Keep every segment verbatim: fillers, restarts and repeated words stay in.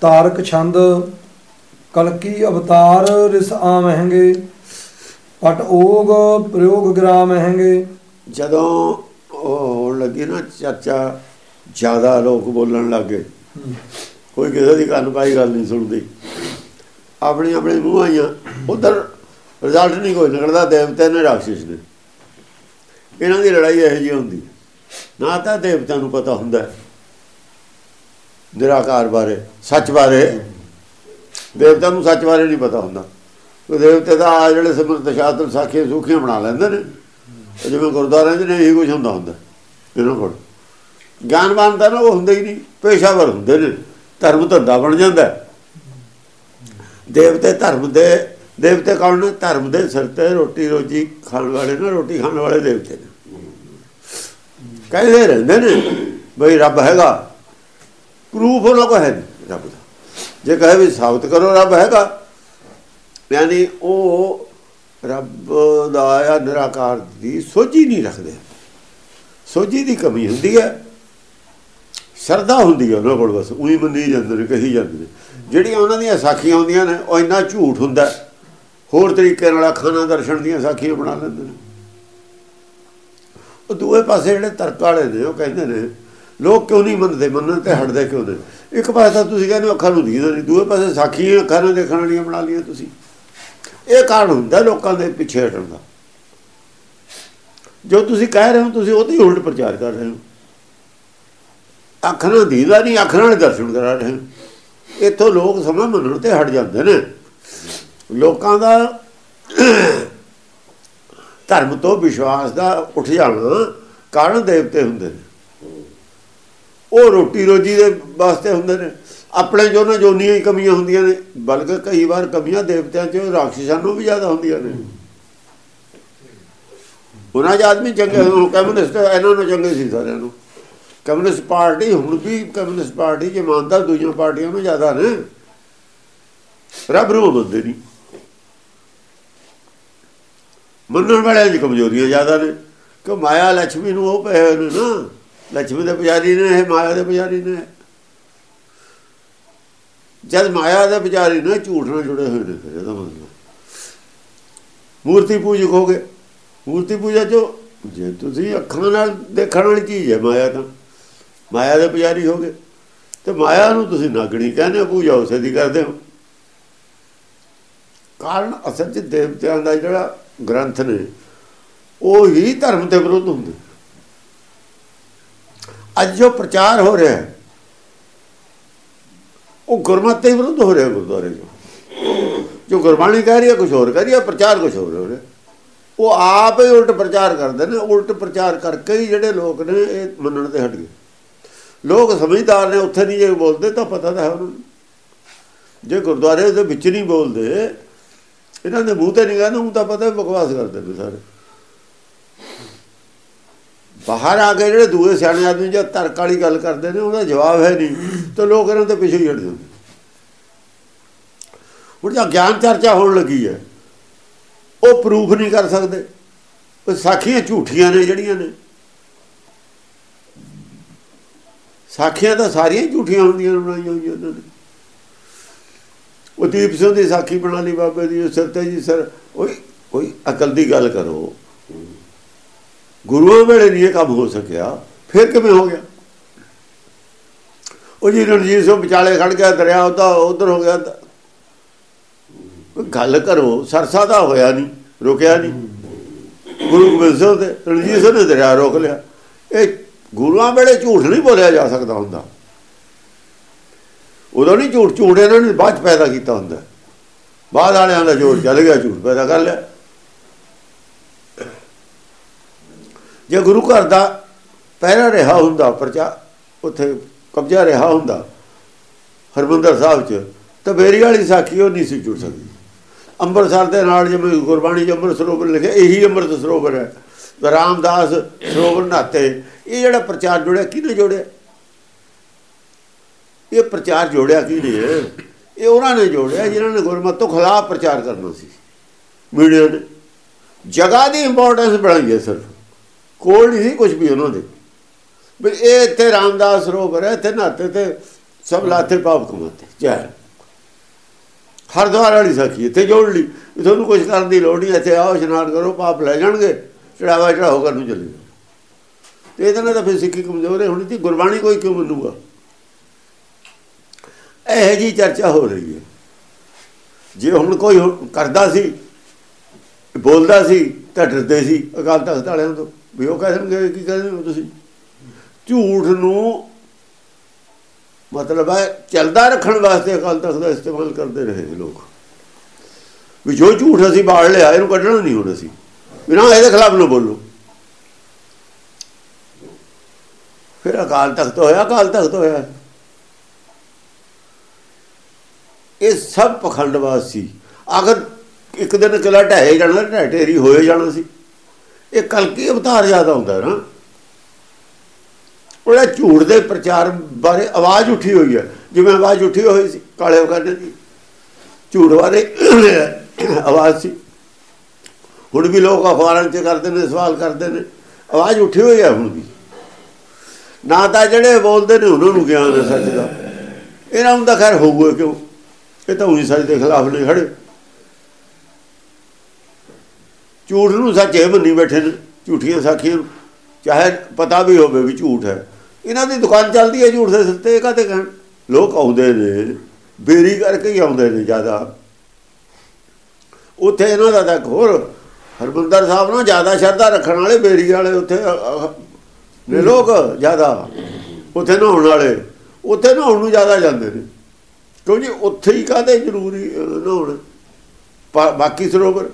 ਤਾਰਕ ਛੰਦ ਕਲਕੀ ਅਵਤਾਰ ਰਿਸ ਆ ਮਹਿੰਗੇ ਪਟ ਓਗ ਪ੍ਰਯੋਗ ਗ੍ਰਾ ਮਹਿੰਗੇ। ਜਦੋਂ ਉਹ ਹੋਣ ਲੱਗੀ ਨਾ ਚਰਚਾ, ਜ਼ਿਆਦਾ ਲੋਕ ਬੋਲਣ ਲੱਗ ਗਏ, ਕੋਈ ਕਿਸੇ ਦੀ ਕੰਨ ਪਾਈ ਗੱਲ ਨਹੀਂ ਸੁਣਦੀ, ਆਪਣੀ ਆਪਣੇ ਮੂੰਹ ਆਈਆਂ, ਉੱਧਰ ਰਿਜ਼ਲਟ ਨਹੀਂ ਕੋਈ ਨਿਕਲਦਾ। ਦੇਵਤੇ ਨੇ ਰਾਕਸ਼ਸ ਨੇ, ਇਹਨਾਂ ਦੀ ਲੜਾਈ ਇਹੋ ਜਿਹੀ ਹੁੰਦੀ। ਨਾ ਤਾਂ ਦੇਵਤਿਆਂ ਨੂੰ ਪਤਾ ਹੁੰਦਾ ਨਿਰਾਕਾਰ ਬਾਰੇ, ਸੱਚ ਬਾਰੇ। ਦੇਵਤਿਆਂ ਨੂੰ ਸੱਚ ਬਾਰੇ ਨਹੀਂ ਪਤਾ ਹੁੰਦਾ। ਦੇਵਤੇ ਦਾ ਆ ਜਿਹੜੇ ਸਿਮਰਤ ਸ਼ਾਸਤਰ ਸਾਖੀਆਂ ਸੂਖੀਆਂ ਬਣਾ ਲੈਂਦੇ ਨੇ, ਜਿਵੇਂ ਗੁਰਦੁਆਰਿਆਂ 'ਚ ਨੇ ਇਹੀ ਕੁਛ ਹੁੰਦਾ ਹੁੰਦਾ ਇਹਨਾਂ ਕੋਲ। ਗਿਆਨਵਾਨ ਤਾਂ ਨਾ ਉਹ ਹੁੰਦੇ ਹੀ ਨਹੀਂ, ਪੇਸ਼ਾਵਰ ਹੁੰਦੇ ਨੇ, ਧਰਮ ਧੰਦਾ ਬਣ ਜਾਂਦਾ। ਦੇਵਤੇ ਧਰਮ ਦੇ ਦੇਵਤੇ ਕੌਣ ਨੇ? ਧਰਮ ਦੇ ਸਿਰ ਤੇ ਰੋਟੀ ਰੋਜੀ ਖਾਣ ਵਾਲੇ ਨਾ, ਰੋਟੀ ਖਾਣ ਵਾਲੇ ਦੇਵਤੇ ਨੇ। ਕਹਿੰਦੇ ਰਹਿੰਦੇ ਨੇ ਬਈ ਰੱਬ ਹੈਗਾ, ਪ੍ਰੂਫ ਉਹਨਾਂ ਕੋਲ ਹੈ ਨਹੀਂ ਰੱਬ ਦਾ। ਜੇ ਕਹੇ ਵੀ ਸਾਬਤ ਕਰੋ ਰੱਬ ਹੈਗਾ, ਯਾਨੀ ਉਹ ਰੱਬ ਦਾ ਆ ਨਿਰਾਕਾਰ ਦੀ ਸੋਝੀ ਨਹੀਂ ਰੱਖਦੇ। ਸੋਝੀ ਦੀ ਕਮੀ ਹੁੰਦੀ ਹੈ, ਸ਼ਰਧਾ ਹੁੰਦੀ ਹੈ ਉਹਨਾਂ ਕੋਲ, ਬਸ ਉਹੀ ਮੰਨੀ ਜਾਂਦੇ ਨੇ, ਕਹੀ ਜਾਂਦੇ ਨੇ। ਜਿਹੜੀਆਂ ਉਹਨਾਂ ਦੀਆਂ ਸਾਖੀਆਂ ਹੁੰਦੀਆਂ ਨੇ ਉਹ ਇੰਨਾ ਝੂਠ ਹੁੰਦਾ, ਹੋਰ ਤਰੀਕੇ ਨਾਲ ਖਾਨਾ ਦਰਸ਼ਨ ਦੀਆਂ ਸਾਖੀਆਂ ਬਣਾ ਲੈਂਦੇ ਨੇ। ਉਹ ਦੂਏ ਪਾਸੇ ਜਿਹੜੇ ਤਰਕ ਵਾਲੇ ਨੇ ਉਹ ਕਹਿੰਦੇ ਨੇ ਲੋਕ ਕਿਉਂ ਨਹੀਂ ਮੰਨਦੇ, ਮੰਨਣ ਤੇ ਹਟਦੇ ਕਿਉਂ ਨੇ? ਇੱਕ ਪਾਸੇ ਤਾਂ ਤੁਸੀਂ ਕਹਿੰਦੇ ਅੱਖਾਂ ਨੂੰ ਦੀਦਾ ਨਹੀਂ, ਦੂਏ ਪਾਸੇ ਸਾਖੀਆਂ ਅੱਖਾਂ ਨਾਲ ਦੇਖਣ ਵਾਲੀਆਂ ਬਣਾ ਲਈਆਂ ਤੁਸੀਂ। ਇਹ ਕਾਰਨ ਹੁੰਦਾ ਲੋਕਾਂ ਦੇ ਪਿੱਛੇ ਹਟਣ ਦਾ। ਜੋ ਤੁਸੀਂ ਕਹਿ ਰਹੇ ਹੋ ਤੁਸੀਂ ਉਹਦੀ ਉਲਟ ਪ੍ਰਚਾਰ ਕਰ ਰਹੇ ਹੋ। ਅੱਖ ਨਾਲ ਦੀਦਾ ਨਹੀਂ, ਅੱਖ ਨਾਲ ਦਰਸ਼ਨ ਕਰਾ ਰਹੇ ਹੋ। ਇੱਥੋਂ ਲੋਕ ਸਮਾਂ ਮੰਨਣ ਤੇ ਹਟ ਜਾਂਦੇ ਨੇ। ਲੋਕਾਂ ਦਾ ਧਰਮ ਤੋਂ ਵਿਸ਼ਵਾਸ ਦਾ ਉੱਠ ਜਾਣਾ ਕਾਰਨ ਦੇਵਤੇ ਹੁੰਦੇ ਨੇ। ਉਹ ਰੋਟੀ ਰੋਜੀ ਦੇ ਵਾਸਤੇ ਹੁੰਦੇ ਨੇ। ਆਪਣੇ ਜੋ ਨਾ ਜੋਨੀਆਂ ਹੀ ਕਮੀਆਂ ਹੁੰਦੀਆਂ ਨੇ, ਬਲਕਿ ਕਈ ਵਾਰ ਕਮੀਆਂ ਦੇਵਤਿਆਂ 'ਚ ਰਾਖਸ਼ਾਂ ਨੂੰ ਵੀ ਜ਼ਿਆਦਾ ਹੁੰਦੀਆਂ ਨੇ। ਉਹਨਾਂ 'ਚ ਆਦਮੀ ਚੰਗੇ, ਕਮਿਊਨਿਸਟ ਇਹਨਾਂ ਨੂੰ ਚੰਗੇ ਸੀ ਸਾਰਿਆਂ ਨੂੰ। ਕਮਿਊਨਿਸਟ ਪਾਰਟੀ ਹੁਣ ਵੀ ਕਮਿਊਨਿਸਟ ਪਾਰਟੀ 'ਚ ਇਮਾਨਦਾਰ ਦੂਜੀਆਂ ਪਾਰਟੀਆਂ ਨੂੰ ਜ਼ਿਆਦਾ ਨੇ। ਰੱਬ ਨੂੰ ਮੰਨਦੇ ਨਹੀਂ, ਮੰਨਣ ਵਾਲਿਆਂ 'ਚ ਕਮਜ਼ੋਰੀਆਂ ਜ਼ਿਆਦਾ ਨੇ। ਕਿ ਮਾਇਆ ਲక్ష్ਮੀ ਨੂੰ ਉਹ ਪਏ ਹੋਏ ਨੇ ਨਾ, ਲక్ష్ਮੀ ਦੇ ਪੁਜਾਰੀ ਨੇ, ਇਹ ਮਾਇਆ ਦੇ ਪੁਜਾਰੀ ਨੇ। ਜਦ ਮਾਇਆ ਦੇ ਪੁਜਾਰੀ ਨੇ ਝੂਠ ਨਾਲ ਜੁੜੇ ਹੋਏ ਨੇ, ਫਿਰ ਇਹਦਾ ਮਤਲਬ ਮੂਰਤੀ ਪੂਜਕ ਹੋ ਗਏ। ਮੂਰਤੀ ਪੂਜਾ 'ਚੋਂ ਜੇ ਤੁਸੀਂ ਅੱਖਾਂ ਨਾਲ ਦੇਖਣ ਵਾਲੀ ਚੀਜ਼ ਹੈ ਮਾਇਆ, ਤਾਂ ਮਾਇਆ ਦੇ ਪੁਜਾਰੀ ਹੋ ਗਏ। ਤੇ ਮਾਇਆ ਨੂੰ ਤੁਸੀਂ ਨਾਗਣੀ ਕਹਿੰਦੇ ਹੋ, ਪੂਜਾ ਉਸੇ ਦੀ ਕਰਦੇ ਹੋ। ਕਾਰਨ ਅਸਲ 'ਚ ਦੇਵਤਿਆਂ ਦਾ ਜਿਹੜਾ ਗ੍ਰੰਥ ਨੇ ਉਹ ਹੀ ਧਰਮ ਦੇ ਵਿਰੁੱਧ ਹੁੰਦੇ। ਅੱਜ ਜੋ ਪ੍ਰਚਾਰ ਹੋ ਰਿਹਾ ਉਹ ਗੁਰਮਤਿ ਦੇ ਵਿਰੁੱਧ ਹੋ ਰਿਹਾ। ਗੁਰਦੁਆਰੇ 'ਚੋਂ ਜੋ ਗੁਰਬਾਣੀ ਕਹਿ ਰਹੀ ਹੈ ਕੁਛ ਹੋਰ ਕਹਿ ਰਹੀ ਹੈ, ਪ੍ਰਚਾਰ ਕੁਛ ਹੋਰ ਹੋ ਰਿਹਾ। ਉਹ ਆਪ ਹੀ ਉਲਟ ਪ੍ਰਚਾਰ ਕਰਦੇ ਨੇ। ਉਲਟ ਪ੍ਰਚਾਰ ਕਰਕੇ ਹੀ ਜਿਹੜੇ ਲੋਕ ਨੇ ਇਹ ਮੰਨਣ ਤੇ ਹਟ ਗਏ। ਲੋਕ ਸਮਝਦਾਰ ਨੇ, ਉੱਥੇ ਨਹੀਂ ਜੇ ਬੋਲਦੇ ਤਾਂ ਪਤਾ ਤਾਂ ਹੈ ਉਹਨਾਂ ਨੂੰ। ਜੇ ਗੁਰਦੁਆਰੇ ਉਹਦੇ ਵਿੱਚ ਨਹੀਂ ਬੋਲਦੇ, ਇਹਨਾਂ ਦੇ ਮੂੰਹ ਤੇ ਨਹੀਂ ਕਹਿੰਦੇ, ਉਹ ਤਾਂ ਪਤਾ ਬਕਵਾਸ ਕਰਦੇ ਨੇ ਸਾਰੇ। ਬਾਹਰ ਆ ਕੇ ਜਿਹੜੇ ਦੂਏ ਸਿਆਣੇ ਆਦਮੀ ਜਦ ਤਰਕ ਵਾਲੀ ਗੱਲ ਕਰਦੇ ਨੇ ਉਹਦਾ ਜਵਾਬ ਹੈ ਨਹੀਂ, ਤਾਂ ਲੋਕ ਇਹਨਾਂ ਦੇ ਪਿੱਛੇ ਹੀ ਹਟ ਜਾਂਦੇ। ਹੁਣ ਜਾਂ ਗਿਆਨ ਚਰਚਾ ਹੋਣ ਲੱਗੀ ਹੈ, ਉਹ ਪ੍ਰੂਫ ਨਹੀਂ ਕਰ ਸਕਦੇ। ਉਹ ਸਾਖੀਆਂ ਝੂਠੀਆਂ ਨੇ ਜਿਹੜੀਆਂ ਨੇ। ਸਾਖੀਆਂ ਤਾਂ ਸਾਰੀਆਂ ਝੂਠੀਆਂ ਹੁੰਦੀਆਂ ਬਣਾਈਆਂ ਹੋਈਆਂ ਉਹਨਾਂ ਨੇ। ਉਹ ਦੀਪ ਸਿੰਘ ਦੀ ਸਾਖੀ ਬਣਾ ਲਈ ਬਾਬੇ ਦੀ, ਸਿਰ ਤੇ ਜੀ ਸਰ। ਕੋਈ ਕੋਈ ਅਕਲ ਦੀ ਗੱਲ ਕਰੋ। ਗੁਰੂਆਂ ਵੇਲੇ ਨਹੀਂ ਇਹ ਕੰਮ ਹੋ ਸਕਿਆ, ਫਿਰ ਕਿਵੇਂ ਹੋ ਗਿਆ? ਉਹ ਜੀ ਰਣਜੀਤ ਸਿੰਘ ਵਿਚਾਲੇ ਖੜ ਗਿਆ, ਦਰਿਆ ਉਹਦਾ ਉੱਧਰ ਹੋ ਗਿਆ। ਗੱਲ ਕਰੋ, ਸਰਸਾ ਦਾ ਹੋਇਆ ਨਹੀਂ, ਰੁਕਿਆ ਨਹੀਂ। ਗੁਰੂ ਗੋਬਿੰਦ ਸਿੰਘ ਤੇ ਰਣਜੀਤ ਸਿੰਘ ਨੇ ਦਰਿਆ ਰੋਕ ਲਿਆ। ਇਹ ਗੁਰੂਆਂ ਵੇਲੇ ਝੂਠ ਨਹੀਂ ਬੋਲਿਆ ਜਾ ਸਕਦਾ ਹੁੰਦਾ। ਉਦੋਂ ਨਹੀਂ ਝੂਠ, ਝੂਠ ਇਹਨਾਂ ਨੇ ਬਾਅਦ 'ਚ ਪੈਦਾ ਕੀਤਾ ਹੁੰਦਾ। ਬਾਅਦ ਵਾਲਿਆਂ ਦਾ ਜ਼ੋਰ ਚੱਲ ਗਿਆ, ਝੂਠ ਪੈਦਾ ਕਰ ਲਿਆ। ਜੇ ਗੁਰੂ ਘਰ ਦਾ ਪਹਿਰਾ ਰਿਹਾ ਹੁੰਦਾ, ਪ੍ਰਚਾਰ ਉੱਥੇ ਕਬਜ਼ਾ ਰਿਹਾ ਹੁੰਦਾ ਹਰਿਮੰਦਰ ਸਾਹਿਬ 'ਚ, ਤਾਂ ਬੇਰੀ ਵਾਲੀ ਸਾਖੀ ਉਹ ਨਹੀਂ ਸੀ ਜੁੜ ਸਕਦੀ। ਅੰਮ੍ਰਿਤਸਰ ਦੇ ਨਾਲ ਜਿਵੇਂ ਗੁਰਬਾਣੀ 'ਚ ਅੰਮ੍ਰਿਤ ਸਰੋਵਰ ਲਿਖਿਆ, ਇਹੀ ਅੰਮ੍ਰਿਤ ਸਰੋਵਰ ਹੈ। ਰਾਮਦਾਸ ਸਰੋਵਰ ਨਹਾਤੇ। ਇਹ ਜਿਹੜਾ ਪ੍ਰਚਾਰ ਜੁੜਿਆ, ਕਿਹਨੇ ਜੋੜਿਆ? ਇਹ ਪ੍ਰਚਾਰ ਜੋੜਿਆ ਕਿਹਨੇ? ਇਹ ਉਹਨਾਂ ਨੇ ਜੋੜਿਆ ਜਿਨ੍ਹਾਂ ਨੇ ਗੁਰਮਤਿ ਤੋਂ ਖਿਲਾਫ ਪ੍ਰਚਾਰ ਕਰਨਾ ਸੀ। ਮੀਡੀਆ ਨੇ ਜਗ੍ਹਾ ਦੀ ਇੰਪੋਰਟੈਂਸ ਬਣਾਈ ਹੈ, ਸਿਰਫ ਕੋਲ ਨਹੀਂ ਸੀ ਕੁਛ ਵੀ ਉਹਨਾਂ ਦੇ। ਵੀ ਇਹ ਇੱਥੇ ਰਾਮਦਾਸ ਸਰੋਵਰ ਹੈ, ਇੱਥੇ ਨਹਾਤੇ ਤੇ सब लाते पाप कमाते। जय हरिद्वार वाली साखी इत्थे जोड़ ली, थोनू कुछ करने की लोड़ नहीं, इत्थे आओ इशनान करो पाप लै जाणगे, चढ़ावा चढ़ाओ करन चले जाओ। तो ये तो फिर सिक्खी कमजोर है होनी थी, गुरबाणी कोई क्यों मनूगा। यह जी चर्चा हो रही है। जे हुण कोई करदा सी बोलदा सी तां डरदे सी अकाल तख्त वालियां तो, भी वो कह देणगे की कहदे हो तुसीं। झूठ नूं मतलब है चलदा रखण वास्ते अकाल तख्त का इस्तेमाल करते रहे लोग, भी जो झूठ असीं बाड़ लिया इहनूं कढणा नहीं हुण असीं, भी ना इहदे खिलाफ ना बोलो। फिर अकाल तख्त होया, अकाल तख्त होया। ये सब पखंडवाद सी। अगर एक दिन किला ढाए जाना, ढाई ढेरी होए जाना सी। ये कलकी अवतार याद आउंदा ना, ਉਹਦਾ ਝੂਠ ਦੇ ਪ੍ਰਚਾਰ ਬਾਰੇ ਆਵਾਜ਼ ਉੱਠੀ ਹੋਈ ਹੈ, ਜਿਵੇਂ ਆਵਾਜ਼ ਉੱਠੀ ਹੋਈ ਸੀ ਕਾਲੇ ਵਕਾਨੇ ਦੀ, ਝੂਠ ਬਾਰੇ ਆਵਾਜ਼ ਸੀ। ਹੁਣ ਵੀ ਲੋਕ ਅਖਬਾਰਾਂ 'ਚ ਕਰਦੇ ਨੇ, ਸਵਾਲ ਕਰਦੇ ਨੇ, ਆਵਾਜ਼ ਉੱਠੀ ਹੋਈ ਹੈ ਹੁਣ ਵੀ। ਨਾ ਤਾਂ ਜਿਹੜੇ ਬੋਲਦੇ ਨੇ ਉਹਨਾਂ ਨੂੰ ਗਿਆਨ ਹੈ ਸੱਚ ਦਾ, ਇਹਨਾਂ ਨੂੰ ਤਾਂ ਖੈਰ ਹੋਊਗਾ ਕਿਉਂ, ਇਹ ਤਾਂ ਉਹੀ ਸੱਚ ਦੇ ਖਿਲਾਫ ਨਹੀਂ ਖੜੇ। ਝੂਠ ਨੂੰ ਸੱਚ ਇਹ ਮੰਨੀ ਬੈਠੇ ਨੇ, ਝੂਠੀਆਂ ਸਾਖੀਆਂ ਨੂੰ, ਚਾਹੇ ਪਤਾ ਵੀ ਹੋਵੇ ਵੀ ਝੂਠ ਹੈ। ਇਹਨਾਂ ਦੀ ਦੁਕਾਨ ਚੱਲਦੀ ਹੈ ਝੂਠ ਦੇ ਸਿਰ 'ਤੇ। ਕਾਹਤੇ ਕਹਿਣ ਲੋਕ ਆਉਂਦੇ ਨੇ, ਬੇਰੀ ਕਰਕੇ ਹੀ ਆਉਂਦੇ ਨੇ ਜ਼ਿਆਦਾ। ਉੱਥੇ ਇਹਨਾਂ ਦਾ ਤਾਂ ਹੋਰ ਹਰਮੰਦਰ ਸਾਹਿਬ ਨਾਲ ਜ਼ਿਆਦਾ ਸ਼ਰਧਾ ਰੱਖਣ ਵਾਲੇ ਬੇਰੀ ਵਾਲੇ ਉੱਥੇ ਨੇ ਲੋਕ ਜ਼ਿਆਦਾ, ਉੱਥੇ ਨਹਾਉਣ ਵਾਲੇ ਉੱਥੇ ਨਹਾਉਣ ਨੂੰ ਜ਼ਿਆਦਾ ਜਾਂਦੇ ਨੇ, ਕਿਉਂਕਿ ਉੱਥੇ ਹੀ ਕਾਹਦੇ ਜ਼ਰੂਰੀ ਨਹਾਉਣ, ਬਾਕੀ ਸਰੋਵਰ।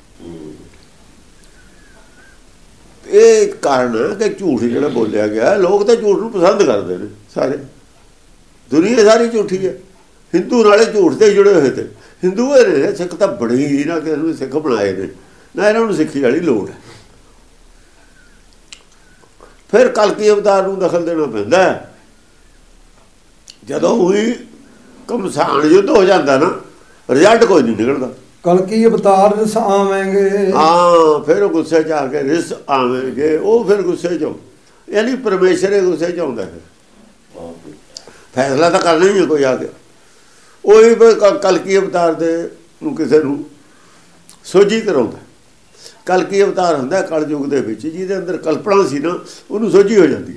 ਇਹ ਕਾਰਨ ਕਿ ਝੂਠ ਜਿਹੜਾ ਬੋਲਿਆ ਗਿਆ, ਲੋਕ ਤਾਂ ਝੂਠ ਨੂੰ ਪਸੰਦ ਕਰਦੇ ਨੇ ਸਾਰੇ, ਦੁਨੀਆ ਸਾਰੀ ਝੂਠੀ ਹੈ। ਹਿੰਦੂ ਨਾਲੇ ਝੂਠ ਤੇ ਜੁੜੇ ਹੋਏ ਤੇ ਹਿੰਦੂ ਨੇ, ਸਿੱਖ ਤਾਂ ਬੜੇ ਹੀ ਨਾ ਕਿਸੇ ਨੂੰ ਸਿੱਖ ਬਣਾਏ ਨੇ, ਨਾ ਇਹਨਾਂ ਨੂੰ ਸਿੱਖੀ ਵਾਲੀ ਲੋੜ ਹੈ। ਫਿਰ ਕਲਕੀ ਅਵਤਾਰ ਨੂੰ ਦਖਲ ਦੇਣਾ ਪੈਂਦਾ। ਜਦੋਂ ਹੋਈ ਘਮਸਾਨ ਯੁੱਧ ਹੋ ਜਾਂਦਾ ਨਾ, ਰਿਜ਼ਲਟ ਕੋਈ ਨਹੀਂ ਨਿਕਲਦਾ। ਕਲਕੀ ਅਵਤਾਰ ਰਿਸ ਆਵੇਂਗੇ, ਹਾਂ ਫਿਰ ਉਹ ਗੁੱਸੇ 'ਚ ਆ ਕੇ ਰਿਸ ਆਵੇਂਗੇ, ਉਹ ਫਿਰ ਗੁੱਸੇ 'ਚ, ਯਾਨੀ ਪਰਮੇਸ਼ਰ ਇਹ ਗੁੱਸੇ 'ਚ ਆਉਂਦਾ। ਫਿਰ ਫੈਸਲਾ ਤਾਂ ਕਰਨਾ ਹੀ ਹੈ ਕੋਈ ਆ ਕੇ। ਉਹੀ ਕਲਕੀ ਅਵਤਾਰ ਦੇ ਨੂੰ ਕਿਸੇ ਨੂੰ ਸੋਝੀ ਕਰਾਉਂਦਾ। ਕਲਕੀ ਅਵਤਾਰ ਹੁੰਦਾ ਕਲਯੁਗ ਦੇ ਵਿੱਚ, ਜਿਹਦੇ ਅੰਦਰ ਕਲਪਨਾ ਸੀ ਨਾ, ਉਹਨੂੰ ਸੋਝੀ ਹੋ ਜਾਂਦੀ ਹੈ।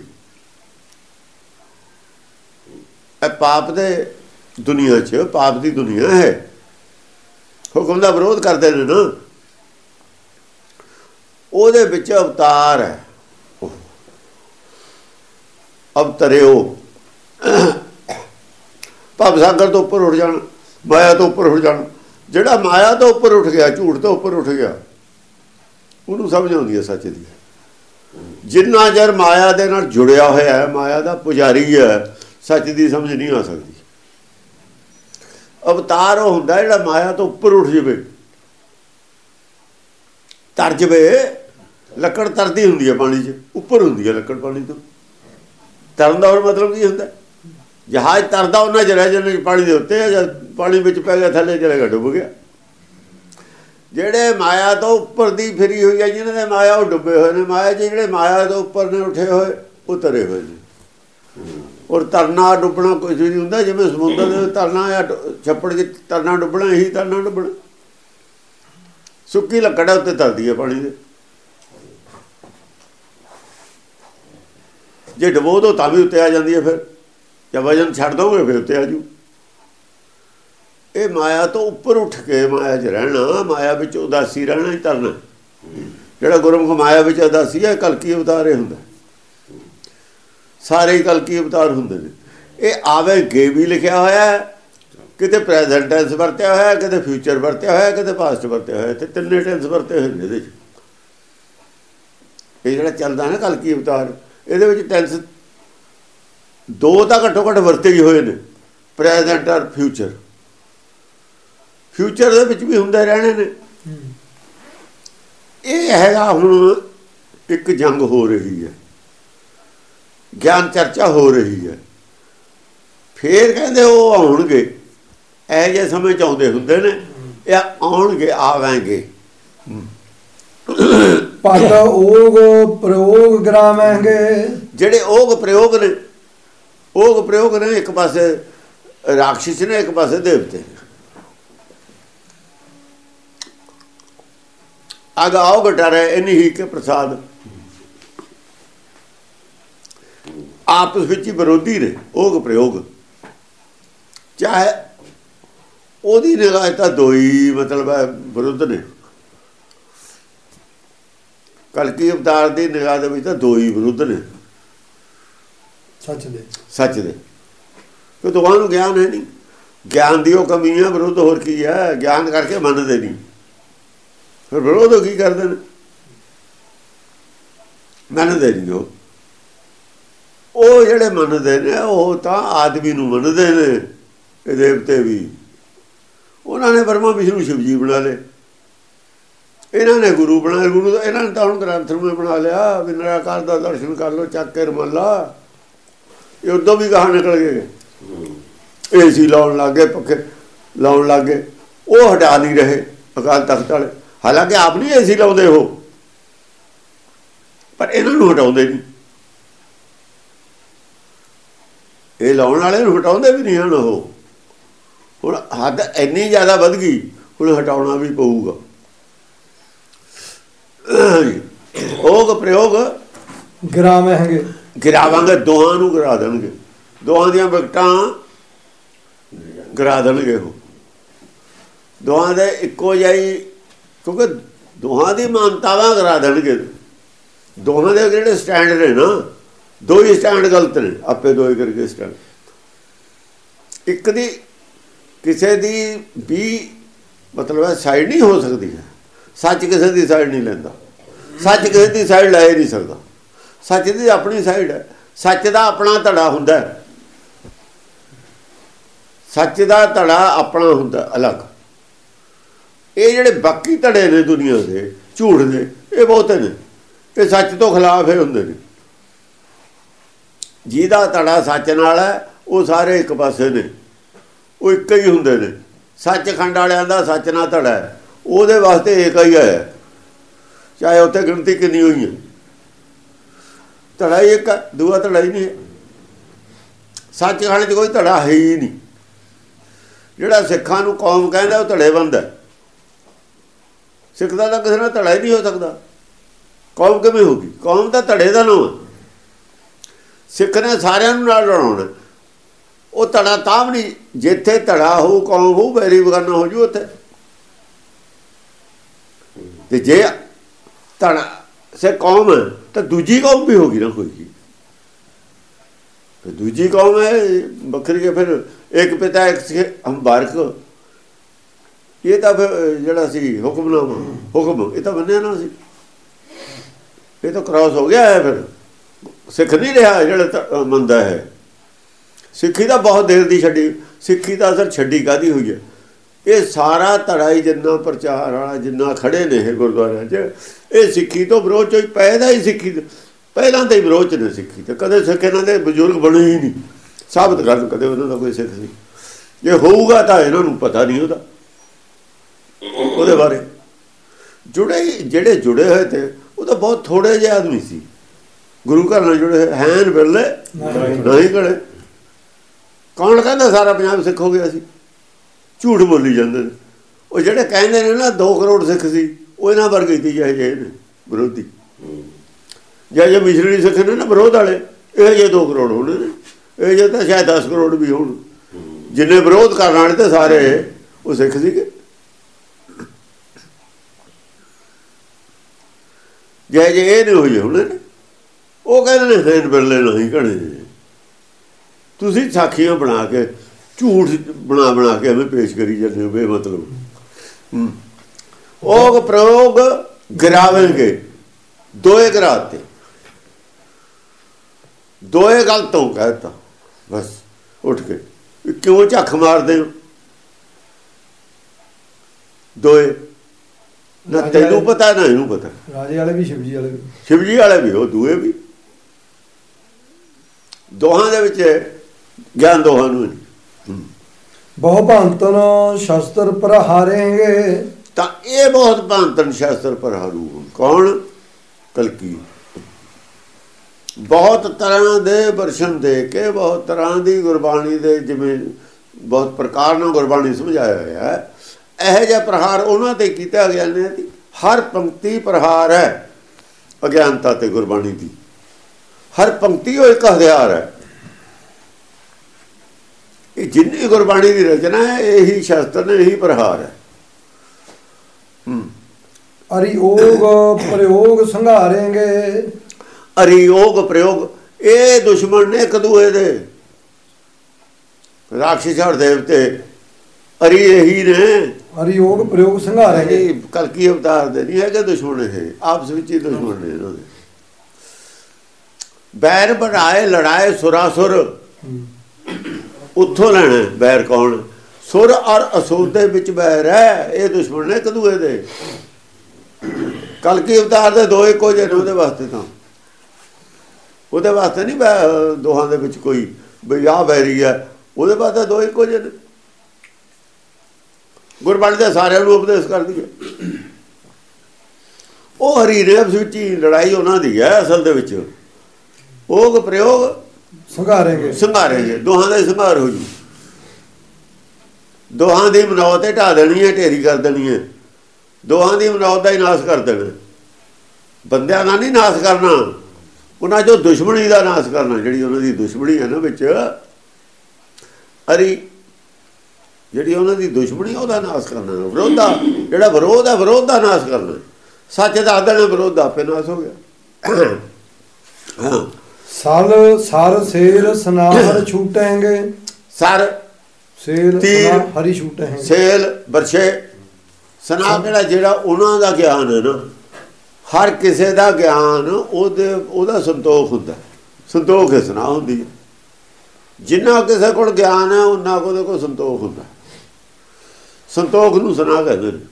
ਇਹ ਪਾਪ ਦੇ ਦੁਨੀਆ 'ਚ, ਪਾਪ ਦੀ ਦੁਨੀਆ ਹੈ, ਹੁਕਮ ਦਾ ਵਿਰੋਧ ਕਰਦੇ ਨੇ ਨਾ, ਉਹਦੇ ਵਿੱਚ ਅਵਤਾਰ ਹੈ। ਅਵਤਰਿਓ ਭਵ ਸਾਗਰ ਤੋਂ ਉੱਪਰ ਉੱਠ ਜਾਣ, ਮਾਇਆ ਤੋਂ ਉੱਪਰ ਉੱਠ ਜਾਣ। ਜਿਹੜਾ ਮਾਇਆ ਤੋਂ ਉੱਪਰ ਉੱਠ ਗਿਆ, ਝੂਠ ਤੋਂ ਉੱਪਰ ਉੱਠ ਗਿਆ, ਉਹਨੂੰ ਸਮਝ ਆਉਂਦੀ ਹੈ ਸੱਚ ਦੀ। ਜਿੰਨਾ ਚਿਰ ਮਾਇਆ ਦੇ ਨਾਲ ਜੁੜਿਆ ਹੋਇਆ ਹੈ, ਮਾਇਆ ਦਾ ਪੁਜਾਰੀ ਹੈ, ਸੱਚ ਦੀ ਸਮਝ ਨਹੀਂ ਆ ਸਕਦੀ। ਅਵਤਾਰ ਉਹ ਹੁੰਦਾ ਜਿਹੜਾ ਮਾਇਆ ਤੋਂ ਉੱਪਰ ਉੱਠ ਜਾਵੇ, ਤਰ ਜਾਵੇ। ਲੱਕੜ ਤਰਦੀ ਹੁੰਦੀ ਹੈ ਪਾਣੀ 'ਚ, ਉੱਪਰ ਹੁੰਦੀ ਹੈ ਲੱਕੜ ਪਾਣੀ ਤੋਂ। ਤਰਨ ਦਾ ਹੋਰ ਮਤਲਬ ਕੀ ਹੁੰਦਾ? ਜਹਾਜ਼ ਤਰਦਾ ਉਹਨਾਂ 'ਚ ਰਹਿ ਜਾਂਦੇ ਪਾਣੀ ਦੇ ਉੱਤੇ, ਜਦ ਪਾਣੀ ਵਿੱਚ ਪੈ ਗਿਆ ਥੱਲੇ ਚਲੇਗਾ, ਡੁੱਬ ਗਿਆ। ਜਿਹੜੇ ਮਾਇਆ ਤੋਂ ਉੱਪਰ ਦੀ ਫਿਰੀ ਹੋਈ ਹੈ, ਜਿਹਨਾਂ ਦੇ ਮਾਇਆ ਉਹ ਡੁੱਬੇ ਹੋਏ ਨੇ, ਮਾਇਆ 'ਚ ਜਿਹੜੇ ਮਾਇਆ ਤੋਂ ਉੱਪਰ ਨੇ ਉੱਠੇ ਹੋਏ, ਉਹ ਤਰੇ ਹੋਏ ਨੇ। ਔਰ ਤਰਨਾ ਡੁੱਬਣਾ ਕੁਝ ਨਹੀਂ ਹੁੰਦਾ। ਜਿਵੇਂ ਸਮੁੰਦਰ ਦੇ ਤਰਨਾ ਜਾਂ ਛੱਪੜ 'ਚ ਤਰਨਾ ਡੁੱਬਣਾ, ਇਹੀ ਤਰਨਾ ਡੁੱਬਣਾ। ਸੁੱਕੀ ਲੱਕੜ ਉੱਤੇ ਤਰਦੀ ਹੈ ਪਾਣੀ ਦੇ, ਜੇ ਡੁਬੋ ਦੋ ਤਾਂ ਵੀ ਉੱਤੇ ਆ ਜਾਂਦੀ ਹੈ। ਫਿਰ ਜਾਂ ਵਜਨ ਛੱਡ ਦੋਗੇ ਫਿਰ ਉੱਤੇ ਆ ਜੂ। ਇਹ ਮਾਇਆ ਤੋਂ ਉੱਪਰ ਉੱਠ ਕੇ ਮਾਇਆ 'ਚ ਰਹਿਣਾ, ਮਾਇਆ ਵਿੱਚ ਉਦਾਸੀ ਰਹਿਣਾ ਹੀ ਤਰਨਾ। ਜਿਹੜਾ ਗੁਰਮੁਖ ਮਾਇਆ ਵਿੱਚ ਉਦਾਸੀ ਹੈ, ਕਲਕੀ ਅਵਤਾਰ ਇਹ ਹੁੰਦਾ। ਸਾਰੇ ਹੀ ਕਲਕੀ ਅਵਤਾਰ ਹੁੰਦੇ ਨੇ। ਇਹ ਆਵੇਗੇ ਵੀ ਲਿਖਿਆ ਹੋਇਆ, ਕਿਤੇ ਪ੍ਰੈਜ਼ੈਂਟ ਟੈਂਸ ਵਰਤਿਆ ਹੋਇਆ, ਕਿਤੇ ਫਿਊਚਰ ਵਰਤਿਆ ਹੋਇਆ, ਕਿਤੇ ਪਾਸਟ ਵਰਤਿਆ ਹੋਇਆ, ਤੇ ਤਿੰਨੇ ਟੈਂਸ ਵਰਤੇ ਹੋਏ ਨੇ ਇਹਦੇ 'ਚ। ਇਹ ਜਿਹੜਾ ਚੱਲਦਾ ਨਾ ਕਲਕੀ ਅਵਤਾਰ, ਇਹਦੇ ਵਿੱਚ ਟੈਂਸ ਦੋ ਤਾਂ ਘੱਟੋ ਘੱਟ ਵਰਤੇ ਹੀ ਹੋਏ ਨੇ, ਪ੍ਰੈਜ਼ੈਂਟ ਔਰ ਫਿਊਚਰ। ਫਿਊਚਰ ਦੇ ਵਿੱਚ ਵੀ ਹੁੰਦੇ ਰਹਿਣੇ ਨੇ। ਇਹ ਹੈਗਾ ਹੁਣ ਇੱਕ ਜੰਗ ਹੋ ਰਹੀ ਹੈ, ਗਿਆਨ ਚਰਚਾ ਹੋ ਰਹੀ ਹੈ। ਫੇਰ ਕਹਿੰਦੇ ਉਹ ਆਉਣਗੇ, ਇਹੋ ਜਿਹੇ ਸਮੇਂ 'ਚ ਆਉਂਦੇ ਹੁੰਦੇ ਨੇ, ਇਹ ਆਉਣਗੇ, ਆਵਾਂਗੇ। ਪਟ ਓਗ ਪ੍ਰਯੋਗ ਗ੍ਰਾਮਹਿੰਗੇ, ਜਿਹੜੇ ਓਗ ਪ੍ਰਯੋਗ ਨੇ, ਓਗ ਪ੍ਰਯੋਗ ਨੇ, ਇੱਕ ਪਾਸੇ ਰਾਖਸ਼ ਨੇ, ਇੱਕ ਪਾਸੇ ਦੇਵਤੇ ਨੇ। ਅਗ ਆਓ ਗਟਾਰੇ ਇਨੀ ਹੀ ਕੇ ਪ੍ਰਸਾਦ, ਆਪਸ ਵਿੱਚ ਹੀ ਵਿਰੋਧੀ ਨੇ ਉਹ ਪ੍ਰਯੋਗ। ਚਾਹੇ ਉਹਦੀ ਨਿਗਾਹ ਤਾਂ ਦੋ ਹੀ ਮਤਲਬ ਹੈ ਵਿਰੁੱਧ ਨੇ, ਕਲਕੀ ਅਵਤਾਰ ਦੀ ਨਿਗਾਹ ਦੇ ਵਿੱਚ ਤਾਂ ਦੋ ਹੀ ਵਿਰੁੱਧ ਨੇ ਸੱਚ ਦੇ ਸੱਚ ਦੇ, ਕਿ ਦੋਵਾਂ ਨੂੰ ਗਿਆਨ ਹੈ ਨਹੀਂ। ਗਿਆਨ ਦੀ ਉਹ ਕਮੀ ਹੈ, ਵਿਰੁੱਧ ਹੋਰ ਕੀ ਹੈ? ਗਿਆਨ ਕਰਕੇ ਮੰਨਦੇ ਨਹੀਂ, ਫਿਰ ਵਿਰੋਧ ਕੀ ਕਰਦੇ ਨੇ? ਮੰਨਦੇ ਨਹੀਂ। ਉਹ ਉਹ ਜਿਹੜੇ ਮੰਨਦੇ ਨੇ ਉਹ ਤਾਂ ਆਦਮੀ ਨੂੰ ਮੰਨਦੇ ਨੇ। ਇਹ ਦੇਵਤੇ ਵੀ ਉਹਨਾਂ ਨੇ ਬ੍ਰਹਮਾ ਵਿਸ਼ਨੂੰ ਸ਼ਿਵ ਜੀ ਬਣਾ ਲਏ, ਇਹਨਾਂ ਨੇ ਗੁਰੂ ਬਣਾ ਲਏ। ਗੁਰੂ ਇਹਨਾਂ ਨੇ ਤਾਂ ਹੁਣ ਗ੍ਰੰਥ ਨੂੰ ਬਣਾ ਲਿਆ ਵੀ ਨਿਰਾਕਾਰ ਦਾ ਦਰਸ਼ਨ ਕਰ ਲਓ, ਚੱਕ ਕੇ ਰਮਾਲਾ। ਇਹ ਉਦੋਂ ਵੀ ਗਾਹਾਂ ਨਿਕਲ ਗਏ, ਏ ਸੀ ਲਾਉਣ ਲੱਗ ਗਏ, ਪੱਖੇ ਲਾਉਣ ਲੱਗ ਗਏ। ਉਹ ਹਟਾ ਨਹੀਂ ਰਹੇ ਅਕਾਲ ਤਖਤ ਵਾਲੇ, ਹਾਲਾਂਕਿ ਆਪ ਨਹੀਂ ਏ ਸੀ ਲਾਉਂਦੇ ਉਹ, ਪਰ ਇਹਨਾਂ ਨੂੰ ਹਟਾਉਂਦੇ ਨਹੀਂ। ਇਹ ਲਾਉਣ ਵਾਲੇ ਨੂੰ ਹਟਾਉਂਦੇ ਵੀ ਨਹੀਂ ਹਨ। ਉਹ ਹੁਣ ਹੱਦ ਇੰਨੀ ਜ਼ਿਆਦਾ ਵੱਧ ਗਈ, ਹੁਣ ਹਟਾਉਣਾ ਵੀ ਪਊਗਾ। ਉਹ ਪ੍ਰਯੋਗ ਗਿਰਾਵਾਂਗੇ, ਗਿਰਾਵਾਂਗੇ, ਦੋਹਾਂ ਨੂੰ ਗਿਰਾ ਦੇਣਗੇ, ਦੋਹਾਂ ਦੀਆਂ ਵਿਕਟਾਂ ਗਿਰਾ ਦੇਣਗੇ। ਉਹ ਦੋਹਾਂ ਦੇ ਇੱਕੋ ਜਿਹੀ, ਕਿਉਂਕਿ ਦੋਹਾਂ ਦੀ ਮਾਨਤਾਵਾਂ ਗਿਰਾ ਦੇਣਗੇ। ਦੋਹਾਂ ਦੇ ਜਿਹੜੇ ਸਟੈਂਡ ਨੇ ਨਾ, ਦੋ ਹੀ ਸਟੈਂਡ ਗਲਤ ਨੇ, ਆਪੇ ਦੋ ਹੀ ਕਰਕੇ ਸਟੈਂਡ। ਇੱਕ ਦੀ ਕਿਸੇ ਦੀ ਵੀ ਮਤਲਬ ਸਾਈਡ ਨਹੀਂ ਹੋ ਸਕਦੀ ਹੈ। ਸੱਚ ਕਿਸੇ ਦੀ ਸਾਈਡ ਨਹੀਂ ਲੈਂਦਾ, ਸੱਚ ਕਿਸੇ ਦੀ ਸਾਈਡ ਲੈ ਨਹੀਂ ਸਕਦਾ। ਸੱਚ ਦੀ ਆਪਣੀ ਸਾਈਡ ਹੈ, ਸੱਚ ਦਾ ਆਪਣਾ ਧੜਾ ਹੁੰਦਾ, ਸੱਚ ਦਾ ਧੜਾ ਆਪਣਾ ਹੁੰਦਾ ਅਲੱਗ। ਇਹ ਜਿਹੜੇ ਬਾਕੀ ਧੜੇ ਨੇ ਦੁਨੀਆ ਦੇ ਝੂਠ ਦੇ, ਇਹ ਬਹੁਤੇ ਨੇ, ਇਹ ਸੱਚ ਤੋਂ ਖਿਲਾਫ ਹੀ ਹੁੰਦੇ ਨੇ। ਜਿਹਦਾ ਧੜਾ ਸੱਚ ਨਾਲ ਹੈ ਉਹ ਸਾਰੇ ਇੱਕ ਪਾਸੇ ਨੇ, ਉਹ ਇੱਕ ਹੀ ਹੁੰਦੇ ਨੇ। ਸੱਚਖੰਡ ਵਾਲਿਆਂ ਦਾ ਸੱਚ ਨਾਲ ਧੜਾ ਹੈ, ਉਹਦੇ ਵਾਸਤੇ ਇੱਕ ਹੀ ਹੈ, ਚਾਹੇ ਉੱਥੇ ਗਿਣਤੀ ਕਿੰਨੀ ਹੋਈ ਹੈ। ਧੜਾ ਹੀ ਇੱਕ, ਦੂਆ ਧੜਾ ਹੀ ਨਹੀਂ। ਸੱਚਖੰਡ 'ਚ ਕੋਈ ਧੜਾ ਹੈ ਹੀ ਨਹੀਂ। ਜਿਹੜਾ ਸਿੱਖਾਂ ਨੂੰ ਕੌਮ ਕਹਿੰਦਾ ਉਹ ਧੜੇ ਬੰਦ ਹੈ। ਸਿੱਖ ਦਾ ਤਾਂ ਕਿਸੇ ਨਾਲ ਧੜਾ ਹੀ ਨਹੀਂ ਹੋ ਸਕਦਾ। ਕੌਮ ਕਿਵੇਂ ਹੋਗੀ? ਕੌਮ ਤਾਂ ਧੜੇ ਦਾ ਨਾਮ ਹੈ। ਸਿੱਖ ਨੇ ਸਾਰਿਆਂ ਨੂੰ ਨਾਲ ਲੜਾਉਣਾ। ਉਹ ਧੜਾ ਤਾਂ ਵੀ ਨਹੀਂ, ਜਿੱਥੇ ਧੜਾ ਹੋਊ ਕੌਮ ਹੋਊ, ਵੈਰੀ ਬਗਾਨਾ ਹੋ ਜੂ ਉੱਥੇ। ਤੇ ਜੇ ਧੜਾ ਸੇ ਕੌਮ ਹੈ ਤਾਂ ਦੂਜੀ ਕੌਮ ਵੀ ਹੋਗੀ ਨਾ ਕੋਈ ਕੀ, ਤੇ ਦੂਜੀ ਕੌਮ ਹੈ ਵੱਖਰੀ ਹੈ। ਫਿਰ ਇੱਕ ਪਿਤਾ ਇੱਕ ਹਮ ਬਾਰਕ, ਇਹ ਤਾਂ ਫਿਰ ਜਿਹੜਾ ਸੀ ਹੁਕਮਨਾਮਾ, ਹੁਕਮ ਇਹ ਤਾਂ ਮੰਨਿਆ ਨਾ ਸੀ, ਇਹ ਤਾਂ ਕ੍ਰਾਸ ਹੋ ਗਿਆ ਹੈ। ਫਿਰ ਸਿੱਖ ਨਹੀਂ ਰਿਹਾ ਜਿਹੜਾ ਮੰਨਦਾ ਹੈ। ਸਿੱਖੀ ਤਾਂ ਬਹੁਤ ਦੇਰ ਦੀ ਛੱਡੀ, ਸਿੱਖੀ ਤਾਂ ਅਸਰ ਛੱਡੀ ਕਾਹਦੀ ਹੋਈ ਹੈ? ਇਹ ਸਾਰਾ ਧੜਾ ਹੀ ਜਿੰਨਾ ਪ੍ਰਚਾਰ ਵਾਲਾ, ਜਿੰਨਾ ਖੜੇ ਨੇ ਇਹ ਗੁਰਦੁਆਰਿਆਂ 'ਚ, ਇਹ ਸਿੱਖੀ ਤੋਂ ਵਿਰੋਧ 'ਚੋਂ ਹੀ ਪੈਦਾ ਹੀ। ਸਿੱਖੀ ਪਹਿਲਾਂ ਤਾਂ ਹੀ ਵਿਰੋਧ 'ਚ ਨੇ ਸਿੱਖੀ ਤੇ। ਕਦੇ ਸਿੱਖ ਇਹਨਾਂ ਦੇ ਬਜ਼ੁਰਗ ਬਣੇ ਹੀ ਨਹੀਂ, ਸਾਬਤ ਕਰ ਕਦੇ ਉਹਨਾਂ ਦਾ ਕੋਈ ਸਿੱਖ ਸੀ। ਜੇ ਹੋਊਗਾ ਤਾਂ ਇਹਨਾਂ ਨੂੰ ਪਤਾ ਨਹੀਂ ਉਹਦਾ, ਉਹਦੇ ਬਾਰੇ। ਜੁੜੇ ਜਿਹੜੇ ਜੁੜੇ ਹੋਏ ਤੇ ਉਹ ਤਾਂ ਬਹੁਤ ਥੋੜੇ ਜਿਹੇ ਆਦਮੀ ਸੀ ਗੁਰੂ ਘਰ ਨਾਲ ਜੁੜੇ ਹੋਏ, ਹੈਨ ਬਿਰਲੇ ਨਹੀਂ ਕੜੇ। ਕੌਣ ਕਹਿੰਦਾ ਸਾਰਾ ਪੰਜਾਬ ਸਿੱਖ ਹੋ ਗਿਆ ਸੀ? ਝੂਠ ਬੋਲੀ ਜਾਂਦੇ ਨੇ ਉਹ ਜਿਹੜੇ ਕਹਿੰਦੇ ਨੇ ਨਾ ਦੋ ਕਰੋੜ ਸਿੱਖ ਸੀ, ਉਹ ਇਹਨਾਂ ਵਰਗੇ ਸੀ ਜਿਹੇ ਜਿਹੇ ਨੇ ਵਿਰੋਧੀ। ਜਿਹੇ ਜਿਹੇ ਮਿਸ਼ਨਰੀ ਸਿੱਖ ਨੇ ਨਾ ਵਿਰੋਧ ਵਾਲੇ, ਇਹ ਜਿਹੇ ਦੋ ਕਰੋੜ ਹੋਣੇ ਨੇ, ਇਹ ਜਿਹੇ ਤਾਂ ਸ਼ਾਇਦ ਦਸ ਕਰੋੜ ਵੀ ਹੋਣ। ਜਿੰਨੇ ਵਿਰੋਧ ਕਰਨ ਵਾਲੇ ਤੇ ਸਾਰੇ ਉਹ ਸਿੱਖ ਸੀਗੇ। ਜਿਹੇ ਜਿਹੇ ਇਹ ਨਹੀਂ ਹੋਏ ਹੋਣੇ ਨੇ, ਉਹ ਕਹਿੰਦੇ ਨੇ ਹੈਨ ਬਿਰਲੇ ਨਹੀਂ ਘੜੇ। ਤੁਸੀਂ ਸਾਖੀਆਂ ਬਣਾ ਕੇ ਝੂਠ ਬਣਾ ਬਣਾ ਕੇ ਐਵੇਂ ਪੇਸ਼ ਕਰੀ ਜਾਂਦੇ ਹੋ ਬੇਮਤਲਬ। ਉਹ ਪ੍ਰਯੋਗ ਗਿਰਾਵੇਂਗੇ, ਦੋਏ ਗਿਰਾਤੇ, ਦੋਏ ਗਲਤੋਂ ਕਹਿਤਾ ਬਸ ਉੱਠ ਕੇ। ਕਿਉਂ ਝੱਖ ਮਾਰਦੇ ਹੋ? ਦੋਏ ਨਾ ਤੈਨੂੰ ਪਤਾ ਨਾ ਇਹਨੂੰ ਪਤਾ। ਰਾਜੇ ਵਾਲੇ ਵੀ ਸ਼ਿਵਜੀ ਵਾਲੇ ਵੀ, ਸ਼ਿਵਜੀ ਵਾਲੇ ਵੀ ਉਹ ਦੂਏ ਵੀ, ਦੋਹਾਂ ਦੇ ਵਿੱਚ ਗਿਆਨ ਦੋਹਾਂ ਨੂੰ। ਬਹੁ ਭੰਤਨ ਸ਼ਸਤਰ ਪ੍ਰਹਾਰੇਂਗੇ, ਤਾਂ ਇਹ ਬਹੁਤ ਭੰਤਨ ਸ਼ਸਤਰ ਪ੍ਰਹਾਰੂ। ਕੌਣ? ਕਲਕੀ। ਬਹੁਤ ਤਰ੍ਹਾਂ ਦੇ ਦਰਸ਼ਨ ਦੇ ਕੇ, ਬਹੁਤ ਤਰ੍ਹਾਂ ਦੀ ਗੁਰਬਾਣੀ ਦੇ ਜਿਵੇਂ ਬਹੁਤ ਪ੍ਰਕਾਰ ਨਾਲ ਗੁਰਬਾਣੀ ਸਮਝਾਇਆ ਹੋਇਆ ਹੈ। ਇਹੋ ਜਿਹਾ ਪ੍ਰਹਾਰ ਉਹਨਾਂ ਤੇ ਕੀਤਾ ਗਿਆ ਨੇ। ਹਰ ਪੰਕਤੀ ਪ੍ਰਹਾਰ ਹੈ ਅਗਿਆਨਤਾ ਤੇ ਗੁਰਬਾਣੀ ਦੀ। ਹਰ ਪੰਕਤੀ ਉਹ ਇੱਕ ਹਥਿਆਰ ਹੈ। ਇਹ ਜਿੰਨੀ ਗੁਰਬਾਣੀ ਦੀ ਰਚਨਾ ਹੈ ਇਹੀ ਸ਼ਸਤਰ ਨੇ, ਇਹੀ ਪ੍ਰਹਾਰ ਹੈ। ਅਰਿਯੋਗ ਪ੍ਰਯੋਗ ਸੰਘਾਰੇਂਗੇ। ਅਰਿਯੋਗ ਪ੍ਰਯੋਗ ਇਹ ਦੁਸ਼ਮਣ ਨੇ ਇੱਕ ਦੂਏ ਦੇ, ਰਾਖਸ਼ ਔਰ ਦੇਵਤੇ। ਅਰੀ ਇਹੀ ਨੇ। ਅਰਿਯੋਗ ਪ੍ਰਯੋਗ ਸੰਘਾਰੇਂਗੇ। ਕਲਕੀ ਅਵਤਾਰ ਦੇ ਨਹੀਂ ਹੈਗੇ ਦੁਸ਼ਮਣ, ਇਹ ਆਪਸ ਵਿੱਚ ਹੀ ਦੁਸ਼ਮਣ ਨੇ ਇਹਨਾਂ ਦੇ। ਬੈਰ ਬਣਾਏ ਲੜਾਏ ਸੁਰਾਸੁਰ, ਉੱਥੋਂ ਲੈਣਾ ਬੈਰ ਕੌਣ? ਸੁਰ ਔਰ ਅਸੁਰ ਦੇ ਵਿੱਚ ਬੈਰ ਹੈ। ਇਹ ਦੁਸ਼ਮਣ ਨੇ ਇੱਕ ਦੂਏ ਦੇ। ਕਲਕੀ ਅਵਤਾਰ ਦੇ ਦੋ ਇੱਕੋ ਜਿਹੇ ਨੇ ਉਹਦੇ ਵਾਸਤੇ, ਤਾਂ ਉਹਦੇ ਵਾਸਤੇ ਨਹੀਂ ਦੋਹਾਂ ਦੇ ਵਿੱਚ ਕੋਈ ਬਈ ਆਹ ਬੈਰੀ ਹੈ, ਉਹਦੇ ਵਾਸਤੇ ਦੋ ਇੱਕੋ ਜਿਹੇ ਨੇ। ਗੁਰਬਾਣੀ ਦੇ ਸਾਰਿਆਂ ਨੂੰ ਉਪਦੇਸ਼ ਕਰਦੀ ਹੈ। ਉਹ ਹਰੀ ਰੇਬਸ ਵਿੱਚ ਹੀ ਲੜਾਈ ਉਹਨਾਂ ਦੀ ਹੈ ਅਸਲ ਦੇ ਵਿੱਚ। ਉਹ ਪ੍ਰਯੋਗ ਸੰਘਾਰੇਂਗੇ ਸੰਘਾਰੇਂਗੇ ਦੋਹਾਂ ਦਾ ਸੰਘਾਰ ਹੋ ਜੂ। ਦੋਹਾਂ ਦੀ ਮਨੌਤ ਤੇ ਢਾ ਦੇਣੀ ਹੈ, ਢੇਰੀ ਕਰ ਦੇਣੀ ਹੈ। ਦੋਹਾਂ ਦੀ ਮਨੌਤ ਦਾ ਹੀ ਨਾਸ਼ ਕਰ ਦੇਣਾ। ਬੰਦਿਆਂ ਦਾ ਨਹੀਂ ਨਾਸ਼ ਕਰਨਾ, ਉਹਨਾਂ ਜੋ ਦੁਸ਼ਮਣੀ ਦਾ ਨਾਸ਼ ਕਰਨਾ। ਜਿਹੜੀ ਉਹਨਾਂ ਦੀ ਦੁਸ਼ਮਣੀ ਹੈ ਨਾ ਵਿੱਚ ਅਰੀ, ਜਿਹੜੀ ਉਹਨਾਂ ਦੀ ਦੁਸ਼ਮਣੀ ਉਹਦਾ ਨਾਸ਼ ਕਰਨਾ। ਵਿਰੋਧਾ ਜਿਹੜਾ ਵਿਰੋਧ ਹੈ ਵਿਰੋਧ ਦਾ ਨਾਸ਼ ਕਰਨਾ। ਸੱਚ ਦੱਸ ਦੇਣਾ, ਵਿਰੋਧ ਆਪੇ ਨਾਸ਼ ਹੋ ਗਿਆ। ਹਾਂ ਸਲ ਸਰ ਸੇਲ ਸਨਾਹਰ ਛੂਟेंगे। ਸਰ ਸੇਲ ਤੀਰ ਹਰੀ ਛੂਟेंगे। ਸੇਲ ਬਰਛੇ ਸਨਾਹ ਜਿਹੜਾ ਜਿਹੜਾ ਉਹਨਾਂ ਦਾ ਗਿਆਨ ਹੈ ਨਾ, ਹਰ ਕਿਸੇ ਦਾ ਗਿਆਨ ਉਹਦੇ ਉਹਦਾ ਸੰਤੋਖ ਹੁੰਦਾ। ਸੰਤੋਖ ਹੈ ਸਨਾਹ ਹੁੰਦੀ ਹੈ। ਜਿੰਨਾ ਕਿਸੇ ਕੋਲ ਗਿਆਨ ਹੈ ਉਹਨਾਂ ਕੋਲ ਕੋਈ ਸੰਤੋਖ ਹੁੰਦਾ। ਸੰਤੋਖ ਨੂੰ ਸਨਾਹ ਕਹਿੰਦੇ ਨੇ।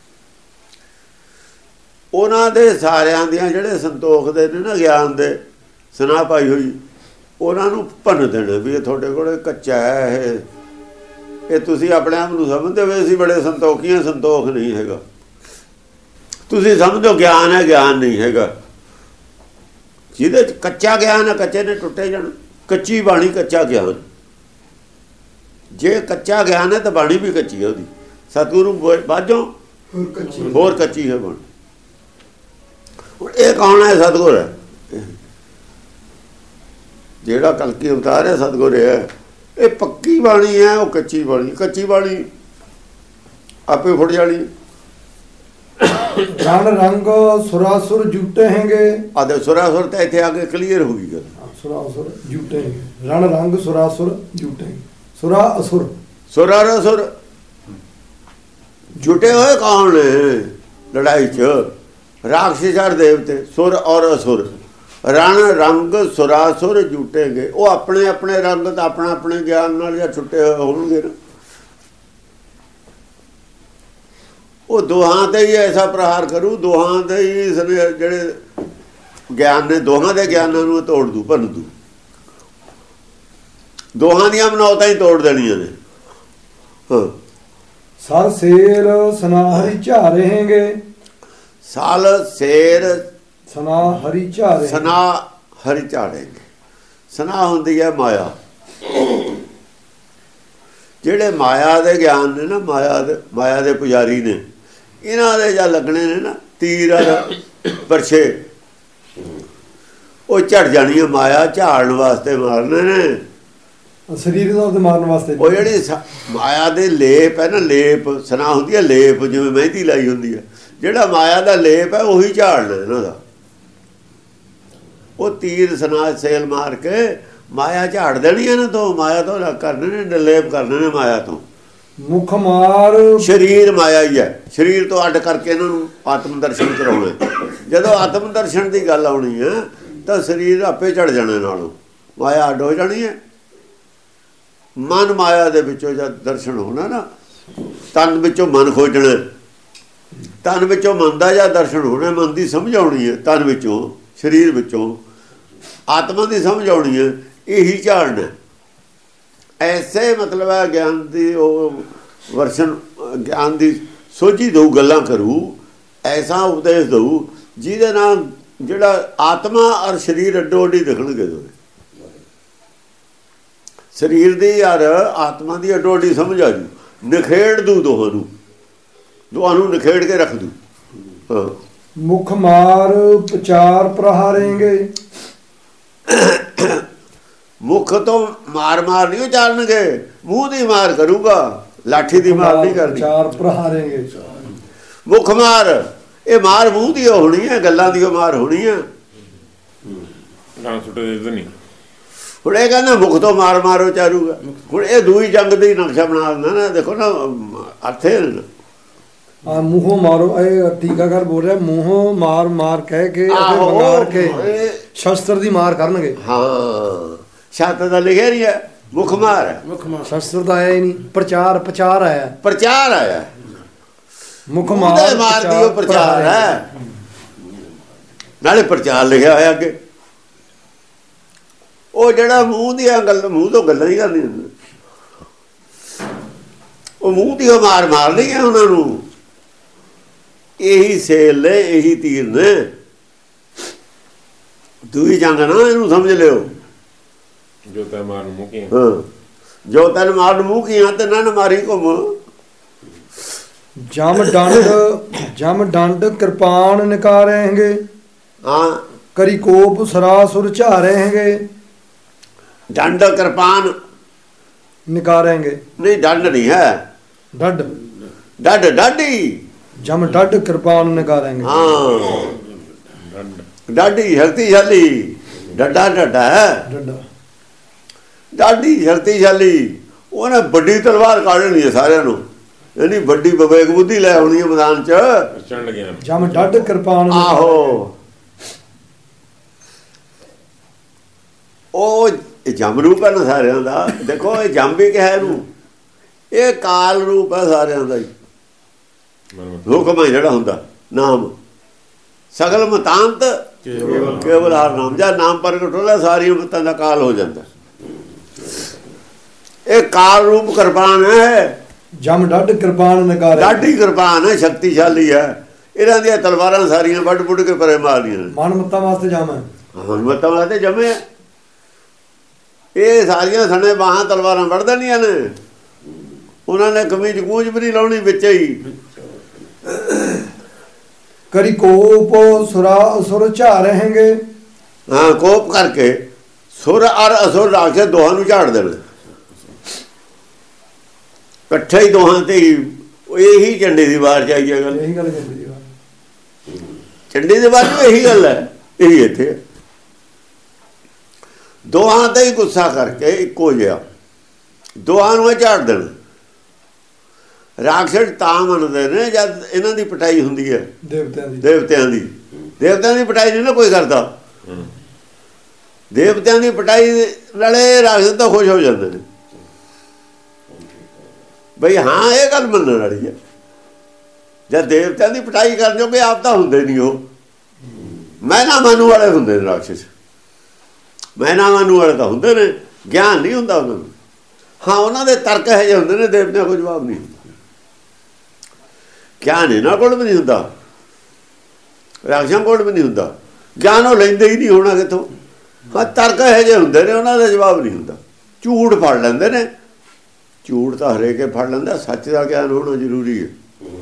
ਉਹਨਾਂ ਦੇ ਸਾਰਿਆਂ ਦੀਆਂ ਜਿਹੜੇ ਸੰਤੋਖ ਦੇ ਨੇ ਨਾ ਗਿਆਨ ਦੇ ਸਨਾਹ ਪਾਈ ਹੋਈ, ਉਹਨਾਂ ਨੂੰ ਭੰਨ ਦੇਣਾ ਵੀ ਇਹ ਤੁਹਾਡੇ ਕੋਲ ਕੱਚਾ ਹੈ। ਇਹ ਇਹ ਤੁਸੀਂ ਆਪਣੇ ਆਪ ਨੂੰ ਸਮਝਦੇ ਹੋ ਅਸੀਂ ਬੜੇ ਸੰਤੋਖੀ ਹਾਂ। ਸੰਤੋਖ ਨਹੀਂ ਹੈਗਾ। ਤੁਸੀਂ ਸਮਝੋ ਗਿਆਨ ਹੈ, ਗਿਆਨ ਨਹੀਂ ਹੈਗਾ। ਜਿਹਦੇ ਚ ਕੱਚਾ ਗਿਆਨ ਹੈ, ਕੱਚੇ ਨੇ ਟੁੱਟੇ ਜਾਣ। ਕੱਚੀ ਬਾਣੀ ਕੱਚਾ ਗਿਆਨ। ਜੇ ਕੱਚਾ ਗਿਆਨ ਹੈ ਤਾਂ ਬਾਣੀ ਵੀ ਕੱਚੀ ਹੈ ਉਹਦੀ। ਸਤਿਗੁਰੂ ਬਾਝੋਂ ਹੋਰ ਕੱਚੀ ਹੈ ਬਾਣੀ। ਹੁਣ ਇਹ ਕੌਣ ਹੈ? ਸਤਿਗੁਰ ਹੈ। ਜਿਹੜਾ ਕਲਕੀ ਅਵਤਾਰ ਹੈ ਸਤਿਗੁਰ ਹੈ। ਇਹ ਪੱਕੀ ਬਾਣੀ ਹੈ, ਉਹ ਕੱਚੀ ਬਾਣੀ। ਕੱਚੀ ਬਾਣੀ ਆਪੇ ਫੁੱਟ ਜਾਣੀ। ਰਣ ਰੰਗ ਸੁਰਾਸੁਰ ਜੁਟेंगे। ਆਦੇ ਸੁਰਾਸੁਰ ਤਾਂ ਇੱਥੇ ਆ ਕੇ ਕਲੀਅਰ ਹੋ ਗਈ ਗੱਲ। ਸੁਰਾਸੁਰ ਜੁਟेंगे। ਰਣ ਰੰਗ ਸੁਰਾਸੁਰ ਜੁਟेंगे। ਸੁਰਾ ਅਸੁਰ ਸੁਰਾ ਅਸੁਰ ਜੁਟੇ ਹੋਏ ਕੌਣ ਨੇ ਲੜਾਈ 'ਚ? ਰਾਖਸ਼ ਔਰ ਦੇਵਤੇ, ਸੁਰ ਔਰ ਅਸੁਰ। ਰਣ ਰੰਗ ਸੁਰਾਸੁਰ ਜੁਟेंगे। ਉਹ ਆਪਣੇ ਆਪਣੇ ਰੰਗ ਤਾਂ ਆਪਣਾ ਆਪਣੇ ਗਿਆਨ ਨਾਲ ਜਾਂ ਛੁੱਟੇ ਹੋਏ ਹੋਣਗੇ ਨਾ। ਉਹ ਦੋਹਾਂ ਤੇ ਹੀ ਐਸਾ ਪ੍ਰਹਾਰ ਕਰੂ, ਦੋਹਾਂ ਦੇ ਹੀ ਜਿਹੜੇ ਗਿਆਨ ਨੇ, ਦੋਹਾਂ ਦੇ ਗਿਆਨਾਂ ਨੂੰ ਤੋੜ ਦੂ, ਭੰਨ ਦੂ। ਦੋਹਾਂ ਦੀਆਂ ਮਨੌਤਾਂ ਹੀ ਤੋੜ ਦੇਣੀਆਂ ਨੇ। ਹਾਂ ਸਰ ਸੇਲ ਸਨਾਹਰੀ ਝਾਰेंगे। ਸਾਲ ਸੇਰ ਸਨਾ ਹਰੀ ਝਾਰੇ। ਸਨਾ ਹਰੀ ਝਾੜेंगे। ਸਨਾ ਹੁੰਦੀ ਹੈ ਮਾਇਆ। ਜਿਹੜੇ ਮਾਇਆ ਦੇ ਗਿਆਨ ਨੇ ਨਾ, ਮਾਇਆ ਦੇ ਮਾਇਆ ਦੇ ਪੁਜਾਰੀ ਨੇ, ਇਹਨਾਂ ਦੇ ਜਾਂ ਲੱਗਣੇ ਨੇ ਨਾ ਤੀਰ ਬਰਛੇ, ਉਹ ਝੜ ਜਾਣੀ ਹੈ। ਮਾਇਆ ਝਾੜਨ ਵਾਸਤੇ ਮਾਰਨੇ ਨੇ, ਸਰੀਰ ਦਾ ਤੇ ਮਾਰਨ ਵਾਸਤੇ। ਉਹ ਜਿਹੜੀ ਮਾਇਆ ਦੇ ਲੇਪ ਹੈ ਨਾ, ਲੇਪ ਸਨਾ ਹੁੰਦੀ ਹੈ ਲੇਪ, ਜਿਵੇਂ ਮਹਿੰਦੀ ਲਾਈ ਹੁੰਦੀ ਹੈ। ਜਿਹੜਾ ਮਾਇਆ ਦਾ ਲੇਪ ਹੈ ਉਹੀ ਝਾੜਨਾ ਇਹਨਾਂ ਦਾ। ਉਹ ਤੀਰ ਸਨਾ ਸੇਲ ਮਾਰ ਕੇ ਮਾਇਆ ਝਾੜ ਦੇਣੀ ਇਹਨਾਂ ਤੋਂ। ਮਾਇਆ ਤੋਂ ਅਲੱਗ ਕਰਨੇ ਨੇ, ਨਿਰਲੇਪ ਕਰਨੇ ਨੇ ਮਾਇਆ ਤੋਂ। ਮੁਖ ਮਾਰ ਸਰੀਰ ਮਾਇਆ ਹੀ ਹੈ। ਸਰੀਰ ਤੋਂ ਅੱਡ ਕਰਕੇ ਇਹਨਾਂ ਨੂੰ ਆਤਮ ਦਰਸ਼ਨ ਕਰਾਉਣਾ। ਜਦੋਂ ਆਤਮ ਦਰਸ਼ਨ ਦੀ ਗੱਲ ਆਉਣੀ ਹੈ ਤਾਂ ਸਰੀਰ ਆਪੇ ਝੜ ਜਾਣਾ, ਨਾਲੋਂ ਮਾਇਆ ਅੱਡ ਹੋ ਜਾਣੀ ਹੈ। ਮਨ ਮਾਇਆ ਦੇ ਵਿੱਚੋਂ ਜਦ ਦਰਸ਼ਨ ਹੋਣਾ ਨਾ, ਤਨ ਵਿੱਚੋਂ ਮਨ ਖੋਜਣਾ। ਤਨ ਵਿੱਚੋਂ ਮਨ ਦਾ ਜਾਂ ਦਰਸ਼ਨ ਹੋਣਾ, ਮਨ ਦੀ ਸਮਝ ਆਉਣੀ ਹੈ। ਤਨ ਵਿੱਚੋਂ, ਸਰੀਰ ਵਿੱਚੋਂ ਆਤਮਾ ਦੀ ਸਮਝ ਆਉਣੀ ਹੈ। ਇਹੀ ਝਾੜਨਾ। ਐਸੇ ਮਤਲਬ ਹੈ ਗਿਆਨ ਦੀ ਉਹ ਵਰਸ਼ਨ, ਗਿਆਨ ਦੀ ਸੋਝੀ ਦਊ, ਗੱਲਾਂ ਕਰੂ, ਐਸਾ ਉਪਦੇਸ਼ ਦਊ ਜਿਹਦੇ ਨਾਲ ਜਿਹੜਾ ਆਤਮਾ ਔਰ ਸਰੀਰ ਅੱਡੋ ਅੱਡੀ ਦਿਖਣਗੇ ਦੋਵੇਂ। ਸਰੀਰ ਦੀ ਯਾਰ ਆਤਮਾ ਦੀ ਅੱਡੋ ਅੱਡੀ ਸਮਝ ਆ ਜੂ, ਨਿਖੇੜ ਦੂ ਦੋਹਾਂ ਨੂੰ, ਦੋਹਾਂ ਨੂੰ ਨਿਖੇੜ ਕੇ ਰੱਖ ਦੂ। ਹਾਂ ਮੁਖ ਮਾਰ ਪ੍ਰਚਾਰ ਪ੍ਰਹਾਰੇਂਗੇ, ਮੁਖ ਤੋਂ ਮਾਰ ਮਾਰ ਨਹੀਂ ਉਚਾਰਨਗੇ, ਮੂੰਹ ਦੀ ਮਾਰ ਕਰੂਗਾ, ਲਾਠੀ ਦੀ ਮਾਰ ਨਹੀਂ ਕਰਨੀ। ਪ੍ਰਚਾਰ ਪ੍ਰਹਾਰੇਂਗੇ, ਮੁਖ ਮਾਰ, ਇਹ ਮਾਰ ਮੂੰਹ ਦੀ ਹੋਣੀ ਹੈ, ਗੱਲਾਂ ਦੀ ਮਾਰ ਹੋਣੀ ਹੈ। ਹੁਣ ਇਹ ਕਹਿੰਦਾ ਮੁਖ ਤੋਂ ਮਾਰ ਮਾਰ ਉਚਾਰੂਗਾ। ਹੁਣ ਇਹ ਦੂਈ ਜੰਗ ਦੀ ਨਕਸ਼ਾ ਬਣਾ ਦਿੰਦਾ ਨਾ, ਦੇਖੋ ਨਾ ਅਰਥੇ ਆ ਮੂੰਹੋਂ ਮਾਰੋ, ਇਹ ਟੀਕਾਕਾਰ ਬੋਲ ਰਿਹਾ, ਮੂੰਹੋਂ ਮਾਰ ਮਾਰ ਕਹਿ ਕੇ ਵੰਗਾਰ ਕੇ ਸ਼ਸਤਰ ਦੀ ਮਾਰ ਕਰਨਗੇ। ਹਾਂ ਸ਼ਸਤਰ ਦਾ ਲਿਖਿਆ ਨਹੀਂ ਹੈ, ਮੁਖ ਮਾਰ ਹੈ, ਸ਼ਸਤਰ ਦਾ ਆਇਆ ਹੀ ਨਹੀਂ, ਪ੍ਰਚਾਰ ਪ੍ਰਚਾਰ ਆਇਆ, ਪ੍ਰਚਾਰ ਆਇਆ, ਮੁਖ ਮਾਰ ਮਾਰ ਦੀ ਉਹ ਪ੍ਰਚਾਰ ਹੈ, ਨਾਲੇ ਪ੍ਰਚਾਰ ਲਿਖਿਆ ਹੋਇਆ ਅੱਗੇ। ਉਹ ਜਿਹੜਾ ਮੂੰਹ ਦੀਆਂ ਗੱਲ, ਮੂੰਹ ਤੋਂ ਗੱਲਾਂ ਹੀ ਕਰਨੀ ਹੁੰਦੀ, ਉਹ ਮੂੰਹ ਦੀ ਉਹ ਮਾਰ ਮਾਰਨੀ ਹੈ ਉਹਨਾਂ ਨੂੰ। ਇਹੀ ਸੇਲ ਨੇ, ਇਹੀ ਤੀਰ ਨੇ। ਦੂਈ ਜੰਗ ਨਾ ਇਹਨੂੰ ਸਮਝ ਲਿਓ। ਜੋ ਤੈ ਮਾਰਨ ਮੂੰਹ ਕੀ, ਹਾਂ ਜੋ ਤੈਨ ਮਾਰਨ ਮੂੰਹ ਕੀਆਂ ਤੇ ਨਾ ਮਾਰੀ ਘੁੰਮ। ਜਮ ਡੰਡ ਜਮ ਡੰਡ ਕਿਰਪਾਨ ਨਿਕਾਰੇਂਗੇ, ਹਾਂ ਕਰੀ ਕੋਪ ਸਰਾਸੁਰ ਝਾਰੇਂਗੇ। ਡੰਡ ਕਿਰਪਾਨ ਨਿਕਾਰੇਂਗੇ ਨਹੀਂ, ਡੰਡ ਨਹੀਂ ਹੈ, ਡੱਡ ਡੱਡ ਡਾਡੀ। ਜਮ ਡੱਡ ਕਿਰਪਾਨ ਨਿਕਾਰੇਂਗੇ। ਹਾਂ ਡਾਡੀ ਸ਼ਕਤੀਸ਼ਾਲੀ, ਡੱਡਾ ਡੱਡਾ ਹੈ, ਡੱਡਾ ਡਾਡੀ ਸ਼ਕਤੀਸ਼ਾਲੀ। ਉਹਨੇ ਵੱਡੀ ਤਲਵਾਰ ਕਾਢਣੀ ਹੈ ਸਾਰਿਆਂ ਨੂੰ, ਇਹਨੀ ਵੱਡੀ ਵਿਵੇਕ ਬੁੱਧੀ ਲੈ ਆਉਣੀ ਹੈ ਮੈਦਾਨ ਚ। ਜਮ ਡੱਡ ਕਿਰਪਾਨ। ਆਹੋ ਉਹ ਜਮ ਰੂਪ ਹੈ ਨਾ ਸਾਰਿਆਂ ਦਾ। ਦੇਖੋ ਇਹ ਜਮ ਵੀ ਕਿਹਾ ਇਹਨੂੰ, ਇਹ ਕਾਲ ਰੂਪ ਹੈ ਸਾਰਿਆਂ ਦਾ ਹੀ। ਹੁਕਮ ਹੈ ਜਿਹੜਾ ਹੁੰਦਾ ਨਾਮ, ਸਗਲ ਮਤਾਂਤ ਕੇਵਲ ਹਰ ਨਾਮ। ਜਦ ਨਾਮ ਪ੍ਰਗਟ ਹੁੰਦਾ ਸਾਰੀਆਂ ਮਤਾਂ ਦਾ ਕਾਲ ਹੋ ਜਾਂਦਾ। ਇਹ ਕਾਲ ਰੂਪ ਕਿਰਪਾਨ ਹੈ, ਜਮ ਡੱਡ ਕਿਰਪਾਨ ਨਿਕਾਰੇ। ਡਾਢੀ ਕਿਰਪਾਨ ਹੈ, ਸ਼ਕਤੀਸ਼ਾਲੀ ਹੈ। ਇਹਨਾਂ ਦੀਆਂ ਤਲਵਾਰਾਂ ਸਾਰੀਆਂ ਵੱਢ ਵੁੱਢ ਕੇ ਪਰੇ ਮਾਰਦੀਆਂ ਨੇ। ਮਨ ਮੱਤਾਂ ਵਾਸਤੇ ਜਮ ਹੈ, ਮਨ ਮੱਤਾਂ ਵਾਸਤੇ ਜਮੇ। ਇਹ ਸਾਰੀਆਂ ਸਣੇ ਬਾਹਾਂ ਤਲਵਾਰਾਂ ਵੱਢ ਦੇਣੀਆਂ ਨੇ। ਉਹਨਾਂ ਨੇ ਕਮੀਜ਼ ਕੂੰਜ ਵੀ ਨਹੀਂ ਲਾਉਣੀ ਵਿੱਚ ਹੀ। ਕਰੀ ਕੋਪ ਸੁਰਾ ਸੁਰ ਝਾਰੇਂਗੇ। ਹਾਂ ਕੋਪ ਕਰਕੇ ਸੁਰ ਅਰ ਅਸੁਰ ਰਾਖੇ ਦੋਹਾਂ ਨੂੰ ਝਾੜ ਦੇਣਾ ਇਕੱਠੇ ਹੀ, ਦੋਹਾਂ ਤੇ ਹੀ। ਇਹੀ ਝੰਡੇ ਦੀ ਵਾਰ ਚਾਹੀਦੀ ਹੈ ਗੱਲ। ਇਹੀ ਗੱਲ ਕਹਿੰਦੀ ਹੈ ਝੰਡੇ ਦੀ ਵਾਰ ਇਹੀ ਗੱਲ ਹੈ, ਇਹੀ ਇੱਥੇ ਦੋਹਾਂ ਤੇ ਹੀ ਗੁੱਸਾ ਕਰਕੇ ਇੱਕੋ ਜਿਹਾ ਦੋਹਾਂ ਨੂੰ ਝਾੜ ਦੇਣਾ। ਰਾਖਸ਼ ਤਾਂ ਮੰਨਦੇ ਨੇ ਜਦ ਇਹਨਾਂ ਦੀ ਪਟਾਈ ਹੁੰਦੀ ਹੈ ਦੇਵਤਿਆਂ ਦੀ। ਦੇਵਤਿਆਂ ਦੀ ਦੇਵਤਿਆਂ ਦੀ ਪਟਾਈ ਨਹੀਂ ਨਾ ਕੋਈ ਕਰਦਾ। ਦੇਵਤਿਆਂ ਦੀ ਪਟਾਈ ਨਾਲੇ ਰਾਖਸ਼ ਤਾਂ ਖੁਸ਼ ਹੋ ਜਾਂਦੇ ਨੇ ਬਈ ਹਾਂ ਇਹ ਗੱਲ ਮੰਨਣ ਵਾਲੀ ਹੈ। ਜਦ ਦੇਵਤਿਆਂ ਦੀ ਪਟਾਈ ਕਰ ਜੋਗੇ ਆਪ ਤਾਂ ਹੁੰਦੇ ਨਹੀਂ, ਉਹ ਮੈਂ ਨਾ ਮੰਨੂ ਵਾਲੇ ਹੁੰਦੇ ਨੇ ਰਾਖਸ਼। ਮੈਂ ਨਾ ਮੰਨੂ ਵਾਲੇ ਤਾਂ ਹੁੰਦੇ ਨੇ, ਗਿਆਨ ਨਹੀਂ ਹੁੰਦਾ ਉਹਨਾਂ ਨੂੰ। ਹਾਂ ਉਹਨਾਂ ਦੇ ਤਰਕ ਇਹੋ ਜਿਹੇ ਹੁੰਦੇ ਨੇ, ਦੇਵਤਿਆਂ ਕੋਈ ਜਵਾਬ ਨਹੀਂ ਹੁੰਦਾ। ਗਿਆਨ ਇਹਨਾਂ ਕੋਲ ਵੀ ਨਹੀਂ ਹੁੰਦਾ, ਰਾਖਸ਼ਾਂ ਕੋਲ ਵੀ ਨਹੀਂ ਹੁੰਦਾ। ਗਿਆਨ ਉਹ ਲੈਂਦੇ ਹੀ ਨਹੀਂ ਹੋਣਾ ਕਿੱਥੋਂ। ਹਾਂ ਤਰਕ ਇਹੋ ਜਿਹੇ ਹੁੰਦੇ ਨੇ, ਉਹਨਾਂ ਦਾ ਜਵਾਬ ਨਹੀਂ ਹੁੰਦਾ। ਝੂਠ ਫੜ ਲੈਂਦੇ ਨੇ, ਝੂਠ ਤਾਂ ਹਰੇਕ ਫੜ ਲੈਂਦਾ। ਸੱਚ ਦਾ ਗਿਆਨ ਹੋਣਾ ਜ਼ਰੂਰੀ ਹੈ।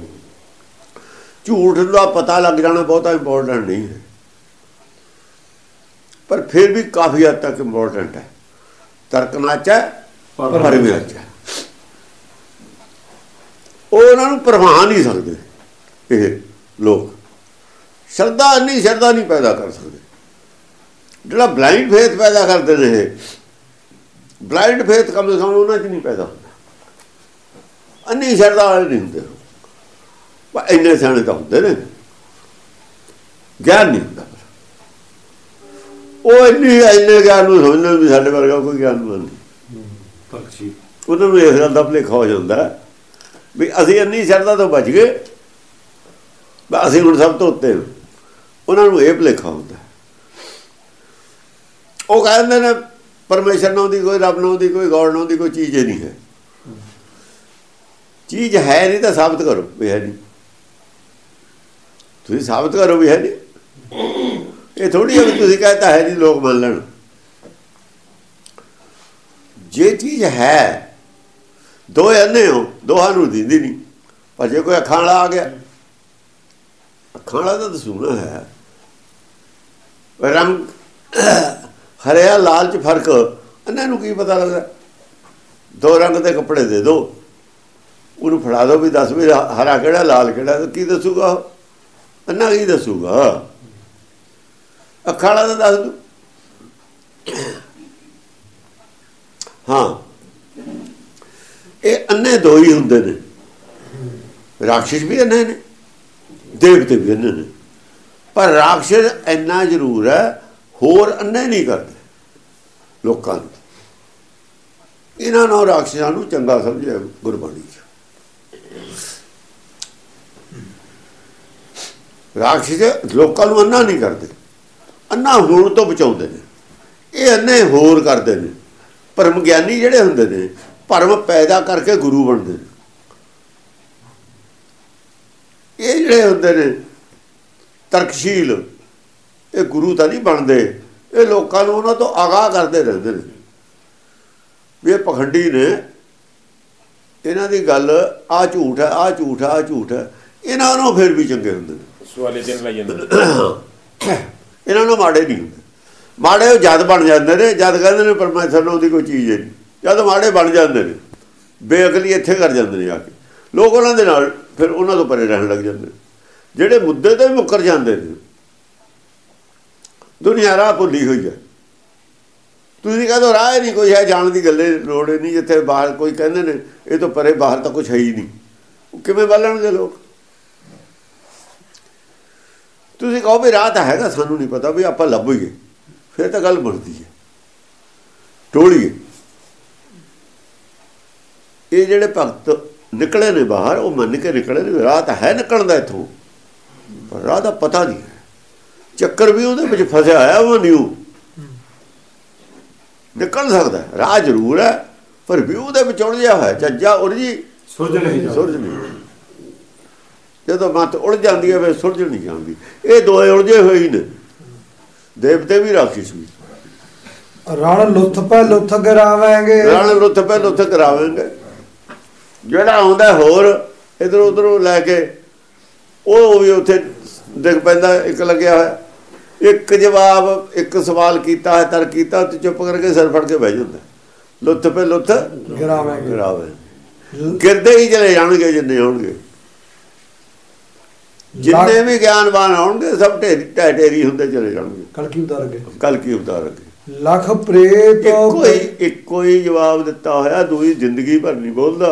ਝੂਠ ਦਾ ਪਤਾ ਲੱਗ ਜਾਣਾ ਬਹੁਤਾ ਇੰਪੋਰਟੈਂਟ ਨਹੀਂ ਹੈ, ਪਰ ਫਿਰ ਵੀ ਕਾਫੀ ਹੱਦ ਤੱਕ ਇੰਪੋਰਟੈਂਟ ਹੈ। ਤਰਕ ਨਾਚ ਹੈ, ਪਰਮ ਨਾਚ ਹੈ। ਉਹ ਉਹਨਾਂ ਨੂੰ ਪਰਵਾਹ ਨਹੀਂ ਸਕਦੇ। ਇਹ ਲੋਕ ਸ਼ਰਧਾ ਨਹੀਂ ਸ਼ਰਧਾ ਨਹੀਂ ਪੈਦਾ ਕਰ ਸਕਦੇ। ਜਿਹੜਾ ਬਲਾਈਂਡ ਫੇਥ ਪੈਦਾ ਕਰਦੇ ਨੇ, ਇਹ ਬਲਾਈਂਡ ਫੇਥ ਕਮ ਸੇ ਕਮ ਉਹਨਾਂ 'ਚ ਨਹੀਂ ਪੈਦਾ ਹੁੰਦਾ। ਅੰਨੀ ਸ਼ਰਧਾ ਵਾਲੇ ਨਹੀਂ ਹੁੰਦੇ। ਪਰ ਇੰਨੇ ਸਿਆਣੇ ਤਾਂ ਹੁੰਦੇ ਨੇ, ਗਿਆਨ ਨਹੀਂ ਹੁੰਦਾ। ਉਹ ਇੰਨੀ ਇੰਨੇ ਗਿਆਨ ਨੂੰ ਸਮਝਦੇ ਵੀ ਸਾਡੇ ਵਰਗਾ ਕੋਈ ਗਿਆਨ ਨਹੀਂ। ਉਹਨਾਂ ਨੂੰ ਇਸ ਗੱਲ ਦਾ ਭੁਲੇਖਾ ਹੋ ਜਾਂਦਾ ਵੀ ਅਸੀਂ ਇੰਨੀ ਸ਼ਰਧਾ ਤੋਂ ਬਚ ਗਏ, ਅਸੀਂ ਹੁਣ ਸਭ ਤੋਂ ਉੱਤੇ। ਉਹਨਾਂ ਨੂੰ ਇਹ ਭੁਲੇਖਾ ਹੁੰਦਾ। ਉਹ ਕਹਿੰਦੇ ਨੇ ਪਰਮੇਸ਼ਰ ਨਾਮ ਦੀ ਕੋਈ, ਰੱਬ ਨਾਮ ਦੀ ਕੋਈ, ਗੌਡ ਨਾਮ ਦੀ ਕੋਈ ਚੀਜ਼ ਹੀ ਨਹੀਂ ਹੈ। ਚੀਜ਼ ਹੈ ਨਹੀਂ ਤਾਂ ਸਾਬਤ ਕਰੋ ਵੀ ਹੈ ਨਹੀਂ। ਤੁਸੀਂ ਸਾਬਤ ਕਰੋ ਵੀ ਹੈ ਨਹੀਂ। ਇਹ ਥੋੜੀ ਹੈ ਵੀ ਤੁਸੀਂ ਕਹਿੰਦਾ ਹੈ ਨਹੀਂ ਲੋਕ ਮੰਨ ਲੈਣ। ਜੇ ਚੀਜ਼ ਹੈ ਦੋਏ ਅੰਨੇ ਹੋ, ਦੋਹਾਂ ਨੂੰ ਦਿੰਦੀ ਨਹੀਂ। ਪਰ ਜੇ ਕੋਈ ਅੱਖਾਂ ਵਾਲਾ ਆ ਗਿਆ, ਅੱਖਾਂ ਵਾਲਾ ਤਾਂ ਦਸੂਣਾ ਹੈ। ਰੰਗ ਹਰਿਆ ਲਾਲ 'ਚ ਫਰਕ ਅੰਨੇ ਨੂੰ ਕੀ ਪਤਾ ਲੱਗਦਾ? ਦੋ ਰੰਗ ਦੇ ਕੱਪੜੇ ਦੇ ਦੋ, ਉਹਨੂੰ ਫੜਾ ਦੋ ਵੀ ਦੱਸ ਵੀ ਹਰਾ ਕਿਹੜਾ ਲਾਲ ਕਿਹੜਾ, ਤਾਂ ਕੀ ਦੱਸੂਗਾ? ਅੰਨਾ ਕੀ ਦੱਸੂਗਾ? ਅੱਖਾਂ ਵਾਲਾ ਤਾਂ ਦੱਸ ਦੂ। ਹਾਂ, ਇਹ ਅੰਨੇ ਦੋ ਹੀ ਹੁੰਦੇ ਨੇ। ਰਾਖਸ਼ ਵੀ ਅੰਨੇ ਨੇ, ਦੇਵਤੇ ਵੀ ਅੰਨੇ ਨੇ। ਪਰ ਰਾਖਸ਼ ਇੰਨਾ ਜ਼ਰੂਰ ਹੈ, ਹੋਰ ਅੰਨੇ ਨਹੀਂ ਕਰਦੇ ਲੋਕਾਂ ਨੂੰ। ਇਹਨਾਂ ਨੂੰ ਰਾਖਸ਼ਾਂ ਨੂੰ ਚੰਗਾ ਸਮਝਿਆ ਗੁਰਬਾਣੀ 'ਚ। ਰਾਖਸ਼ ਲੋਕਾਂ ਨੂੰ ਅੰਨਾ ਨਹੀਂ ਕਰਦੇ, ਅੰਨਾ ਹੋਣ ਤੋਂ ਬਚਾਉਂਦੇ ਨੇ। ਇਹ ਅੰਨੇ ਹੋਰ ਕਰਦੇ ਨੇ। ਭਰਮ ਗਿਆਨੀ ਜਿਹੜੇ ਹੁੰਦੇ ਨੇ, ਭਰਮ ਪੈਦਾ ਕਰਕੇ ਗੁਰੂ ਬਣਦੇ ਨੇ। ਇਹ ਜਿਹੜੇ ਹੁੰਦੇ ਨੇ ਤਰਕਸ਼ੀਲ, ਇਹ ਗੁਰੂ ਤਾਂ ਨਹੀਂ ਬਣਦੇ। ਇਹ ਲੋਕਾਂ ਨੂੰ ਉਹਨਾਂ ਤੋਂ ਆਗਾਹ ਕਰਦੇ ਰਹਿੰਦੇ ਨੇ ਵੀ ਇਹ ਪਖੰਡੀ ਨੇ, ਇਹਨਾਂ ਦੀ ਗੱਲ ਆਹ ਝੂਠ ਹੈ, ਆਹ ਝੂਠ ਹੈ, ਆਹ ਝੂਠ ਹੈ। ਇਹਨਾਂ ਨੂੰ ਫਿਰ ਵੀ ਚੰਗੇ ਹੁੰਦੇ ਨੇ, ਸਵਾਲੇ ਦਿਨ ਲਈ ਜਾਂਦੇ। ਇਹਨਾਂ ਨੂੰ ਮਾੜੇ ਨਹੀਂ ਹੁੰਦੇ। ਮਾੜੇ ਉਹ ਜਦ ਬਣ ਜਾਂਦੇ ਨੇ, ਜਦ ਕਹਿੰਦੇ ਨੇ ਪਰਮੇਸ਼ਰ ਨੂੰ ਉਹਦੀ ਕੋਈ ਚੀਜ਼ ਹੈ ਨਹੀਂ। ਜਦ ਮਾੜੇ ਬਣ ਜਾਂਦੇ ਨੇ, ਬੇਅਕਲੀ ਇੱਥੇ ਕਰ ਜਾਂਦੇ ਨੇ ਆ ਕੇ, ਲੋਕ ਉਹਨਾਂ ਦੇ ਨਾਲ ਫਿਰ ਉਹਨਾਂ ਤੋਂ ਪਰੇ ਰਹਿਣ ਲੱਗ ਜਾਂਦੇ ਨੇ। ਜਿਹੜੇ ਮੁੱਦੇ ਤੋਂ ਹੀ ਮੁੱਕਰ ਜਾਂਦੇ ਨੇ। ਦੁਨੀਆ ਰਾਹ ਭੁੱਲੀ ਹੋਈ ਹੈ। ਤੁਸੀਂ ਕਹਿੰਦੇ ਰਾਹ ਨਹੀਂ ਕੋਈ ਹੈ, ਜਾਣ ਦੀ ਗੱਲੇ ਲੋੜ ਨਹੀਂ। ਜਿੱਥੇ ਬਾਹਰ ਕੋਈ ਕਹਿੰਦੇ ਨੇ ਇਹ ਤੋਂ ਪਰੇ ਬਾਹਰ ਤਾਂ ਕੁਛ ਹੈ ਹੀ ਨਹੀਂ, ਉਹ ਕਿਵੇਂ ਬੋਲਣਗੇ ਲੋਕ? ਤੁਸੀਂ ਕਹੋ ਵੀ ਰਾਹ ਤਾਂ ਹੈਗਾ, ਸਾਨੂੰ ਨਹੀਂ ਪਤਾ, ਵੀ ਆਪਾਂ ਲੱਭੀਏ, ਫਿਰ ਤਾਂ ਗੱਲ ਬਣਦੀ ਹੈ। ਟੋਲੀਏ ਇਹ ਜਿਹੜੇ ਭਗਤ ਨਿਕਲੇ ਨੇ ਬਾਹਰ, ਉਹ ਮੰਨ ਕੇ ਨਿਕਲੇ ਨੇ ਰਾਹ ਤਾਂ ਹੈ ਨਿਕਲਣ ਦਾ ਇੱਥੋਂ, ਪਰ ਰਾਹ ਦਾ ਪਤਾ ਨਹੀਂ ਹੈ। ਚੱਕਰ ਵੀ ਉਹਦੇ ਵਿੱਚ ਫਸਿਆ ਹੋਇਆ, ਉਹ ਨਹੀਂ ਨਿਕਲ ਸਕਦਾ। ਰਾਹ ਜ਼ਰੂਰ ਹੈ, ਪਰ ਵੀ ਉਹਦੇ ਵਿੱਚ ਉਲਝਿਆ ਹੋਇਆ। ਚੱਜਾ ਉਲਝੀ ਸੁਲਝ ਨਹੀਂ ਸੁਲਝ ਨਹੀਂ ਜਦੋਂ ਮੱਤ ਉਲਝ ਜਾਂਦੀ ਹੈ, ਫਿਰ ਸੁਲਝ ਨਹੀਂ ਜਾਂਦੀ। ਇਹ ਦੋਏ ਉਲਝੇ ਹੋਏ ਹੀ ਨੇ, ਦੇਵਤੇ ਵੀ ਰਾਖਸ਼ ਵੀ। ਰਣ ਲੁੱਥ ਪੈ ਲੁੱਥ ਕਰਾਵਾਂਗੇ, ਰਣ ਲੁੱਥ ਪੈ ਲੁੱਥ ਕਰਾਵਾਂਗੇ। ਜਿਹੜਾ ਆਉਂਦਾ ਹੋਰ ਇੱਧਰੋਂ ਉੱਧਰੋਂ ਲੈ ਕੇ, ਉਹ ਵੀ ਉੱਥੇ ਡਿੱਗ ਪੈਂਦਾ। ਇੱਕ ਲੱਗਿਆ ਹੋਇਆ, ਇੱਕ ਜਵਾਬ, ਇੱਕ ਸਵਾਲ ਕੀਤਾ ਹੈ, ਤਰ ਕੀਤਾ, ਤੇ ਚੁੱਪ ਕਰਕੇ ਸਿਰ ਫੜ ਕੇ ਬਹਿ ਜਾਂਦਾ। ਲੁੱਥ ਪੈ ਲੁੱਥ ਕਰਾਵਾਂਗੇ ਕਰਾਵਾਂਗੇ। ਗਿਰਦੇ ਹੀ ਚਲੇ ਜਾਣਗੇ ਜਿੰਨੇ ਆਉਣਗੇ। ਜਿੰਨੇ ਵੀ ਗਿਆਨਵਾਨ ਆਉਣਗੇ ਸਭ ਢੇਰੀ ਢਹਿ ਢੇਰੀ ਹੁੰਦੇ ਚਲੇ ਜਾਣਗੇ। ਕਲਕੀ ਉਤਾਰ ਅੱਗੇ, ਕਲਕੀ ਉਤਾਰ ਅੱਗੇ। ਲੱਖ ਪ੍ਰੇਤ ਇੱਕੋ ਹੀ ਇੱਕੋ ਹੀ ਜਵਾਬ ਦਿੱਤਾ ਹੋਇਆ, ਦੂਈ ਜ਼ਿੰਦਗੀ ਭਰ ਨਹੀਂ ਬੋਲਦਾ।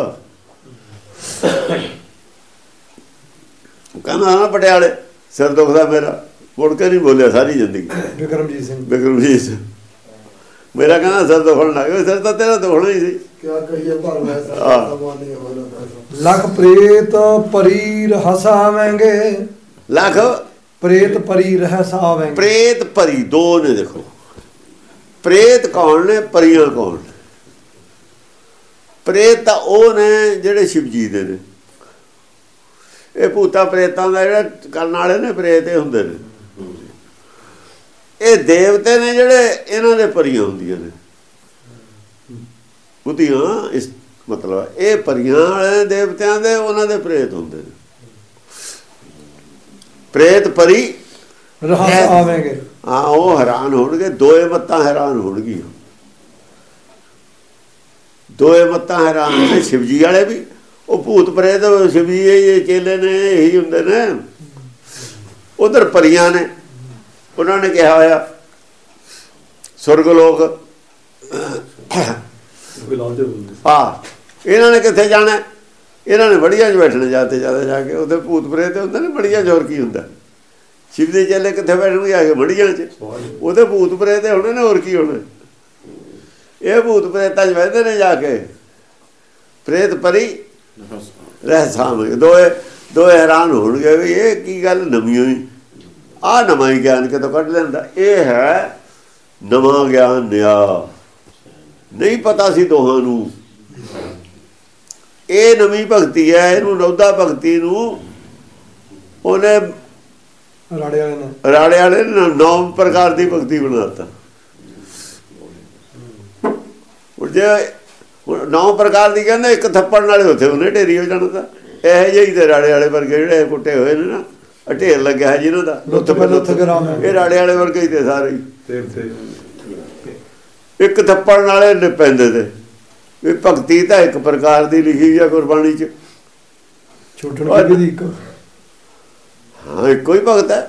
ਕਹਿੰਦਾ ਨਾ ਪਟਿਆਲੇ ਸਿਰ ਦੁਖਦਾ ਮੇਰਾ, ਮੁੜ ਕੇ ਨਹੀਂ ਬੋਲਿਆ ਸਾਰੀ ਜ਼ਿੰਦਗੀ। ਬਿਕਰਮਜੀਤ ਸਿੰਘ ਬਿਕਰਮਜੀਤ ਸਿੰਘ ਮੇਰਾ ਕਹਿੰਦਾ ਸਿਰ ਦੁਖਣ ਲੱਗ ਗਿਆ। ਸਿਰ ਤਾਂ ਤੇਰਾ ਦੁਖਣਾ ਹੀ ਸੀ। ਕਿਆ ਕਹੀਏ ਪਰ ਮੈਂ ਸਮਾਂ ਨਹੀਂ ਹੋਣਾ। ਲੱਖ ਪ੍ਰੇਤ ਪਰੀ ਹਸਾਵਾਂਗੇ, ਲੱਖ ਪ੍ਰੇਤ ਪਰੀ ਹਸਾਵਾਂਗੇ। ਪ੍ਰੇਤ ਪਰੀ ਦੋ ਨੇ। ਦੇਖੋ ਪ੍ਰੇਤ ਕੌਣ ਨੇ, ਪਰੀਆਂ ਕੌਣ ਨੇ? ਪ੍ਰੇਤ ਤਾਂ ਉਹ ਨੇ ਜਿਹੜੇ ਸ਼ਿਵ ਜੀ ਦੇ ਨੇ। ਇਹ ਭੂਤਾਂ ਪ੍ਰੇਤਾਂ ਦਾ ਜਿਹੜਾ ਕਰਨ ਵਾਲੇ ਨੇ, ਪ੍ਰੇਤ ਇਹ ਹੁੰਦੇ ਨੇ। ਇਹ ਦੇਵਤੇ ਨੇ ਜਿਹੜੇ, ਇਹਨਾਂ ਦੇ ਪਰੀਆਂ ਹੁੰਦੀਆਂ ਨੇ ਬੁੱਧੀਆਂ। ਇਸ ਮਤਲਬ ਇਹ ਪਰੀਆਂ ਵਾਲੇ ਦੇਵਤਿਆਂ ਦੇ, ਉਹਨਾਂ ਦੇ ਪ੍ਰੇਤ ਹੁੰਦੇ ਨੇ। ਪ੍ਰੇਤ ਪਰੀ ਰਹਿ ਆਵੇਂਗੇ। ਹਾਂ, ਉਹ ਹੈਰਾਨ ਹੋਣਗੇ। ਦੋਏ ਮੱਤਾਂ ਹੈਰਾਨ ਹੋਣਗੀਆਂ। ਦੋਏ ਮੱਤਾਂ ਹੈਰਾਨ ਨੇ, ਸ਼ਿਵਜੀ ਵਾਲੇ ਵੀ। ਉਹ ਭੂਤ ਪ੍ਰੇਤ ਸ਼ਿਵਜੀ ਇਹ ਚੇਲੇ ਨੇ, ਇਹੀ ਹੁੰਦੇ ਨੇ। ਉਧਰ ਪਰੀਆਂ ਨੇ, ਉਹਨਾਂ ਨੇ ਕਿਹਾ ਹੋਇਆ ਸੁਰਗ ਲੋਕ। ਹਾਂ, ਇਹਨਾਂ ਨੇ ਕਿੱਥੇ ਜਾਣਾ? ਇਹਨਾਂ ਨੇ ਬੜੀਆਂ 'ਚ ਬੈਠਣੇ ਜਾਂਦੇ ਜਿਆਦਾ ਜਾ ਕੇ। ਉੱਥੇ ਭੂਤ ਪ੍ਰੇਤ ਹੁੰਦੇ ਨੇ ਬੜੀਆਂ 'ਚ। ਹੋਰ ਕੀ ਹੁੰਦਾ? ਸ਼ਿਵ ਦੇ ਚੇਲੇ ਕਿੱਥੇ ਬੈਠਣਗੇ? ਆ ਕੇ ਬੜੀਆਂ 'ਚ। ਉਹਦੇ ਭੂਤ ਪ੍ਰੇਤ ਹੋਣੇ ਨੇ, ਹੋਰ ਕੀ ਹੋਣੇ? ਇਹ ਭੂਤ ਪ੍ਰੇਤਾਂ 'ਚ ਬਹਿੰਦੇ ਨੇ ਜਾ ਕੇ। ਪ੍ਰੇਤ ਪਰੀ ਰਹਿ ਸਾਹਮਣੇ ਦੋਏ ਦੋਏ ਹੈਰਾਨ ਹੋਣਗੇ ਵੀ ਇਹ ਕੀ ਗੱਲ ਨਵੀਂ ਹੋਈ। ਆਹ ਨਵਾਂ ਹੀ ਗਿਆਨ ਕਿਤੋਂ ਕੱਢ ਲੈਂਦਾ। ਇਹ ਹੈ ਨਵਾਂ ਗਿਆਨ, ਨਿਆ ਨਹੀਂ ਪਤਾ ਸੀ ਦੋਹਾਂ ਨੂੰ। ਇਹ ਨਵੀਂ ਭਗਤੀ ਹੈ। ਇਹਨੂੰ ਰੌਦਾ ਭਗਤੀ ਨੂੰ ਉਹਨੇ ਰਾੜੇ ਵਾਲੇ ਨੇ ਰਾੜੇ ਵਾਲੇ ਨੇ ਨੌ ਪ੍ਰਕਾਰ ਦੀ ਭਗਤੀ ਬਣਾਤਾ। ਹੁਣ ਜੇ ਹੁਣ ਨੌ ਪ੍ਰਕਾਰ ਦੀ ਕਹਿੰਦੇ ਇੱਕ ਥੱਪੜ ਨਾਲੇ ਉੱਥੇ ਉਹਨੇ ਢੇਰੀ ਹੋ ਜਾਣਾ ਤਾਂ ਇਹੋ ਜਿਹੇ ਹੀ ਤੇ ਰਾੜੇ ਵਾਲੇ ਵਰਗੇ ਜਿਹੜੇ ਕੁੱਟੇ ਹੋਏ ਨੇ ਨਾ ਢੇਰ ਲੱਗਿਆ ਹੈ ਜਿਹਨਾਂ ਦਾ ਲੁੱਥ ਪੈ ਲੁੱਥ ਗਰਾਮ ਇਹ ਰਾੜੇ ਵਾਲੇ ਵਰਗੇ ਹੀ ਤੇ ਸਾਰੇ ਇੱਕ ਥੱਪੜ ਨਾਲੇ ਨੇ ਪੈਂਦੇ ਤੇ ਵੀ ਭਗਤੀ ਤਾਂ ਇੱਕ ਪ੍ਰਕਾਰ ਦੀ ਲਿਖੀ ਆ ਗੁਰਬਾਣੀ ਚ ਛੁੱਟਣ ਦੀ ਇੱਕ ਹਾਂ ਇੱਕੋ ਹੀ ਭਗਤ ਹੈ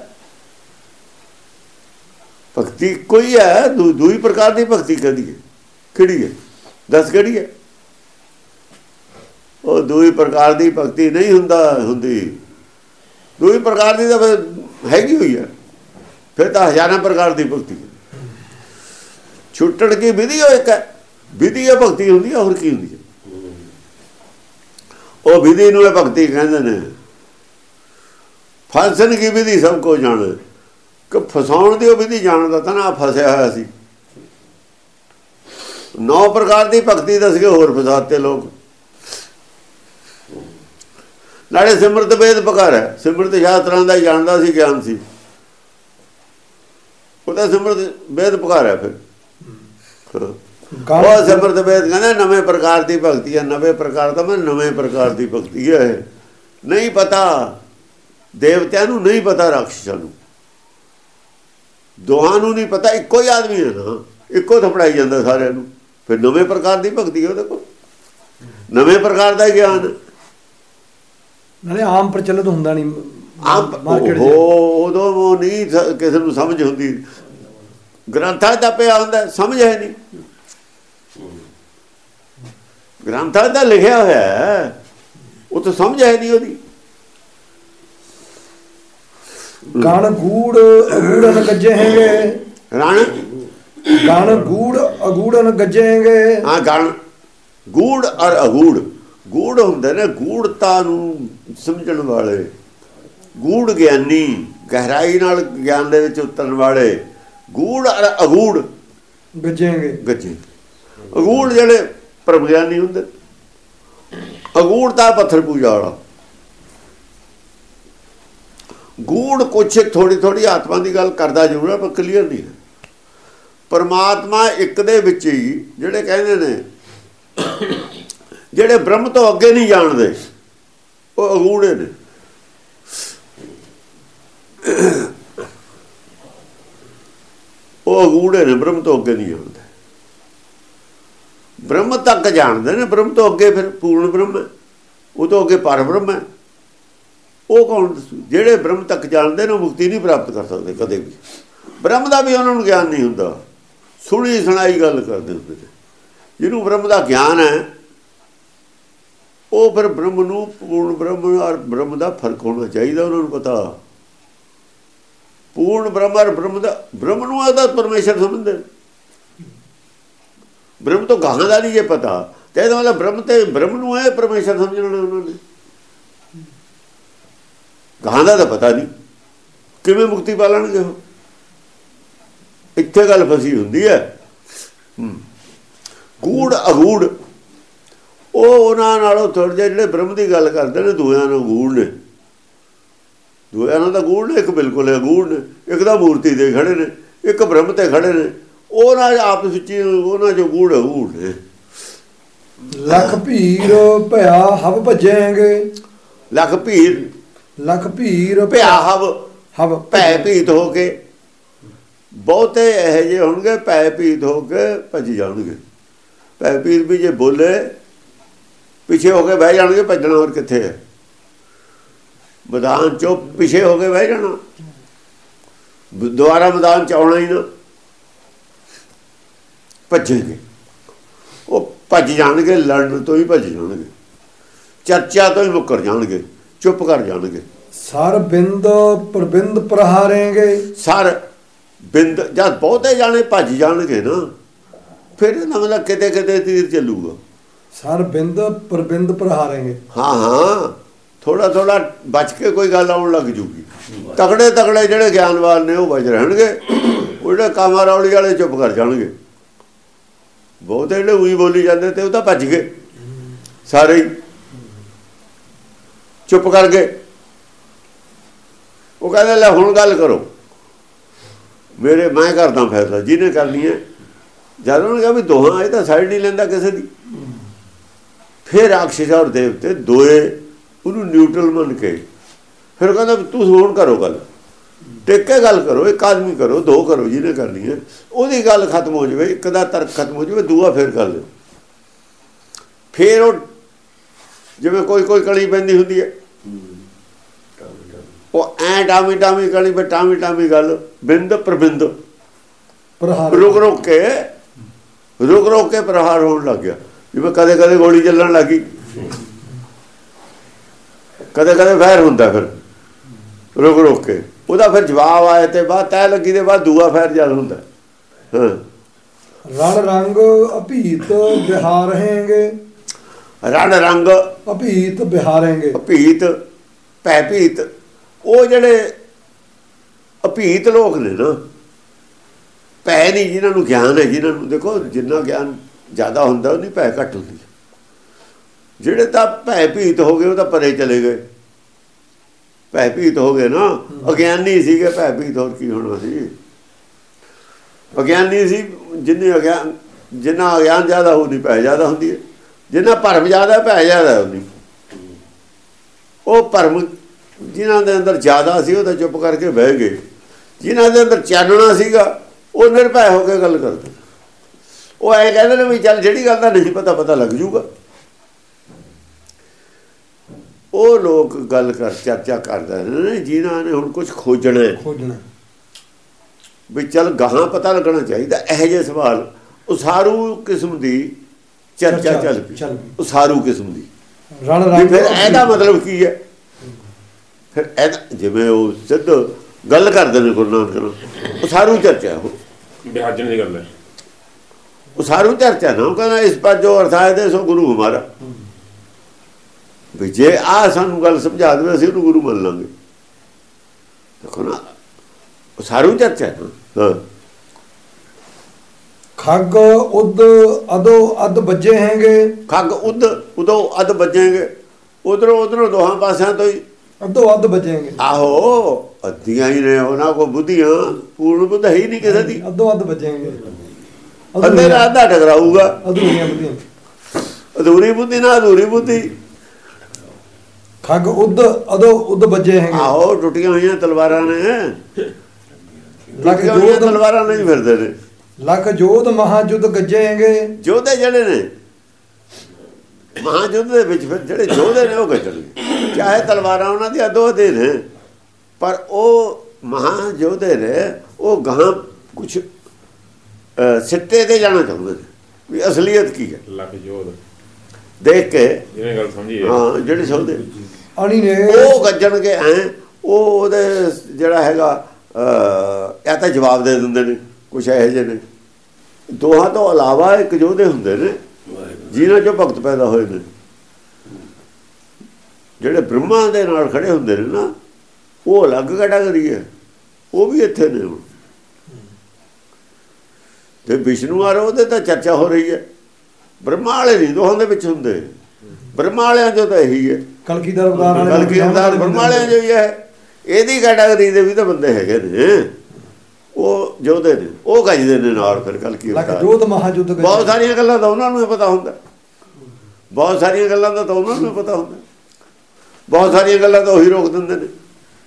ਭਗਤੀ ਕੋਈ ਹੈ ਦੂ ਦੂਈ ਪ੍ਰਕਾਰ ਦੀ ਭਗਤੀ ਕਹਦੀ ਹੈ ਕਿਹੜੀ ਹੈ ਦੱਸ ਕਿਹੜੀ ਹੈ ਉਹ ਦੂਈ ਪ੍ਰਕਾਰ ਦੀ ਭਗਤੀ ਨਹੀਂ ਹੁੰਦਾ ਹੁੰਦੀ ਦੂਈ ਪ੍ਰਕਾਰ ਦੀ ਤਾਂ ਹੈਗੀ ਹੋਈ ਹੈ ਫਿਰ ਤਾਂ ਹਜ਼ਾਰਾਂ ਪ੍ਰਕਾਰ ਦੀ ਭਗਤੀ ਹੈ ਛੁੱਟਣ ਕੀ ਵਿਧੀ ਉਹ ਇੱਕ ਹੈ ਵਿਧੀ ਹੈ ਭਗਤੀ ਹੁੰਦੀ ਹੈ ਹੋਰ ਕੀ ਹੁੰਦੀ ਹੈ ਉਹ ਵਿਧੀ ਨੂੰ ਇਹ ਭਗਤੀ ਕਹਿੰਦੇ ਨੇ ਫਸਣ ਕੀ ਵਿਧੀ ਸਭ ਕੋ ਜਾਣੇ ਕਿ ਫਸਾਉਣ ਦੀ ਉਹ ਵਿਧੀ ਜਾਣਦਾ ਤਾਂ ਨਾ ਫਸਿਆ ਹੋਇਆ ਸੀ ਨੌ ਪ੍ਰਕਾਰ ਦੀ ਭਗਤੀ ਦੱਸ ਕੇ ਹੋਰ ਫਸਾਤੇ ਲੋਕ ਨਾਲੇ ਸਿਮਰਤ ਵੇਦ ਪਕਾਰ ਹੈ ਸਿਮਰਤ ਸ਼ਾਸਤਰਾਂ ਦਾ ਹੀ ਜਾਣਦਾ ਸੀ ਗਿਆਨ ਸੀ ਉਹਦਾ ਸਿਮਰਤ ਵੇਦ ਪਕਾਰ ਹੈ ਫਿਰ ਉਹ ਸਿਮਰਤ ਵੇਦ ਕਹਿੰਦਾ ਨਵੇਂ ਪ੍ਰਕਾਰ ਦੀ ਭਗਤੀ ਹੈ ਨਵੇਂ ਪ੍ਰਕਾਰ ਦਾ ਮੈਂ ਨਵੇਂ ਪ੍ਰਕਾਰ ਦੀ ਭਗਤੀ ਹੈ ਨਹੀਂ ਪਤਾ ਦੇਵਤਿਆਂ ਨੂੰ ਨਹੀਂ ਪਤਾ ਰਾਖਸ਼ਾਂ ਨੂੰ ਦੋਹਾਂ ਨੂੰ ਨਹੀਂ ਪਤਾ ਇੱਕੋ ਹੀ ਆਦਮੀ ਹੈ ਨਾ ਇੱਕੋ ਥਪੜਾਈ ਜਾਂਦਾ ਸਾਰਿਆਂ ਨੂੰ ਫਿਰ ਨਵੇਂ ਪ੍ਰਕਾਰ ਦੀ ਭਗਤੀ ਹੈ ਉਹਦੇ ਕੋਲ ਨਵੇਂ ਪ੍ਰਕਾਰ ਦਾ ਗਿਆਨ ਨਾਲੇ ਆਮ ਪ੍ਰਚਲਿਤ ਹੁੰਦਾ ਨਹੀਂ ਮਾਰਕੀਟ ਉਦੋਂ ਉਹ ਨਹੀਂ ਕਿਸੇ ਨੂੰ ਸਮਝ ਹੁੰਦੀ ਗ੍ਰੰਥਾਂ ਦਾ ਪਿਆ ਹੁੰਦਾ ਸਮਝ ਹੈ ਨਹੀਂ ਗ੍ਰੰਥਾਂ ਦਾ ਲਿਖਿਆ ਹੋਇਆ ਉਹ ਤਾਂ ਸਮਝ ਹੈ ਨਹੀਂ ਉਹਦੀ ਗਣ ਗੂੜ ਅਗੂੜਨ ਗੱਜੇ ਹੈਗੇ ਰਣ ਗਣ ਗੂੜ ਅਗੂੜਨ ਗੱਜੇ ਹੈਗੇ ਹਾਂ ਗਣ ਗੂੜ ਔਰ ਅਗੂੜ ਗੂੜ ਹੁੰਦੇ ਨੇ ਗੂੜਤਾ ਨੂੰ ਸਮਝਣ ਵਾਲੇ ਗੂੜ ਗਿਆਨੀ ਗਹਿਰਾਈ ਨਾਲ ਗਿਆਨ ਦੇ ਵਿੱਚ ਉਤਰਨ ਵਾਲੇ ਗੂੜ ਔਰ ਅਗੂੜ ਗੱਜੇ ਹੈਗੇ ਗੱਜੇ ਅਗੂੜ ਜਿਹੜੇ ਪਰਮ ਗਿਆਨੀ ਹੁੰਦੇ ਅਗੂੜ ਤਾਂ ਪੱਥਰ ਪੂਜਾ ਵਾਲਾ ਗੂੜ ਕੁਛ ਥੋੜੀ ਥੋੜੀ ਆਤਮਾ ਦੀ ਗੱਲ ਕਰਦਾ ਜ਼ਰੂਰ ਹੈ ਪਰ ਕਲੀਅਰ ਨਹੀਂ ਹੈ ਪਰਮਾਤਮਾ ਇੱਕ ਦੇ ਵਿੱਚ ਹੀ ਜਿਹੜੇ ਕਹਿੰਦੇ ਨੇ ਜਿਹੜੇ ਬ੍ਰਹਮ ਤੋਂ ਅੱਗੇ ਨਹੀਂ ਜਾਣਦੇ ਉਹ ਅਗੂੜੇ ਨੇ ਉਹ ਅਗੂੜੇ ਨੇ ਬ੍ਰਹਮ ਤੋਂ ਅੱਗੇ ਨਹੀਂ ਜਾਣਦੇ ਬ੍ਰਹਮ ਤੱਕ ਜਾਣਦੇ ਨੇ ਬ੍ਰਹਮ ਤੋਂ ਅੱਗੇ ਫਿਰ ਪੂਰਨ ਬ੍ਰਹਮ ਹੈ ਉਹ ਤੋਂ ਅੱਗੇ ਪਰ ਬ੍ਰਹਮ ਹੈ ਉਹ ਕੌਣ ਜਿਹੜੇ ਬ੍ਰਹਮ ਤੱਕ ਜਾਣਦੇ ਨੇ ਉਹ ਮੁਕਤੀ ਨਹੀਂ ਪ੍ਰਾਪਤ ਕਰ ਸਕਦੇ ਕਦੇ ਵੀ ਬ੍ਰਹਮ ਦਾ ਵੀ ਉਹਨਾਂ ਨੂੰ ਗਿਆਨ ਨਹੀਂ ਹੁੰਦਾ ਸੁਣੀ ਸੁਣਾਈ ਗੱਲ ਕਰਦੇ ਹੁੰਦੇ ਨੇ ਜਿਹਨੂੰ ਬ੍ਰਹਮ ਦਾ ਗਿਆਨ ਹੈ ਉਹ ਫਿਰ ਬ੍ਰਹਮ ਨੂੰ ਪੂਰਨ ਬ੍ਰਹਮ ਔਰ ਬ੍ਰਹਮ ਦਾ ਫਰਕ ਹੋਣਾ ਚਾਹੀਦਾ ਉਹਨਾਂ ਨੂੰ ਪਤਾ ਪੂਰਨ ਬ੍ਰਹਮ ਔਰ ਬ੍ਰਹਮ ਦਾ ਬ੍ਰਹਮ ਨੂੰ ਆਦਾ ਪਰਮੇਸ਼ਰ ਸਮਝਦੇ ਬ੍ਰਹਮ ਤੋਂ ਗਾਹਾਂ ਦਾ ਨਹੀਂ ਜੇ ਪਤਾ ਤੇ ਇਹਦਾ ਮਤਲਬ ਬ੍ਰਹਮ ਤੇ ਬ੍ਰਹਮ ਨੂੰ ਹੈ ਪਰਮੇਸ਼ਰ ਸਮਝਣਾ ਉਹਨਾਂ ਨੇ ਗਾਹਾਂ ਦਾ ਤਾਂ ਪਤਾ ਨਹੀਂ ਕਿਵੇਂ ਮੁਕਤੀ ਪਾ ਲੈਣਗੇ ਉਹ ਇੱਥੇ ਗੱਲ ਫਸੀ ਹੁੰਦੀ ਹੈ ਗੂੜ ਅਗੂੜ ਉਹ ਉਹਨਾਂ ਨਾਲੋਂ ਥੋੜ੍ਹੇ ਜਿਹੇ ਜਿਹੜੇ ਬ੍ਰਹਮ ਦੀ ਗੱਲ ਕਰਦੇ ਨੇ ਦੋਹਾਂ ਨੂੰ ਗੂੜ ਨੇ ਦੋਹਾਂ ਨਾਲ ਤਾਂ ਗੂੜ ਨੇ ਇੱਕ ਬਿਲਕੁਲ ਅਗੂੜ ਨੇ ਇੱਕ ਤਾਂ ਮੂਰਤੀ ਦੇ ਖੜੇ ਨੇ ਇੱਕ ਬ੍ਰਹਮ ਤੇ ਖੜੇ ਨੇ ਉਹਨਾਂ ਆਪਸ ਵਿੱਚ ਉਹਨਾਂ ਚੋਂ ਗੂੜ ਅਗੂੜ ਨੇ ਲੱਖ ਭੀਰ ਭਇਆ ਹਵ ਭਜੇਂਗੇ ਲੱਖ ਭੀਰ ਲੱਖ ਭੀਰ ਭਇਆ ਹਵ ਹਵ ਭੈ ਭੀਤ ਹੋ ਕੇ ਬਹੁਤੇ ਇਹੋ ਜਿਹੇ ਹੋਣਗੇ ਭੈ ਭੀਤ ਹੋ ਕੇ ਭੱਜ ਜਾਣਗੇ ਭੈ ਭੀਤ ਵੀ ਜੇ ਬੋਲੇ ਪਿੱਛੇ ਹੋ ਕੇ ਬਹਿ ਜਾਣਗੇ ਭੱਜਣਾ ਹੋਰ ਕਿੱਥੇ ਹੈ ਮੈਦਾਨ ਚੋਂ ਪਿੱਛੇ ਹੋ ਕੇ ਬਹਿ ਜਾਣਾ ਦੁਬਾਰਾ ਮੈਦਾਨ ਚ ਆਉਣਾ ਹੀ ਨਾ ਭੱਜੇਗੇ ਉਹ ਭੱਜ ਜਾਣਗੇ ਲੜਨ ਤੋਂ ਹੀ ਭੱਜ ਜਾਣਗੇ ਚਰਚਾ ਤੋਂ ਹੀ ਮੁੱਕਰ ਜਾਣਗੇ ਚੁੱਪ ਕਰ ਜਾਣਗੇ ਸਰ ਬਿੰਦ ਪ੍ਰਬਿੰਦ ਪ੍ਰਹਾਰੇਂਗੇ ਸਰ ਬਿੰਦ ਜਦ ਬਹੁਤੇ ਜਾਣੇ ਭੱਜ ਜਾਣਗੇ ਨਾ ਫਿਰ ਇਹਨਾਂ ਮਤਲਬ ਕਿਤੇ ਕਿਤੇ ਤੀਰ ਚੱਲੂਗਾ ਸਰ ਬਿੰਦ ਪ੍ਰਬਿੰਦ ਪ੍ਰਹਾਰੇਂਗੇ ਹਾਂ ਹਾਂ ਥੋੜਾ ਥੋੜਾ ਬਚ ਕੇ ਕੋਈ ਗੱਲ ਆਉਣ ਲੱਗ ਜੂਗੀ ਤਕੜੇ ਤਕੜੇ ਜਿਹੜੇ ਗਿਆਨਵਾਨ ਨੇ ਉਹ ਬਚ ਰਹਿਣਗੇ ਉਹ ਜਿਹੜੇ ਕਾਮਾਰੌਲੀ ਵਾਲੇ ਚੁੱਪ ਕਰ ਜਾਣਗੇ ਬਹੁਤੇ ਜਿਹੜੇ ਉਹੀ ਬੋਲੀ ਜਾਂਦੇ ਤੇ ਉਹ ਤਾਂ ਭੱਜ ਗਏ ਸਾਰੇ ਹੀ ਚੁੱਪ ਕਰ ਗਏ ਉਹ ਕਹਿੰਦੇ ਲੈ ਹੁਣ ਗੱਲ ਕਰੋ ਮੇਰੇ ਮੈਂ ਕਰਦਾ ਫੈਸਲਾ ਜਿਹਨੇ ਕਰਨੀ ਹੈ ਜਦ ਉਹਨੇ ਕਿਹਾ ਵੀ ਦੋਹਾਂ ਇਹ ਤਾਂ ਸਾਈਡ ਨਹੀਂ ਲੈਂਦਾ ਕਿਸੇ ਦੀ, ਫਿਰ ਰਾਖਸ਼ ਔਰ ਦੇਵਤੇ ਦੋਏ ਉਹਨੂੰ ਨਿਊਟਰਲ ਮੰਨ ਕੇ ਫਿਰ ਕਹਿੰਦਾ ਤੁਸੀਂ ਹੁਣ ਕਰੋ ਗੱਲ, ਟਿਕ ਕੇ ਗੱਲ ਕਰੋ, ਇੱਕ ਆਦਮੀ ਕਰੋ, ਦੋ ਕਰੋ, ਜਿਹਨੇ ਕਰਨੀ ਹੈ ਉਹਦੀ ਗੱਲ ਖਤਮ ਹੋ ਜਾਵੇ, ਇੱਕ ਦਾ ਤਰਕ ਖਤਮ ਹੋ ਜਾਵੇ, ਦੂਆ ਫਿਰ ਕਰ ਲਿਓ। ਫਿਰ ਉਹ ਜਿਵੇਂ ਕੋਈ ਕੋਈ ਕਲੀ ਪੈਂਦੀ ਹੁੰਦੀ ਹੈ, ਉਹ ਐ ਟਾਮੀ ਟਾਮੀ ਕਲੀ ਪਰ ਟਾਮੀ ਟਾਮੀ ਗੱਲ ਬਿੰਦ ਪ੍ਰਬਿੰਦ ਰੁਕ ਰੁਕ ਕੇ ਰੁਕ ਰੁਕ ਕੇ ਪ੍ਰਹਾਰ ਹੋਣ ਲੱਗ ਗਿਆ। ਜਿਵੇਂ ਕਦੇ ਕਦੇ ਗੋਲੀ ਚੱਲਣ ਲੱਗੀ, ਕਦੇ ਕਦੇ ਫੈਰ ਹੁੰਦਾ, ਫਿਰ ਰੁਕ ਰੁਕ ਕੇ ਉਹਦਾ ਫਿਰ ਜਵਾਬ ਆਏ ਤੇ ਬਾਅਦ ਤੈ ਲੱਗੀ ਦੇ ਬਾਅਦ ਦੂਆ ਫੈਰ ਚੱਲ ਹੁੰਦਾ। ਹਾਂ ਰਣ ਰੰਗ ਅਭੀਤ ਬਿਹਾਰੇਂਗੇ, ਰਣ ਰੰਗ ਅਭੀਤ ਬਿਹਾਰੇਂਗੇ, ਅਭੀਤ ਭੈ ਭੀਤ, ਉਹ ਜਿਹੜੇ ਅਭੀਤ ਲੋਕ ਨੇ ਨਾ, ਭੈ ਨਹੀਂ ਜਿਹਨਾਂ ਨੂੰ ਗਿਆਨ ਹੈ, ਜਿਹਨਾਂ ਨੂੰ ਦੇਖੋ ਜਿੰਨਾ ਗਿਆਨ ਜ਼ਿਆਦਾ ਹੁੰਦਾ ਉਹਦੀ ਭੈ ਘੱਟ ਹੁੰਦੀ। ਜਿਹੜੇ ਤਾਂ ਭੈ ਭੀਤ ਹੋ ਗਏ ਉਹ ਤਾਂ ਪਰੇ ਚਲੇ ਗਏ, ਭੈ ਭੀਤ ਹੋ ਗਏ ਨਾ, ਅਗਿਆਨੀ ਸੀਗੇ, ਭੈ ਭੀਤ ਹੋਰ ਕੀ ਹੋਣਾ ਸੀ। ਅਗਿਆਨੀ ਸੀ, ਜਿੰਨੇ ਅਗਿਆਨ ਜਿੰਨਾ ਅਗਿਆਨ ਜ਼ਿਆਦਾ ਹੁੰਦੀ ਭੈ ਜ਼ਿਆਦਾ ਹੁੰਦੀ ਹੈ, ਜਿੰਨਾ ਭਰਮ ਜ਼ਿਆਦਾ ਭੈ ਜ਼ਿਆਦਾ ਹੁੰਦੀ। ਉਹ ਭਰਮ ਜਿਨ੍ਹਾਂ ਦੇ ਅੰਦਰ ਜ਼ਿਆਦਾ ਸੀ ਉਹ ਤਾਂ ਚੁੱਪ ਕਰਕੇ ਬਹਿ ਗਏ, ਜਿਨ੍ਹਾਂ ਦੇ ਅੰਦਰ ਚਾਨਣਾ ਸੀਗਾ ਉਹ ਨਿਰਭੈ ਹੋ ਕੇ ਗੱਲ ਕਰਦੇ। ਉਹ ਐਂ ਕਹਿੰਦੇ ਨੇ ਵੀ ਚੱਲ ਜਿਹੜੀ ਗੱਲ ਦਾ ਨਹੀਂ ਪਤਾ ਪਤਾ ਲੱਗ ਜੂਗਾ। ਉਹ ਲੋਕ ਗੱਲ ਕਰ ਚਰਚਾ ਕਰਦੇ ਨੇ ਜਿਨ੍ਹਾਂ ਨੇ ਹੁਣ ਕੁਝ ਖੋਜਣਾ ਖੋਜਣਾ ਵੀ ਚੱਲ ਗਾਹਾਂ ਪਤਾ ਲੱਗਣਾ ਚਾਹੀਦਾ। ਇਹੋ ਜਿਹੇ ਸਵਾਲ ਉਸਾਰੂ ਕਿਸਮ ਦੀ ਚਰਚਾ ਚੱਲ ਪਈ, ਉਸਾਰੂ ਕਿਸਮ ਦੀ। ਫਿਰ ਇਹਦਾ ਮਤਲਬ ਕੀ ਹੈ? ਫਿਰ ਇਹਦਾ ਜਿਵੇਂ ਉਹ ਸਿੱਧ ਗੱਲ ਕਰਦੇ ਨੇ ਗੁਰੂ ਨਾਨਕ, ਉਸਾਰੂ ਚਰਚਾ, ਉਹ ਵਿਆਜਣ ਦੀ ਗੱਲ ਹੈ, ਉਸਾਰੂ ਚਰਚਾ ਨਾ। ਉਹ ਕਹਿੰਦਾ ਇਸ ਪਰ ਜੋ ਅਰਥ ਆਏ ਦੇ ਸੋ ਗੁਰੂ ਹਮਾਰਾ, ਵੀ ਜੇ ਆਹ ਸਾਨੂੰ ਗੱਲ ਸਮਝਾ ਦੇਵੇ ਅਸੀਂ ਉਹਨੂੰ ਗੁਰੂ ਮੰਨ ਲਾਂਗੇ। ਦੇਖੋ ਨਾ ਉਸਾਰੂ ਚਰਚਾ ਹਾਂ। ਖੱਗ ਉਦ ਅਦੋ ਅਦ ਵੱਜੇ ਹੈਗੇ, ਖੱਗ ਉਦ ਉਦੋਂ ਅਦ ਵੱਜੇਗੇ, ਉਧਰੋਂ ਉਧਰੋਂ ਦੋਹਾਂ ਪਾਸਿਆਂ ਤੋਂ ਹੀ ਅਦੋ ਅਦ ਵੱਜੇਗੇ। ਆਹੋ ਅੱਧੀਆਂ ਹੀ ਨੇ ਉਹਨਾਂ ਕੋਲ ਬੁੱਧੀਆਂ, ਪੂਰਨ ਬੁੱਧ ਹੈ ਹੀ ਨਹੀਂ ਕਿਸੇ ਦੀ। ਅਦੋ ਅਦ ਵੱਜੇਗੇ, ਅੱਧੇ ਦਾ ਅੱਧਾ ਟਕਰਾਊਗਾ। ਅਧੂਰੀਆਂ ਬੁੱਧੀਆਂ, ਅਧੂਰੀ ਬੁੱਧੀ ਨਾਲ ਅਧੂਰੀ ਬੁੱਧੀ। ਖੱਗ ਉਦ ਅਦੋ ਉਦ ਵੱਜੇ ਹੈਗੇ। ਆਹੋ ਟੁੱਟੀਆਂ ਹੋਈਆਂ ਤਲਵਾਰਾਂ ਨੇ, ਟੁੱਟੀਆਂ ਹੋਈਆਂ ਤਲਵਾਰਾਂ ਨਹੀਂ ਫਿਰਦੇ ਨੇ। ਲੱਖ ਜੋਧ ਮਹਾਜੁੱਧ ਗੱਜੇ ਹੈਗੇ, ਜੋਧੇ ਜਿਹੜੇ ਨੇ ਮਹਾਜੁੱਧ ਦੇ ਵਿੱਚ ਫਿਰ ਜਿਹੜੇ ਜੋਧੇ ਨੇ ਉਹ ਗੱਜਣਗੇ। ਚਾਹੇ ਤਲਵਾਰਾਂ ਉਹਨਾਂ ਦੀ ਅੱਧੋ ਅੱਧੇ ਨੇ, ਪਰ ਉਹ ਮਹਾਜੋਧੇ ਨੇ ਉਹ ਗਾਹਾਂ ਕੁਛ ਸਿੱਟੇ ਤੇ ਜਾਣਾ ਚਾਹੁੰਦੇ ਨੇ ਵੀ ਅਸਲੀਅਤ ਕੀ ਹੈ। ਲੱਖ ਜੋਧ ਦੇਖ ਕੇ ਜਿਹਨੇ ਗੱਲ ਸਮਝੀ ਹਾਂ, ਜਿਹੜੇ ਸੌਦੇ ਅਣੀ ਨੇ ਉਹ ਗੱਜਣਗੇ ਐ। ਉਹ ਉਹਦੇ ਜਿਹੜਾ ਹੈਗਾ ਇਹ ਤਾਂ ਜਵਾਬ ਦੇ ਦਿੰਦੇ ਨੇ ਕੁਛ ਇਹੋ ਜਿਹੇ ਨੇ। ਦੋਹਾਂ ਤੋਂ ਇਲਾਵਾ ਇੱਕ ਯੋਧੇ ਹੁੰਦੇ ਨੇ ਜਿਨ੍ਹਾਂ 'ਚੋਂ ਭਗਤ ਪੈਦਾ ਹੋਏ ਨੇ, ਜਿਹੜੇ ਬ੍ਰਹਮਾ ਦੇ ਨਾਲ ਖੜੇ ਹੁੰਦੇ ਨੇ ਨਾ, ਉਹ ਅਲੱਗ ਕੈਟਾਗਰੀ ਹੈ। ਉਹ ਵੀ ਇੱਥੇ ਨੇ ਹੁਣ। ਤੇ ਵਿਸ਼ਨੂੰ ਆ ਉਹਦੇ ਤਾਂ ਚਰਚਾ ਹੋ ਰਹੀ ਹੈ, ਬ੍ਰਹਮਾ ਵਾਲੇ ਨਹੀਂ ਦੋਹਾਂ ਦੇ ਵਿੱਚ ਹੁੰਦੇ। ਬ੍ਰਹਮਾ ਵਾਲਿਆਂ 'ਚੋਂ ਤਾਂ ਇਹੀ ਹੈ, ਕਲਕੀ ਦਾ ਅਵਤਾਰ ਵਾਲੇ, ਕਲਕੀ ਅਵਤਾਰ ਬ੍ਰਹਮਾ ਵਾਲਿਆਂ 'ਚੋਂ ਹੀ ਹੈ। ਇਹਦੀ ਕੈਟਾਗਰੀ ਦੇ ਵੀ ਤਾਂ ਬੰਦੇ ਹੈਗੇ ਨੇ, ਉਹ ਜੋਧੇ ਨੇ, ਉਹ ਗੱਜਦੇ ਨੇ ਨਾਲ। ਫਿਰ ਕਲਕੀ ਅਵਤਾਰ ਜੋਧ ਮਹਾਜੁੱਧ ਬਹੁਤ ਸਾਰੀਆਂ ਗੱਲਾਂ ਤਾਂ ਉਹਨਾਂ ਨੂੰ ਹੀ ਪਤਾ ਹੁੰਦਾ, ਬਹੁਤ ਸਾਰੀਆਂ ਗੱਲਾਂ ਦਾ ਤਾਂ ਉਹਨਾਂ ਨੂੰ ਹੀ ਪਤਾ ਹੁੰਦਾ, ਬਹੁਤ ਸਾਰੀਆਂ ਗੱਲਾਂ ਤਾਂ ਉਹੀ ਰੋਕ ਦਿੰਦੇ ਨੇ।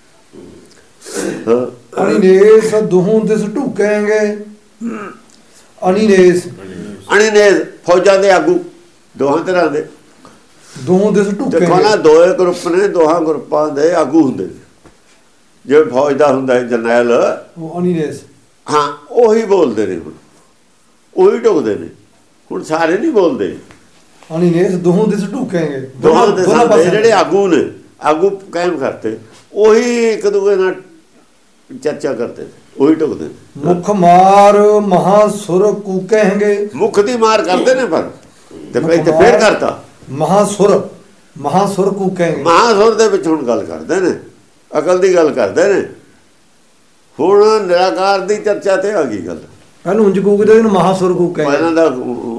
ਅਣੀਨੇਸ ਦੋਹਾਂ ਦਿਸ ਢੁਕੇਂਗੇ, ਅਣੀਨੇਸ ਅਣੀਨੇਸ ਫੌਜਾਂ ਦੇ ਆਗੂ ਦੋਹਾਂ ਤਰ੍ਹਾਂ ਦੇ, ਦੋਹਾਂ ਦਿਸ ਢੁਕੇਂਗੇ। ਦੇਖੋ ਨਾ ਦੋਏ ਗਰੁੱਪ ਨੇ, ਦੋਹਾਂ ਗਰੁੱਪਾਂ ਦੇ ਆਗੂ ਹੁੰਦੇ ਨੇ। ਜਿਵੇਂ ਫੌਜ ਦਾ ਹੁੰਦਾ ਜਰਨੈਲ, ਉਹ ਅਣੀਨੇਸ ਹਾਂ ਉਹੀ ਬੋਲਦੇ ਨੇ, ਹੁਣ ਉਹੀ ਢੁਕਦੇ ਨੇ। ਹੁਣ ਸਾਰੇ ਨਹੀਂ ਬੋਲਦੇ। ਅਣੀਨੇਸ ਦੋਹਾਂ ਦਿਸ ਢੁਕੇਂਗੇ, ਦੋਹਾਂ ਦੇ ਸਾਹਮਣੇ ਜਿਹੜੇ ਆਗੂ ਨੇ, ਆਗੂ ਕਾਇਮ ਕਰਤੇ, ਉਹੀ ਇੱਕ ਦੂਜੇ ਨਾਲ ਚਰਚਾ ਕਰਦੇ ਨੇ, ਉਹੀ ਢੁਕਦੇ ਨੇ। ਮੁਖ ਮਾਰ ਮਹਾਸੁਰ ਕੂਕੇਂਗੇ, ਮੁੱਖ ਦੀ ਮਾਰ ਕਰਦੇ ਨੇ, ਪਰ ਤੇ ਇੱਥੇ ਫੇਰ ਕਰਤਾ ਮਹਾਸੁਰ, ਮਹਾਸੁਰ ਕੂਕੇਂਗੇ। ਮਹਾਸੁਰ ਦੇ ਵਿੱਚ ਹੁਣ ਗੱਲ ਕਰਦੇ ਨੇ, ਅਕਲ ਦੀ ਗੱਲ ਕਰਦੇ ਨੇ। ਹੁਣ ਨਿਰਾਕਾਰ ਦੀ ਚਰਚਾ ਤੇ ਆ ਗਈ ਗੱਲ। ਪਹਿਲਾਂ ਉਂਝ ਕੂਕਦੇ ਇਹਨੂੰ ਮਹਾਸੁਰ ਕੂਕੇਂਗੇ। ਇਹਨਾਂ ਦਾ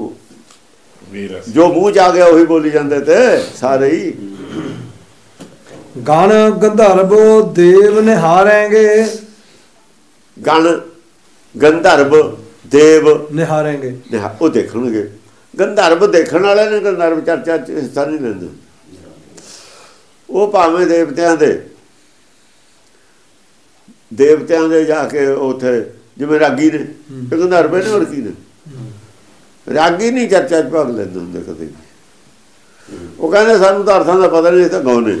ਜੋ ਮੂੰਹ 'ਚ ਆ ਗਿਆ ਉਹੀ ਬੋਲੀ ਜਾਂਦੇ ਤੇ ਸਾਰੇ ਹੀ। ਗਣ ਗੰਧਰਵ ਦੇਵ ਨਿਹਾਰੇਂਗੇ, ਗਣ ਗੰਧਰਵ ਦੇਵ ਨਿਹਾਰੇਂਗੇ, ਉਹ ਦੇਖਣਗੇ। ਗੰਧਰਵ ਦੇਖਣ ਵਾਲੇ ਨੇ, ਗੰਧਰਵ ਚਰਚਾ 'ਚ ਹਿੱਸਾ ਨਹੀਂ ਲੈਂਦੇ। ਉਹ ਭਾਵੇਂ ਦੇਵਤਿਆਂ ਦੇ ਦੇਵਤਿਆਂ ਦੇ ਜਾ ਕੇ ਉੱਥੇ ਜਿਵੇਂ ਰਾਗੀ ਨੇ, ਇਹ ਗੰਧਰਵ ਨੇ, ਹੋਰ ਕੀ ਨੇ। ਰਾਗੀ ਨਹੀਂ ਚਰਚਾ 'ਚ ਭਾਗ ਲੈਂਦੇ ਹੁੰਦੇ ਕਦੇ ਵੀ। ਉਹ ਕਹਿੰਦੇ ਸਾਨੂੰ ਤਾਂ ਅਰਥਾਂ ਦਾ ਪਤਾ ਨਹੀਂ, ਇਹ ਤਾਂ ਗਾਉਣੇ,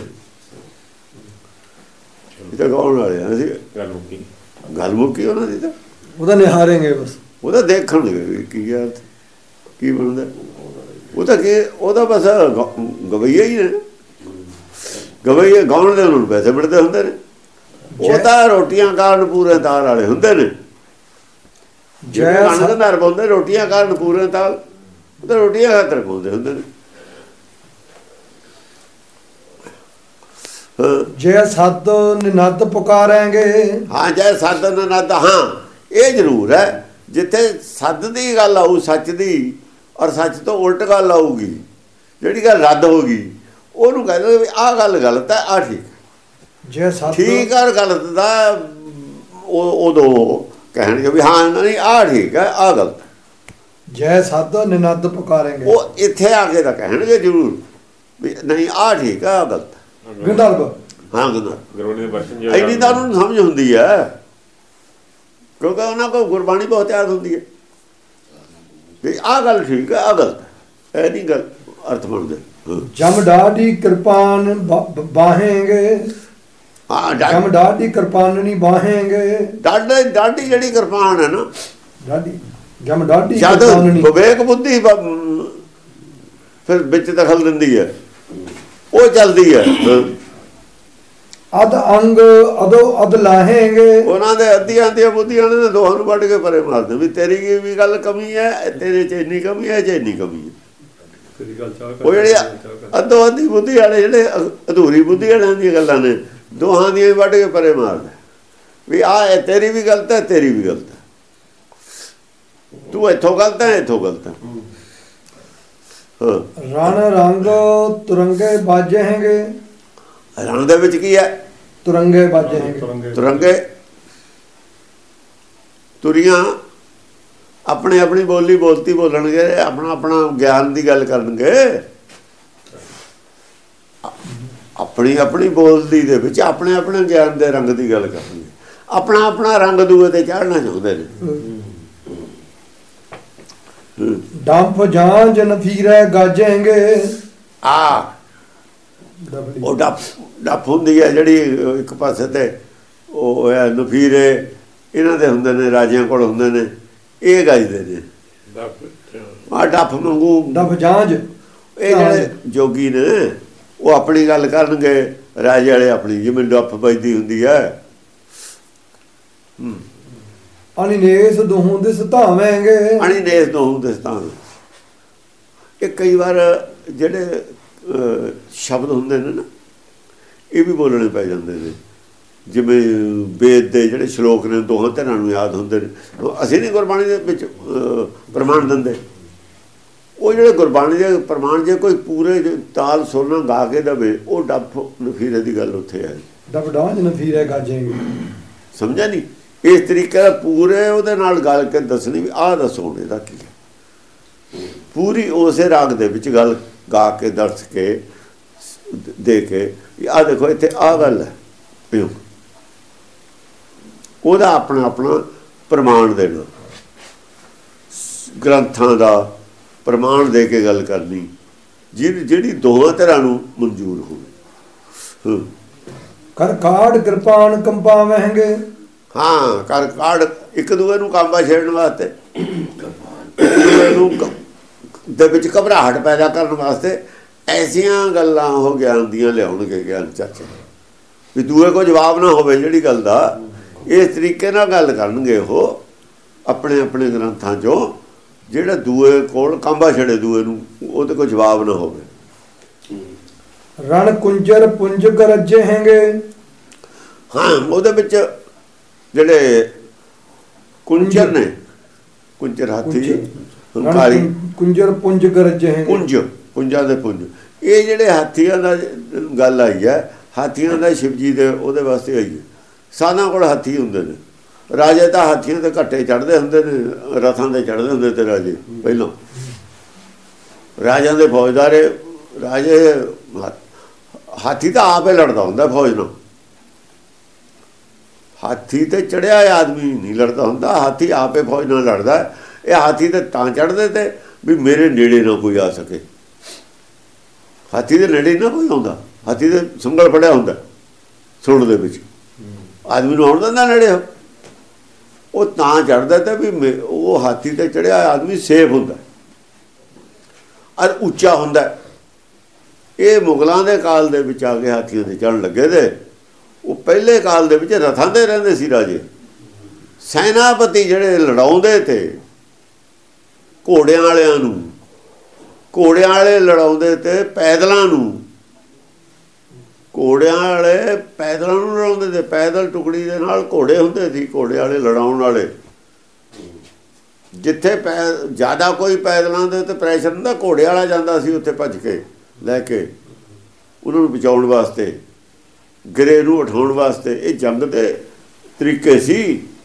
ਇਹ ਤਾਂ ਗਾਉਣ ਵਾਲੇ ਆ ਅਸੀਂ। ਗੱਲ ਮੁੱਕੀ ਉਹਨਾਂ ਦੀ। ਤਾਂ ਉਹਦਾ ਨਿਹਾਰੇਂਗੇ ਬਸ, ਉਹਦਾ ਦੇਖਣਗੇ ਕੀ ਅਰਥ ਕੀ ਬਣਦਾ। ਉਹ ਤਾਂ ਕੀ, ਉਹਦਾ ਬਸ ਗਵਈਆ ਹੀ ਨੇ। ਗਵਈਏ ਗਾਉਣ ਦੇ ਉਹਨਾਂ ਨੂੰ ਪੈਸੇ ਮਿਲਦੇ ਹੁੰਦੇ ਨੇ। ਉਹ ਤਾਂ ਰੋਟੀਆਂ ਕਾਰਨ ਪੂਰੇ ਤਾਲ ਵਾਲੇ ਹੁੰਦੇ ਨੇ। ਜਿਹੜੇ ਗੰਧਰਵ ਪਾਉਂਦੇ ਰੋਟੀਆਂ ਕਾਰਨ ਪੂਰੇ ਤਾਲ, ਉਹ ਤਾਂ ਰੋਟੀਆਂ ਖਾਤਰ ਪਾਉਂਦੇ ਹੁੰਦੇ ਨੇ। ਜੈ ਸਤ ਨਿਨਦ ਪੁਕਾਰਾਂਗੇ। ਹਾਂ, ਜੈ ਸਤ ਨਿਨਦ। ਹਾਂ, ਇਹ ਜ਼ਰੂਰ ਹੈ ਜਿੱਥੇ ਸੱਦ ਦੀ ਗੱਲ ਆਊ, ਸੱਚ ਦੀ, ਔਰ ਸੱਚ ਤੋਂ ਉਲਟ ਗੱਲ ਆਊਗੀ, ਜਿਹੜੀ ਗੱਲ ਰੱਦ ਹੋ ਗਈ, ਉਹਨੂੰ ਕਹਿੰਦੇ ਵੀ ਆਹ ਗੱਲ ਗਲਤ ਹੈ, ਆਹ ਠੀਕ। ਜੇ ਸੱਤ ਠੀਕ ਔਰ ਗਲਤ ਦਾ ਉਹ ਉਦੋਂ ਕਹਿਣਗੇ ਵੀ ਹਾਂ ਨਹੀਂ ਆਹ ਠੀਕ ਹੈ, ਆਹ ਗਲਤ। ਜੈ ਸਤ ਨਿਨਦ ਪੁਕਾਰਾਂਗੇ, ਉਹ ਇੱਥੇ ਆ ਕੇ ਤਾਂ ਕਹਿਣਗੇ ਜ਼ਰੂਰ ਵੀ ਨਹੀਂ ਆਹ ਠੀਕ ਹੈ, ਆਹ ਗਲਤ। ਗੰਧਰਵ ਹਾਂ, ਗੰਧਰਵ ਇੰਨੀ ਤਾਂ ਉਹਨਾਂ ਨੂੰ ਸਮਝ ਹੁੰਦੀ ਹੈ, ਕਿਉਂਕਿ ਉਹਨਾਂ ਕੋਲ ਗੁਰਬਾਣੀ ਬਹੁਤ ਯਾਦ ਹੁੰਦੀ ਹੈ ਵੀ ਆਹ ਗੱਲ ਠੀਕ ਹੈ, ਆਹ ਗਲਤ ਹੈ। ਇਹ ਨਹੀਂ ਗੱਲ ਅਰਥ ਬਣਦੇ। ਜਮ ਡਾਢੀ ਕਿਰਪਾਨ ਬਾਹੇਂਗੇ। ਹਾਂ, ਜਮ ਡਾਢੀ ਕਿਰਪਾਨ ਨਹੀਂ ਬਾਹੇਂਗੇ। ਡਾਢੀ ਡਾਢੀ ਜਿਹੜੀ ਕਿਰਪਾਨ ਹੈ ਨਾ, ਡਾਢੀ ਜਮ ਡਾਢੀ ਜਦ ਵਿਵੇਕ ਬੁੱਧੀ ਫਿਰ ਵਿੱਚ ਦਖਲ ਦਿੰਦੀ ਹੈ, ਉਹ ਚੱਲਦੀ ਹੈ। ਅਦ ਅੰਗ ਅਦੋ ਅਦ ਲਾਹੇਂਗੇ। ਉਹਨਾਂ ਦੇ ਅੱਧੀਆਂ ਅੱਧੀਆਂ ਬੁੱਧੀਆਂ ਨੇ ਦੋਹਾਂ ਨੂੰ ਵੱਢ ਕੇ ਪਰੇ ਮਾਰਦੇ ਵੀ ਤੇਰੀ ਕੀ ਵੀ ਗੱਲ ਕਮੀ ਹੈ, ਤੇਰੇ 'ਚ ਇੰਨੀ ਕਮੀ ਹੈ, 'ਚ ਇੰਨੀ ਕਮੀ ਹੈ। ਉਹ ਜਿਹੜੇ ਅੱਧੋ ਅੱਧੀ ਬੁੱਧੀ ਵਾਲੇ, ਜਿਹੜੇ ਅਧੂਰੀ ਬੁੱਧੀ ਵਾਲਿਆਂ ਦੀਆਂ ਗੱਲਾਂ ਨੇ, ਦੋਹਾਂ ਦੀਆਂ ਵੱਢ ਕੇ ਪਰੇ ਮਾਰਦੇ ਵੀ ਆਹ ਤੇਰੀ ਵੀ ਗਲਤ ਹੈ, ਤੇਰੀ ਵੀ ਗਲਤ ਹੈ, ਤੂੰ ਇੱਥੋਂ ਗਲਤ ਹੈ, ਇੱਥੋਂ ਗਲਤ ਹੈ। ਰਣ ਰੰਗ ਤੁਰੰਗੇ ਬਾਜੇ ਹੈਗੇ। ਰਣ ਦੇ ਵਿੱਚ ਕੀ ਹੈ? ਤੁਰੰਗੇ ਬਾਜੇ ਹੈਗੇ। ਤੁਰੰਗੇ ਤੁਰੀਆਂ ਆਪਣੀ ਆਪਣੀ ਬੋਲੀ ਬੋਲਤੀ ਬੋਲਣਗੇ, ਆਪਣਾ ਆਪਣਾ ਗਿਆਨ ਦੀ ਗੱਲ ਕਰਨਗੇ, ਆਪਣੀ ਆਪਣੀ ਬੋਲਦੀ ਦੇ ਵਿੱਚ ਆਪਣੇ ਆਪਣੇ ਗਿਆਨ ਦੇ ਰੰਗ ਦੀ ਗੱਲ ਕਰਨਗੇ, ਆਪਣਾ ਆਪਣਾ ਰੰਗ ਦੂਏ ਤੇ ਚਾੜਨਾ ਚਾਹੁੰਦੇ ਨੇ। ਡੰਪ ਜਾਂਜ ਨਫੀਰੇ ਗਾਜੇਂਗੇ। ਆ ਉਹ ਡੱਫ ਡੱਫ ਹੁੰਦੀ ਹੈ ਜਿਹੜੀ ਇੱਕ ਪਾਸੇ ਤੇ ਉਹ ਹੈ ਨਫੀਰੇ, ਇਹਨਾਂ ਦੇ ਹੁੰਦੇ ਨੇ, ਰਾਜਿਆਂ ਕੋਲ ਹੁੰਦੇ ਨੇ, ਇਹ ਗੱਜਦੇ ਨੇ। ਆ ਡੱਫ ਵਾਂਗੂ ਡੱਫ ਜਾਂਜ, ਇਹ ਜਿਹੜੇ ਜੋਗੀ ਨੇ ਉਹ ਆਪਣੀ ਗੱਲ ਕਰਨਗੇ, ਰਾਜੇ ਵਾਲੇ ਆਪਣੀ, ਜਿਵੇਂ ਡੱਫ ਵੱਜਦੀ ਹੁੰਦੀ ਹੈ। ਅਣਿਨੇਸ ਦੋਹਾਂ ਦੇ ਸਤਾਵੇਂਗੇ। ਅਣਿਨੇਸ ਦੋਹਾਂ ਦੇ ਸਤਾਵੇਂ। ਇਹ ਕਈ ਵਾਰ ਜਿਹੜੇ ਸ਼ਬਦ ਹੁੰਦੇ ਨੇ ਨਾ, ਇਹ ਵੀ ਬੋਲਣੇ ਪੈ ਜਾਂਦੇ ਨੇ। ਜਿਵੇਂ ਵੇਦ ਦੇ ਜਿਹੜੇ ਸ਼ਲੋਕ ਨੇ, ਦੋਹਾਂ ਧਿਰਾਂ ਨੂੰ ਯਾਦ ਹੁੰਦੇ ਨੇ। ਅਸੀਂ ਨਹੀਂ ਗੁਰਬਾਣੀ ਦੇ ਵਿੱਚ ਪ੍ਰਮਾਣ ਦਿੰਦੇ, ਉਹ ਜਿਹੜੇ ਗੁਰਬਾਣੀ ਦੇ ਪ੍ਰਮਾਣ ਜੇ ਕੋਈ ਪੂਰੇ ਤਾਲ ਸੁਰਨਾ ਗਾ ਕੇ ਦੇਵੇ, ਉਹ ਡੱਫ ਨਫੀਰੇ ਦੀ ਗੱਲ ਉੱਥੇ ਹੈ। ਡੱਫ ਡਾਂਜ ਨਫੀਰੇ ਗਾਜੇਂਗੇ, ਸਮਝਿਆ ਨਹੀਂ? ਇਸ ਤਰੀਕੇ ਨਾਲ ਪੂਰੇ ਉਹਦੇ ਨਾਲ ਗੱਲ ਕੇ ਦੱਸਣੀ ਵੀ ਆਹ ਦੱਸੋ ਇਹਦਾ ਕੀ ਹੈ। ਪੂਰੀ ਉਸੇ ਰਾਗ ਦੇ ਵਿੱਚ ਗੱਲ ਗਾ ਕੇ ਦਰਸ ਕੇ ਦੇ ਕੇ ਆਹ ਦੇਖੋ ਇੱਥੇ ਆਹ ਗੱਲ ਹੈ, ਉਹਦਾ ਆਪਣਾ ਆਪਣਾ ਪ੍ਰਮਾਣ ਦੇਣਾ, ਗ੍ਰੰਥਾਂ ਦਾ ਪ੍ਰਮਾਣ ਦੇ ਕੇ ਗੱਲ ਕਰਨੀ, ਜਿਹੜੀ ਜਿਹੜੀ ਦੋਹਾਂ ਤਰ੍ਹਾਂ ਨੂੰ ਮਨਜ਼ੂਰ ਹੋਵੇ। ਕਰ ਕਾੜ ਕਿਰਪਾਨ ਕੰਪਾਵੇਂਗੇ। ਹਾਂ, ਕਰ ਕਾੜ ਇੱਕ ਦੂਏ ਨੂੰ ਕਾਂਬਾ ਛੇੜਨ ਵਾਸਤੇ, ਇੱਕ ਦੂਏ ਨੂੰ ਦੇ ਵਿੱਚ ਘਬਰਾਹਟ ਪੈਦਾ ਕਰਨ ਵਾਸਤੇ ਐਸੀਆਂ ਗੱਲਾਂ ਉਹ ਗਿਆਨ ਦੀਆਂ ਲਿਆਉਣਗੇ, ਗਿਆਨ ਚਰਚਾ ਵੀ ਦੂਏ ਕੋ ਜਵਾਬ ਨਾ ਹੋਵੇ ਜਿਹੜੀ ਗੱਲ ਦਾ। ਇਸ ਤਰੀਕੇ ਨਾਲ ਗੱਲ ਕਰਨਗੇ ਉਹ ਆਪਣੇ ਆਪਣੇ ਗ੍ਰੰਥਾਂ 'ਚੋਂ, ਜਿਹੜਾ ਦੂਏ ਕੋਲ ਕਾਂਬਾ ਛੜੇ ਦੂਏ ਨੂੰ, ਉਹਦੇ ਕੋਲ ਜਵਾਬ ਨਾ ਹੋਵੇ। ਰਣ ਕੁੰਜਰ ਪੁੰਜ ਗਰਜੇ ਹੈਗੇ। ਹਾਂ, ਉਹਦੇ ਵਿੱਚ ਜਿਹੜੇ ਕੁੰਜਰ ਨੇ, ਕੁੰਜਰ ਹਾਥੀ, ਹੰਕਾਰੀ, ਕੁੰਜਰ ਪੁੰਜ ਗਰਜੇ ਹੈਗੇ। ਪੁੰਜ, ਪੁੰਜਾਂ ਦੇ ਪੁੰਜ, ਇਹ ਜਿਹੜੇ ਹਾਥੀਆਂ ਦਾ ਗੱਲ ਆਈ ਹੈ, ਹਾਥੀਆਂ ਦਾ ਸ਼ਿਵ ਜੀ ਦੇ ਉਹਦੇ ਵਾਸਤੇ ਆਈ ਹੈ। ਸਾਧਾਂ ਕੋਲ ਹਾਥੀ ਹੁੰਦੇ ਨੇ, ਰਾਜੇ ਤਾਂ ਹਾਥੀਆਂ ਤੇ ਘੱਟੇ ਚੜ੍ਹਦੇ ਹੁੰਦੇ ਨੇ, ਰਥਾਂ ਤੇ ਚੜ੍ਹਦੇ ਹੁੰਦੇ ਤੇ ਰਾਜੇ ਪਹਿਲਾਂ। ਰਾਜਿਆਂ ਦੇ ਫੌਜਦਾਰੇ ਰਾਜੇ ਹਾਥੀ ਤਾਂ ਆਪੇ ਲੜਦਾ ਹੁੰਦਾ ਫੌਜ ਨਾਲ। ਹਾਥੀ ਤੇ ਚੜਿਆ ਆਦਮੀ ਨਹੀਂ ਲੜਦਾ ਹੁੰਦਾ, ਹਾਥੀ ਆਪੇ ਫੌਜ ਨਾਲ ਲੜਦਾ। ਇਹ ਹਾਥੀ ਤੇ ਤਾਂ ਚੜ੍ਹਦੇ ਤੇ ਵੀ ਮੇਰੇ ਨੇੜੇ ਨਾ ਕੋਈ ਆ ਸਕੇ। ਹਾਥੀ ਦੇ ਨੇੜੇ ਨਾ ਕੋਈ ਆਉਂਦਾ, ਹਾਥੀ ਦੇ ਸੰਗਲ ਫੜਿਆ ਹੁੰਦਾ ਸੁਣ ਦੇ ਵਿੱਚ, ਆਦਮੀ ਨੂੰ ਆਉਣ ਦਿੰਦਾ ਨੇੜੇ। ਉਹ ਤਾਂ ਚੜ੍ਹਦਾ ਤੇ ਵੀ ਉਹ ਹਾਥੀ ਤੇ ਚੜਿਆ ਆਦਮੀ ਸੇਫ ਹੁੰਦਾ ਔਰ ਉੱਚਾ ਹੁੰਦਾ। ਇਹ ਮੁਗਲਾਂ ਦੇ ਕਾਲ ਦੇ ਵਿੱਚ ਆ ਕੇ ਹਾਥੀਆਂ ਤੇ ਚੜ੍ਹਨ ਲੱਗੇ ਤੇ ਉਹ ਪਹਿਲੇ ਕਾਲ ਦੇ ਵਿੱਚ ਰਥਾਂ ਤੇ ਰਹਿੰਦੇ ਸੀ ਰਾਜੇ। ਸੈਨਾਪਤੀ ਜਿਹੜੇ ਲੜਾਉਂਦੇ ਤੇ ਘੋੜਿਆਂ ਵਾਲਿਆਂ ਨੂੰ, ਘੋੜਿਆਂ ਵਾਲੇ ਲੜਾਉਂਦੇ ਤੇ ਪੈਦਲਾਂ ਨੂੰ, ਘੋੜਿਆਂ ਵਾਲੇ ਪੈਦਲਾਂ ਨੂੰ ਲੜਾਉਂਦੇ ਤੇ ਪੈਦਲ ਟੁਕੜੀ ਦੇ ਨਾਲ ਘੋੜੇ ਹੁੰਦੇ ਸੀ, ਘੋੜੇ ਵਾਲੇ ਲੜਾਉਣ ਵਾਲੇ। ਜਿੱਥੇ ਪੈ ਜ਼ਿਆਦਾ ਕੋਈ ਪੈਦਲਾਂ ਦੇ ਉੱਤੇ ਪ੍ਰੈਸ਼ਰ ਹੁੰਦਾ, ਘੋੜੇ ਵਾਲਾ ਜਾਂਦਾ ਸੀ ਉੱਥੇ ਭੱਜ ਕੇ ਲੈ ਕੇ ਉਹਨਾਂ ਨੂੰ ਬਚਾਉਣ ਵਾਸਤੇ, ਗਿਰੇ ਨੂੰ ਉਠਾਉਣ ਵਾਸਤੇ। ਇਹ ਜੰਗ ਦੇ ਤਰੀਕੇ ਸੀ।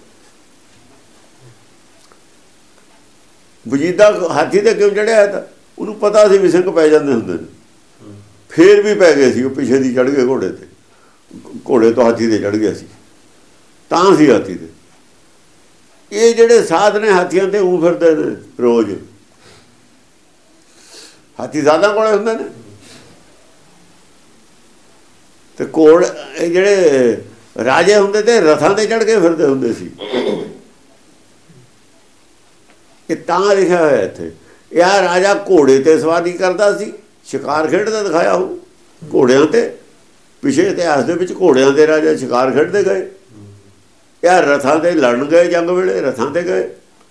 ਵਜੀਦਾ ਹਾਥੀ ਤੇ ਕਿਉਂ ਚੜਿਆ ਤਾਂ ਉਹਨੂੰ ਪਤਾ ਸੀ ਵੀ ਸਿੰਘ ਪੈ ਜਾਂਦੇ ਹੁੰਦੇ ਨੇ, ਫੇਰ ਵੀ ਪੈ ਗਏ ਸੀ। ਉਹ ਪਿੱਛੇ ਦੀ ਚੜ੍ਹ ਗਏ ਘੋੜੇ ਤੇ, ਘੋੜੇ ਤੋਂ ਹਾਥੀ ਤੇ ਚੜ੍ਹ ਗਿਆ ਸੀ ਤਾਂ ਸੀ ਹਾਥੀ ਤੇ। ਇਹ ਜਿਹੜੇ ਸਾਧ ਨੇ ਹਾਥੀਆਂ ਤੇ ਉਹ ਫਿਰਦੇ ਨੇ ਰੋਜ਼। ਹਾਥੀ ਸਾਧਾਂ ਕੋਲੇ ਹੁੰਦੇ ਨੇ ਤੇ ਘੋੜ ਇਹ ਜਿਹੜੇ ਰਾਜੇ ਹੁੰਦੇ ਤੇ ਰਥਾਂ ਤੇ ਚੜ੍ਹ ਕੇ ਫਿਰਦੇ ਹੁੰਦੇ ਸੀ। ਇਹ ਤਾਂ ਲਿਖਿਆ ਹੋਇਆ ਇੱਥੇ। ਇਹ ਰਾਜਾ ਘੋੜੇ ਤੇ ਸਵਾਰੀ ਕਰਦਾ ਸੀ, ਸ਼ਿਕਾਰ ਖੇਡਦਾ ਦਿਖਾਇਆ ਹੋ ਘੋੜਿਆਂ ਤੇ। ਪਿਛੇ ਇਤਿਹਾਸ ਦੇ ਵਿੱਚ ਘੋੜਿਆਂ ਦੇ ਰਾਜਾ ਸ਼ਿਕਾਰ ਖੇਡਦੇ ਗਏ। ਇਹ ਰਥਾਂ ਤੇ ਲੜਨ ਗਏ, ਜੰਗ ਵੇਲੇ ਰਥਾਂ ਤੇ ਗਏ।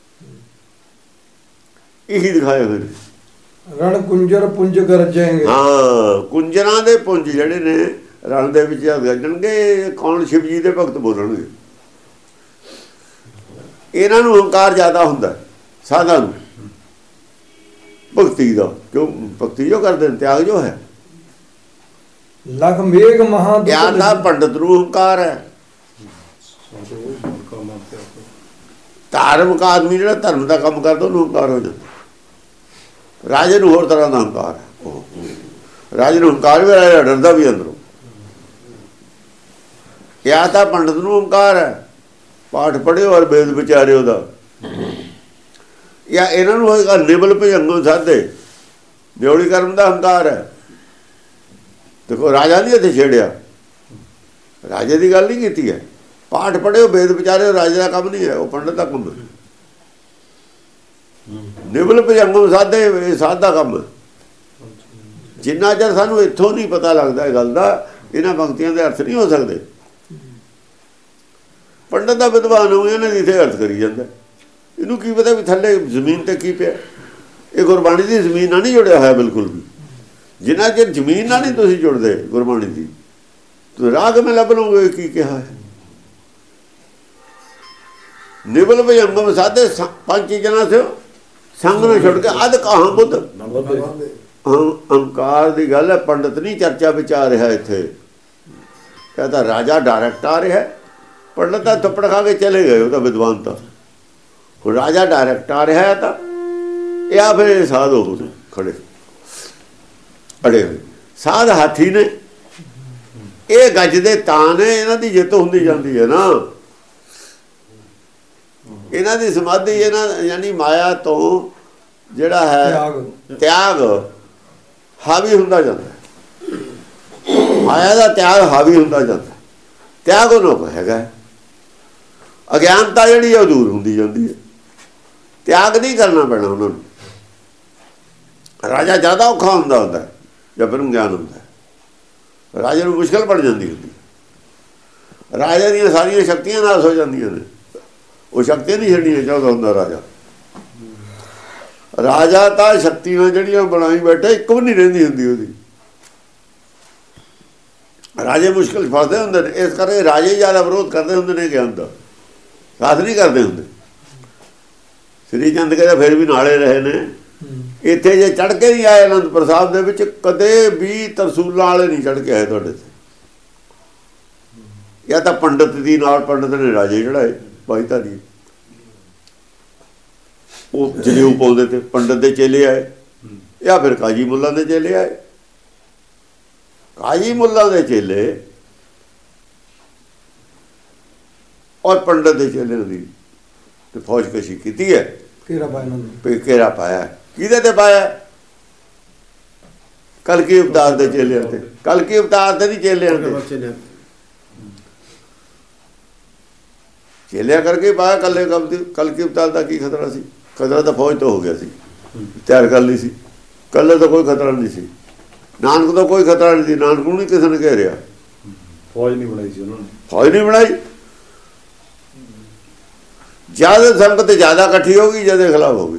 ਇਹੀ ਦਿਖਾਏ ਹੋਏ ਨੇ। ਰਣ ਕੁੰਜਰ ਪੁੰਜ ਗਰਜੇਂਗੇ। ਹਾਂ, ਕੁੰਜਰਾਂ ਦੇ ਪੁੰਜ ਜਿਹੜੇ ਨੇ ਰਣ ਦੇ ਵਿੱਚ ਗਰਜਣਗੇ। ਕੌਣ? ਸ਼ਿਵ ਜੀ ਦੇ ਭਗਤ ਬੋਲਣਗੇ। ਇਹਨਾਂ ਨੂੰ ਹੰਕਾਰ ਜ਼ਿਆਦਾ ਹੁੰਦਾ ਸਾਧਾਂ ਨੂੰ ਭਗਤੀ ਦਾ। ਕਿਉਂ? ਭਗਤੀ ਜੋ ਕਰਦੇ ਨੇ, ਤਿਆਗ ਜੋ ਹੈ। ਲਖ ਮੇਘ ਮਹਾ ਗਿਆਨ ਦਾ ਪੰਡਤ ਨੂੰ ਹੰਕਾਰ ਹੈ। ਧਾਰਮਿਕ ਆਦਮੀ ਜਿਹੜਾ ਧਰਮ ਦਾ ਕੰਮ ਕਰਦਾ ਉਹਨੂੰ ਹੰਕਾਰ ਹੋ ਜਾਂਦਾ। ਰਾਜੇ ਨੂੰ ਹੋਰ ਤਰ੍ਹਾਂ ਦਾ ਹੰਕਾਰ ਹੈ। ਰਾਜੇ ਨੂੰ ਹੰਕਾਰ ਵੀ, ਰਾਜਾ ਡਰਦਾ ਵੀ ਅੰਦਰੋਂ। ਜਾਂ ਤਾਂ ਪੰਡਤ ਨੂੰ ਹੰਕਾਰ ਹੈ, ਪਾਠ ਪੜ੍ਹਿਓ ਔਰ ਵੇਦ ਵਿਚਾਰਿਓ ਦਾ। ਜਾਂ ਇਹਨਾਂ ਨੂੰ ਹੋਏਗਾ ਨਿਬਲ ਭਜੰਗੋ ਸਾਧੇ, ਦਿਉੜੀ ਕਰਮ ਦਾ ਹੰਕਾਰ ਹੈ। ਦੇਖੋ ਰਾਜਾ ਨਹੀਂ ਇੱਥੇ ਛੇੜਿਆ, ਰਾਜੇ ਦੀ ਗੱਲ ਨਹੀਂ ਕੀਤੀ ਹੈ। ਪਾਠ ਪੜ੍ਹਿਓ ਵੇਦ ਵਿਚਾਰਿਓ ਰਾਜੇ ਦਾ ਕੰਮ ਨਹੀਂ ਹੈ, ਉਹ ਪੰਡਤ ਦਾ ਕੰਮ ਹੈ। ਨਿਬਲ ਭਜੰਗੋ ਸਾਧੇ, ਇਹ ਸਾਧ ਦਾ ਕੰਮ ਹੈ। ਜਿੰਨਾ ਚਿਰ ਸਾਨੂੰ ਇੱਥੋਂ ਨਹੀਂ ਪਤਾ ਲੱਗਦਾ ਇਹ ਗੱਲ ਦਾ, ਇਹਨਾਂ ਪੰਕਤੀਆਂ ਦੇ ਅਰਥ ਨਹੀਂ ਹੋ ਸਕਦੇ। ਪੰਡਤ ਦਾ ਵਿਦਵਾਨ ਹੋ ਇਹਨਾਂ ਦੀ ਇੱਥੇ ਅਰਥ ਕਰੀ ਜਾਂਦਾ। ਇਹਨੂੰ ਕੀ ਪਤਾ ਵੀ ਥੱਲੇ ਜ਼ਮੀਨ ਤੇ ਕੀ ਪਿਆ। ਇਹ ਗੁਰਬਾਣੀ ਦੀ ਜ਼ਮੀਨ ਨਾਲ ਨਹੀਂ ਜੁੜਿਆ ਹੋਇਆ ਬਿਲਕੁਲ ਵੀ। ਜਿੰਨਾ ਚਿਰ ਜ਼ਮੀਨ ਨਾਲ ਨਹੀਂ ਤੁਸੀਂ ਜੁੜਦੇ ਗੁਰਬਾਣੀ ਦੀ, ਤੁਸੀਂ ਰਾਹ ਕਿਵੇਂ ਲੱਭ ਲਓਗੇ ਕੀ ਕਿਹਾ ਹੈ। ਨਿਬਲ ਭਜੰਗਮ ਸਾਧੇ, ਪੰਜ ਚੀਜ਼ਾਂ ਸੇ ਸੰਗ ਨੂੰ ਛੱਡ ਕੇ ਅਧ ਕਹਾਂ ਬੁੱਧ। ਹੰਕਾਰ ਦੀ ਗੱਲ ਹੈ। ਪੰਡਤ ਨਹੀਂ ਚਰਚਾ ਵਿੱਚ ਆ ਰਿਹਾ ਇੱਥੇ। ਕਹਿੰਦਾ ਰਾਜਾ ਡਾਇਰੈਕਟ ਆ ਰਿਹਾ, ਪੰਡਤ ਤਾਂ ਥੱਪੜ ਖਾ ਕੇ ਚਲੇ ਗਏ, ਉਹ ਤਾਂ ਵਿਦਵਾਨ ਤਾਂ। ਹੁਣ ਰਾਜਾ ਡਾਇਰੈਕਟ ਆ ਰਿਹਾ ਹੈ ਤਾਂ ਇਹ ਆ ਫਿਰ ਸਾਧ ਹੋ ਖੜੇ ਅੜੇ ਹੋਏ। ਸਾਧ ਹਾਥੀ ਨੇ, ਇਹ ਗੱਜਦੇ ਤਾਂ ਨੇ, ਇਹਨਾਂ ਦੀ ਜਿੱਤ ਹੁੰਦੀ ਜਾਂਦੀ ਹੈ ਨਾ। ਇਹਨਾਂ ਦੀ ਸਮਾਧੀ, ਇਹਨਾਂ ਯਾਨੀ ਮਾਇਆ ਤੋਂ ਜਿਹੜਾ ਹੈ ਤਿਆਗ ਹਾਵੀ ਹੁੰਦਾ ਜਾਂਦਾ। ਮਾਇਆ ਦਾ ਤਿਆਗ ਹਾਵੀ ਹੁੰਦਾ ਜਾਂਦਾ। ਤਿਆਗ ਉਹਨਾਂ ਕੋਲ ਹੈਗਾ। ਅਗਿਆਨਤਾ ਜਿਹੜੀ ਉਹ ਦੂਰ ਹੁੰਦੀ ਜਾਂਦੀ ਹੈ। ਤਿਆਗ ਨਹੀਂ ਕਰਨਾ ਪੈਣਾ ਉਹਨਾਂ ਨੂੰ। ਰਾਜਾ ਜ਼ਿਆਦਾ ਔਖਾ ਹੁੰਦਾ ਹੁੰਦਾ ਜਦ ਬ੍ਰਹਮ ਗਿਆਨ ਹੁੰਦਾ। ਰਾਜੇ ਨੂੰ ਮੁਸ਼ਕਿਲ ਪੜ ਜਾਂਦੀ ਹੁੰਦੀ। ਰਾਜੇ ਦੀਆਂ ਸਾਰੀਆਂ ਸ਼ਕਤੀਆਂ ਨਾਸ ਹੋ ਜਾਂਦੀਆਂ ਨੇ। ਉਹ ਸ਼ਕਤੀਆਂ ਨਹੀਂ ਛੱਡਣੀਆਂ ਚਾਹੁੰਦਾ ਹੁੰਦਾ ਰਾਜਾ। ਰਾਜਾ ਤਾਂ ਸ਼ਕਤੀਆਂ ਜਿਹੜੀਆਂ ਬਣਾਈ ਬੈਠੇ, ਇੱਕ ਵੀ ਨਹੀਂ ਰਹਿੰਦੀ ਹੁੰਦੀ ਉਹਦੀ। ਰਾਜੇ ਮੁਸ਼ਕਿਲ ਫਸਦੇ ਹੁੰਦੇ ਨੇ। ਇਸ ਕਰਕੇ ਰਾਜੇ ਜ਼ਿਆਦਾ ਵਿਰੋਧ ਕਰਦੇ ਹੁੰਦੇ ਨੇ ਗਿਆਨ ਦਾ, ਸਾਥ ਨਹੀਂ ਕਰਦੇ ਹੁੰਦੇ। ਸ੍ਰੀ ਚੰਦ ਕਹਿੰਦਾ ਫਿਰ ਵੀ ਨਾਲੇ ਰਹੇ ਨੇ। ਇੱਥੇ ਜੇ ਚੜ੍ਹ ਕੇ ਨਹੀਂ ਆਏ ਅਨੰਦਪੁਰ ਸਾਹਿਬ ਦੇ ਵਿੱਚ, ਕਦੇ ਵੀ ਤਰਸੂਲਾਂ ਵਾਲੇ ਨਹੀਂ ਚੜ੍ਹ ਕੇ ਆਏ ਤੁਹਾਡੇ ਤੇ। ਜਾਂ ਤਾਂ ਪੰਡਤ ਦੀ ਨਾਲ ਪੰਡਤ ਨੇ ਰਾਜੇ ਚੜ੍ਹਾਏ, ਬਾਈ ਧਾਰੀ ਉਹ ਜਨੇਊ ਪਾਉਂਦੇ ਤੇ ਪੰਡਤ ਦੇ ਚੇਲੇ ਆਏ ਜਾਂ ਫਿਰ ਕਾਜੀ ਮੁੱਲਾ ਦੇ ਚੇਲੇ ਆਏ। ਕਾਜੀ ਮੁੱਲਾ ਦੇ ਚੇਲੇ ਔਰ ਪੰਡਤ ਦੇ ਚੇਲੇ ਦੀ ਤੇ ਫੌਜ ਕਸ਼ੀ ਕੀਤੀ ਹੈ। ਘੇਰਾ ਪਾਇਆ ਇਹਨਾਂ ਨੇ, ਘੇਰਾ ਪਾਇਆ ਕਿਹਦੇ ਤੇ ਪਾਇਆ? ਕਲਕੀ ਅਵਤਾਰ ਦੇ ਚੇਲਿਆਂ ਤੇ। ਕਲਕੀ ਅਵਤਾਰ ਤੇ ਨਹੀਂ ਚੇਲਿਆਂ ਤੇ, ਚੇਲਿਆਂ ਕਰਕੇ ਪਾਇਆ। ਕੱਲੇ ਕਲਕੀ ਅਵਤਾਰ ਦਾ ਕੀ ਖਤਰਾ ਸੀ? ਖਤਰਾ ਤਾਂ ਫੌਜ ਤੋਂ ਹੋ ਗਿਆ ਸੀ, ਤਿਆਰ ਕਰ ਲਈ ਸੀ। ਕੱਲੇ ਤਾਂ ਕੋਈ ਖਤਰਾ ਨਹੀਂ ਸੀ। ਨਾਨਕ ਤੋਂ ਕੋਈ ਖਤਰਾ ਨਹੀਂ ਸੀ। ਨਾਨਕ ਨੂੰ ਨਹੀਂ ਕਿਸੇ ਨੇ ਘੇਰਿਆ। ਫੌਜ ਨਹੀਂ ਬਣਾਈ ਸੀ ਉਹਨਾਂ ਨੇ, ਫੌਜ ਨਹੀਂ ਬਣਾਈ। ਜਿਆਦਾ ਸੰਗਤ ਜ਼ਿਆਦਾ ਇਕੱਠੀ ਹੋ ਗਈ, ਜਦੇ ਖਿਲਾਫ ਹੋ ਗਏ।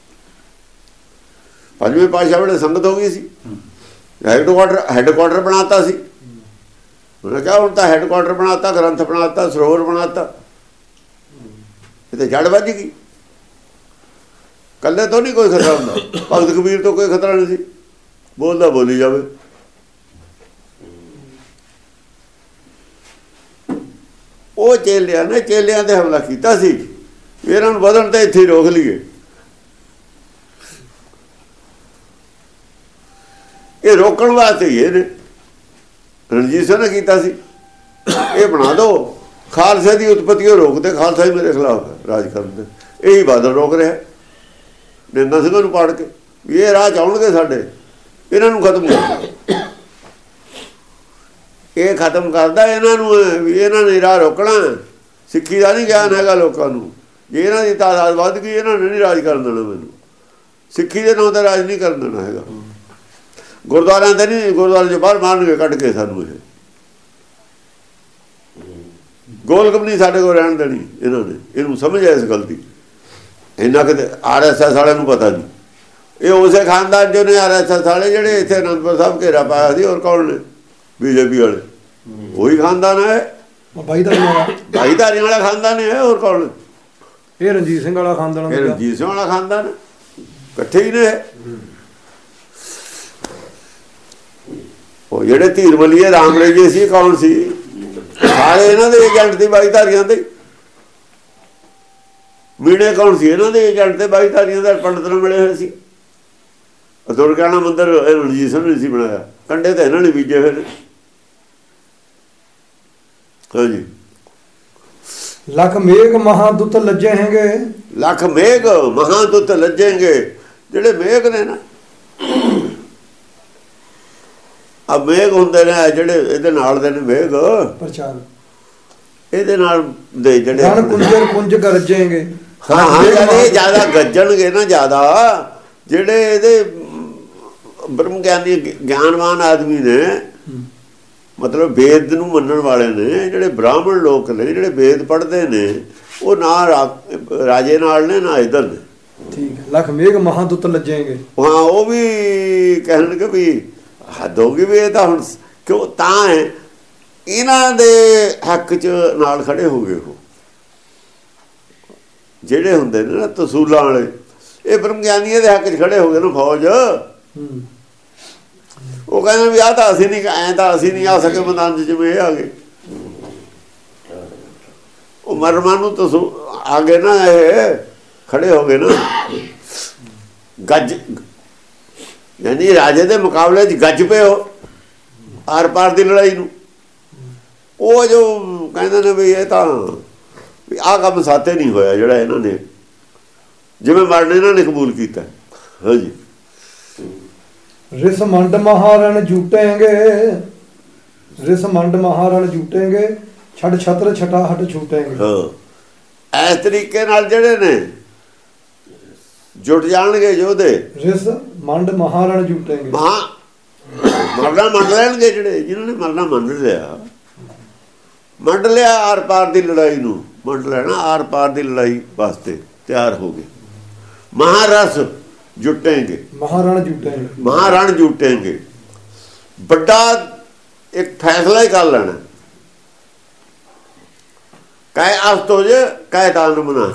ਪੰਜਵੇਂ ਪਾਤਸ਼ਾਹ ਵੇਲੇ ਸੰਗਤ ਹੋ ਗਈ ਸੀ, ਹੈਡਕੁਆਟਰ ਹੈਡਕੁਆਟਰ ਬਣਾਤਾ ਸੀ। ਉਹਨੇ ਕਿਹਾ ਹੁਣ ਤਾਂ ਹੈਡਕੁਆਟਰ ਬਣਾਤਾ, ਗ੍ਰੰਥ ਬਣਾਤਾ, ਸਰੋਵਰ ਬਣਾਤਾ, ਇਹ ਤਾਂ ਜੜ ਵੱਜ ਗਈ। ਕੱਲੇ ਤੋਂ ਨਹੀਂ ਕੋਈ ਖਤਰਾ ਹੁੰਦਾ। ਭਗਤ ਕਬੀਰ ਤੋਂ ਕੋਈ ਖਤਰਾ ਨਹੀਂ ਸੀ, ਬੋਲਦਾ ਬੋਲੀ ਜਾਵੇ। ਉਹ ਚੇਲਿਆਂ ਨੇ ਚੇਲਿਆਂ ਤੇ ਹਮਲਾ ਕੀਤਾ ਸੀ, ਇਹਨਾਂ ਨੂੰ ਵਧਣ ਤੇ ਇੱਥੇ ਰੋਕ ਲਈਏ। ਇਹ ਰੋਕਣ ਵਾਸਤੇ ਹੀ ਇਹਨੇ ਰਣਜੀਤ ਸਿੰਘ ਨੇ ਕੀਤਾ ਸੀ। ਇਹ ਬਣਾ ਦੋ ਖਾਲਸੇ ਦੀ ਉਤਪਤੀ, ਉਹ ਰੋਕਦੇ। ਖਾਲਸਾ ਹੀ ਮੇਰੇ ਖਿਲਾਫ ਰਾਜ ਕਰਨ ਦੇ, ਇਹੀ ਬਾਦਲ ਰੋਕ ਰਿਹਾ ਨੰਦਾ ਸਿੰਘਾਂ ਨੂੰ ਪਾੜ ਕੇ ਵੀ ਇਹ ਰਾਹ ਚਾਉਣਗੇ ਸਾਡੇ, ਇਹਨਾਂ ਨੂੰ ਖਤਮ ਕਰ। ਇਹ ਖਤਮ ਕਰਦਾ ਇਹਨਾਂ ਨੂੰ ਵੀ ਇਹਨਾਂ ਨੇ ਰਾਹ ਰੋਕਣਾ। ਸਿੱਖੀ ਦਾ ਨਹੀਂ ਗਿਆਨ ਹੈਗਾ ਲੋਕਾਂ ਨੂੰ। ਜੇ ਇਹਨਾਂ ਦੀ ਤਾਦਾਦ ਵੱਧ ਗਈ, ਇਹਨਾਂ ਨੇ ਨਹੀਂ ਰਾਜ ਕਰਨ ਦੇਣਾ। ਮੈਨੂੰ ਸਿੱਖੀ ਦੇ ਨਾਂ ਤੇ ਰਾਜ ਨਹੀਂ ਕਰਨ ਦੇਣਾ ਹੈਗਾ। ਗੁਰਦੁਆਰਿਆਂ ਤੇ ਨਹੀਂ, ਗੁਰਦੁਆਰੇ 'ਚੋਂ ਬਾਹਰ ਮਾਰਨਗੇ ਕੱਢ ਕੇ ਸਾਨੂੰ। ਇਹ ਗੋਲਕ ਨਹੀਂ ਸਾਡੇ ਕੋਲ ਰਹਿਣ ਦੇਣੀ ਇਹਨਾਂ ਨੇ। ਇਹਨੂੰ ਸਮਝ ਆਇਆ ਇਸ ਗੱਲ ਦੀ। ਇੰਨਾ ਕਿ ਆਰ ਐਸ ਐਸ ਵਾਲਿਆਂ ਨੂੰ ਪਤਾ ਨਹੀਂ। ਇਹ ਉਸੇ ਖਾਨਦਾਨ ਜੋ ਨੇ ਆਰ ਐਸ ਐਸ ਵਾਲੇ ਜਿਹੜੇ ਇੱਥੇ ਅਨੰਦਪੁਰ ਸਾਹਿਬ ਘੇਰਾ ਪਾਇਆ ਸੀ। ਹੋਰ ਕੌਣ ਨੇ? ਬੀਜੇਪੀ ਵਾਲੇ। ਉਹੀ ਖਾਨਦਾਨ ਹੈ, ਬਾਈ ਧਾਰੀਆਂ ਵਾਲਾ ਬਾਈ ਧਾਰੀਆਂ ਵਾਲਾ ਖਾਨਦਾਨ ਹੈ। ਹੋਰ ਕੌਣ? ਇਹ ਰਣਜੀਤ ਸਿੰਘ ਵਾਲਾ ਖਾਨਦਾਨ। ਇਹ ਰਣਜੀਤ ਸਿੰਘ ਵਾਲਾ ਖਾਨਦਾਨ ਇਕੱਠੇ ਹੀ ਨੇ। ਉਹ ਜਿਹੜੇ ਧੀਰ ਮਲੀਏ ਰਾਮ ਰੇਜੇ ਸੀ, ਕੌਣ ਸੀ? ਸਾਰੇ ਇਹਨਾਂ ਦੇ ਏਜੰਟ ਦੀ ਬਾਈ ਧਾਰੀਆਂ ਤੇ। ਮੀਣੇ ਕੌਣ ਸੀ? ਇਹਨਾਂ ਦੇ ਏਜੰਟ ਤੇ ਬਾਈ ਧਾਰੀਆਂ ਦਾ ਪੰਡਤ ਨਾਲ ਮਿਲੇ ਹੋਏ ਸੀ। ਦੁਰਗਿਆਣਾ ਮੰਦਿਰ ਰਣਜੀਤ ਸਿੰਘ ਨੇ ਸੀ ਬਣਾਇਆ, ਕੰਡੇ ਤਾਂ ਇਹਨਾਂ ਨੇ ਬੀਜੇ ਹੋਏ ਨੇ। ਹਾਂਜੀ। ਲੱਖ ਮੇਘ ਮਹਾਦੁੱਤ ਲੱਜੇ ਹੈਗੇ, ਲੱਖ ਮੇਘ ਮਹਾਦੁੱਤ ਲੱਜੇਂਗੇ। ਜਿਹੜੇ ਮੇਘ ਨੇ ਨਾ, ਆ ਮੇਘ ਹੁੰਦੇ ਨੇ ਜਿਹੜੇ ਇਹਦੇ ਨਾਲ ਦੇ ਨੇ ਮੇਘ ਪ੍ਰਚਾਰ ਇਹਦੇ ਨਾਲ ਦੇ ਜਿਹੜੇ ਗਣ ਕੁੰਜਰ ਪੁੰਜ ਗਰਜੇਂਗੇ। ਹਾਂ ਹਾਂ ਜਿਹੜੇ ਜ਼ਿਆਦਾ ਗੱਜਣਗੇ ਨਾ, ਜ਼ਿਆਦਾ ਜਿਹੜੇ ਇਹਦੇ ਬ੍ਰਹਮ ਗਿਆਨੀ ਗਿਆਨਵਾਨ ਆਦਮੀ ਨੇ, ਮਤਲਬ ਵੇਦ ਨੂੰ ਮੰਨਣ ਵਾਲੇ ਨੇ, ਜਿਹੜੇ ਬ੍ਰਾਹਮਣ ਲੋਕ ਨੇ, ਜਿਹੜੇ ਵੇਦ ਪੜ੍ਹਦੇ ਨੇ, ਉਹ ਨਾ ਰਾਜੇ ਨਾਲ ਨੇ ਨਾ ਇੱਧਰ ਨੇ। ਠੀਕ ਹੈ। ਲੱਖ ਮੇਘ ਮਹਾਦੁੱਤ ਲੱਜੇਂਗੇ। ਹਾਂ, ਉਹ ਵੀ ਕਹਿਣਗੇ ਵੀ ਹੱਦ ਹੋ ਗਈ ਵੀ ਇਹ ਤਾਂ ਹੁਣ ਕਿਉਂ ਤਾਂ ਹੈ ਇਹਨਾਂ ਦੇ ਹੱਕ 'ਚ ਨਾਲ ਖੜੇ ਹੋ ਗਏ। ਉਹ ਜਿਹੜੇ ਹੁੰਦੇ ਨੇ ਨਾ ਤਸੂਲਾਂ ਵਾਲੇ, ਇਹ ਬ੍ਰਹਮ ਗਿਆਨੀਆਂ ਦੇ ਹੱਕ 'ਚ ਖੜੇ ਹੋ ਗਏ ਨਾ ਫੌਜ। ਉਹ ਕਹਿੰਦੇ ਵੀ ਆਹ ਤਾਂ ਅਸੀਂ ਨਹੀਂ, ਐਂ ਤਾਂ ਅਸੀਂ ਨਹੀਂ ਆ ਸਕੇ ਮੈਦਾਨ 'ਚ ਜਿਵੇਂ ਇਹ ਆ ਗਏ। ਉਹ ਮਰਮਾਂ ਨੂੰ ਤਸੂ ਆ ਗਏ ਨਾ, ਇਹ ਖੜੇ ਹੋ ਗਏ ਨਾ। ਗੱਜ ਯਾਨੀ ਰਾਜੇ ਦੇ ਮੁਕਾਬਲੇ 'ਚ ਗੱਜ ਪਏ ਹੋ ਆਰ ਪਾਰ ਦੀ ਲੜਾਈ ਨੂੰ। ਉਹ ਜੋ ਕਹਿੰਦੇ ਨੇ ਵੀ ਇਹ ਤਾਂ ਵੀ ਆਹ ਕੰਮ ਸਾਥੇ ਨਹੀਂ ਹੋਇਆ ਜਿਹੜਾ ਇਹਨਾਂ ਨੇ ਜਿਵੇਂ ਮਰਨ ਇਹਨਾਂ ਨੇ ਕਬੂਲ ਕੀਤਾ। ਹਾਂਜੀ। ਰਿਸ ਮੰਡ ਮਹਾਰਨ ਜੂਟੇਂਗੇ, ਰਿਸ ਮੰਡ ਮਹਾਰਨ ਜੂਟੇਂਗੇ, ਛੱਡ ਛਤਰ ਛਟਾ ਹਟ ਛੂਟੇਂਗੇ। ਹਾਂ, ਇਸ ਤਰੀਕੇ ਨਾਲ ਜਿਹੜੇ ਨੇ ਜੁਟ ਜਾਣਗੇ ਯੋਧੇ। ਰਿਸ ਮੰਡ ਮਹਾਰਨ ਜੂਟੇਂਗੇ, ਮਹਾ ਮਰਨਾ ਮੰਨ ਲੈਣਗੇ ਜਿਹੜੇ ਜਿਹਨਾਂ ਨੇ ਮਰਨਾ ਮੰਨ ਲਿਆ। ਮੰਡ ਲਿਆ ਆਰ ਪਾਰ ਦੀ ਲੜਾਈ ਨੂੰ, ਮੰਡ ਲੈਣਾ ਆਰ ਪਾਰ ਦੀ ਲੜਾਈ ਵਾਸਤੇ ਤਿਆਰ ਹੋ ਗਏ। ਮਹਾਰਸ ਜੁਟੇਂਗੇ, ਮਹਾਰਣ ਜੁਟੇਂਗੇ, ਮਹਾਰਣ ਜੁਟੇਂਗੇ। ਵੱਡਾ ਇੱਕ ਫੈਸਲਾ ਹੀ ਕਰ ਲੈਣਾ। ਕਾਇ ਅਸਤੋਜ ਕਾਇ ਤਾਨ ਮਨਾ।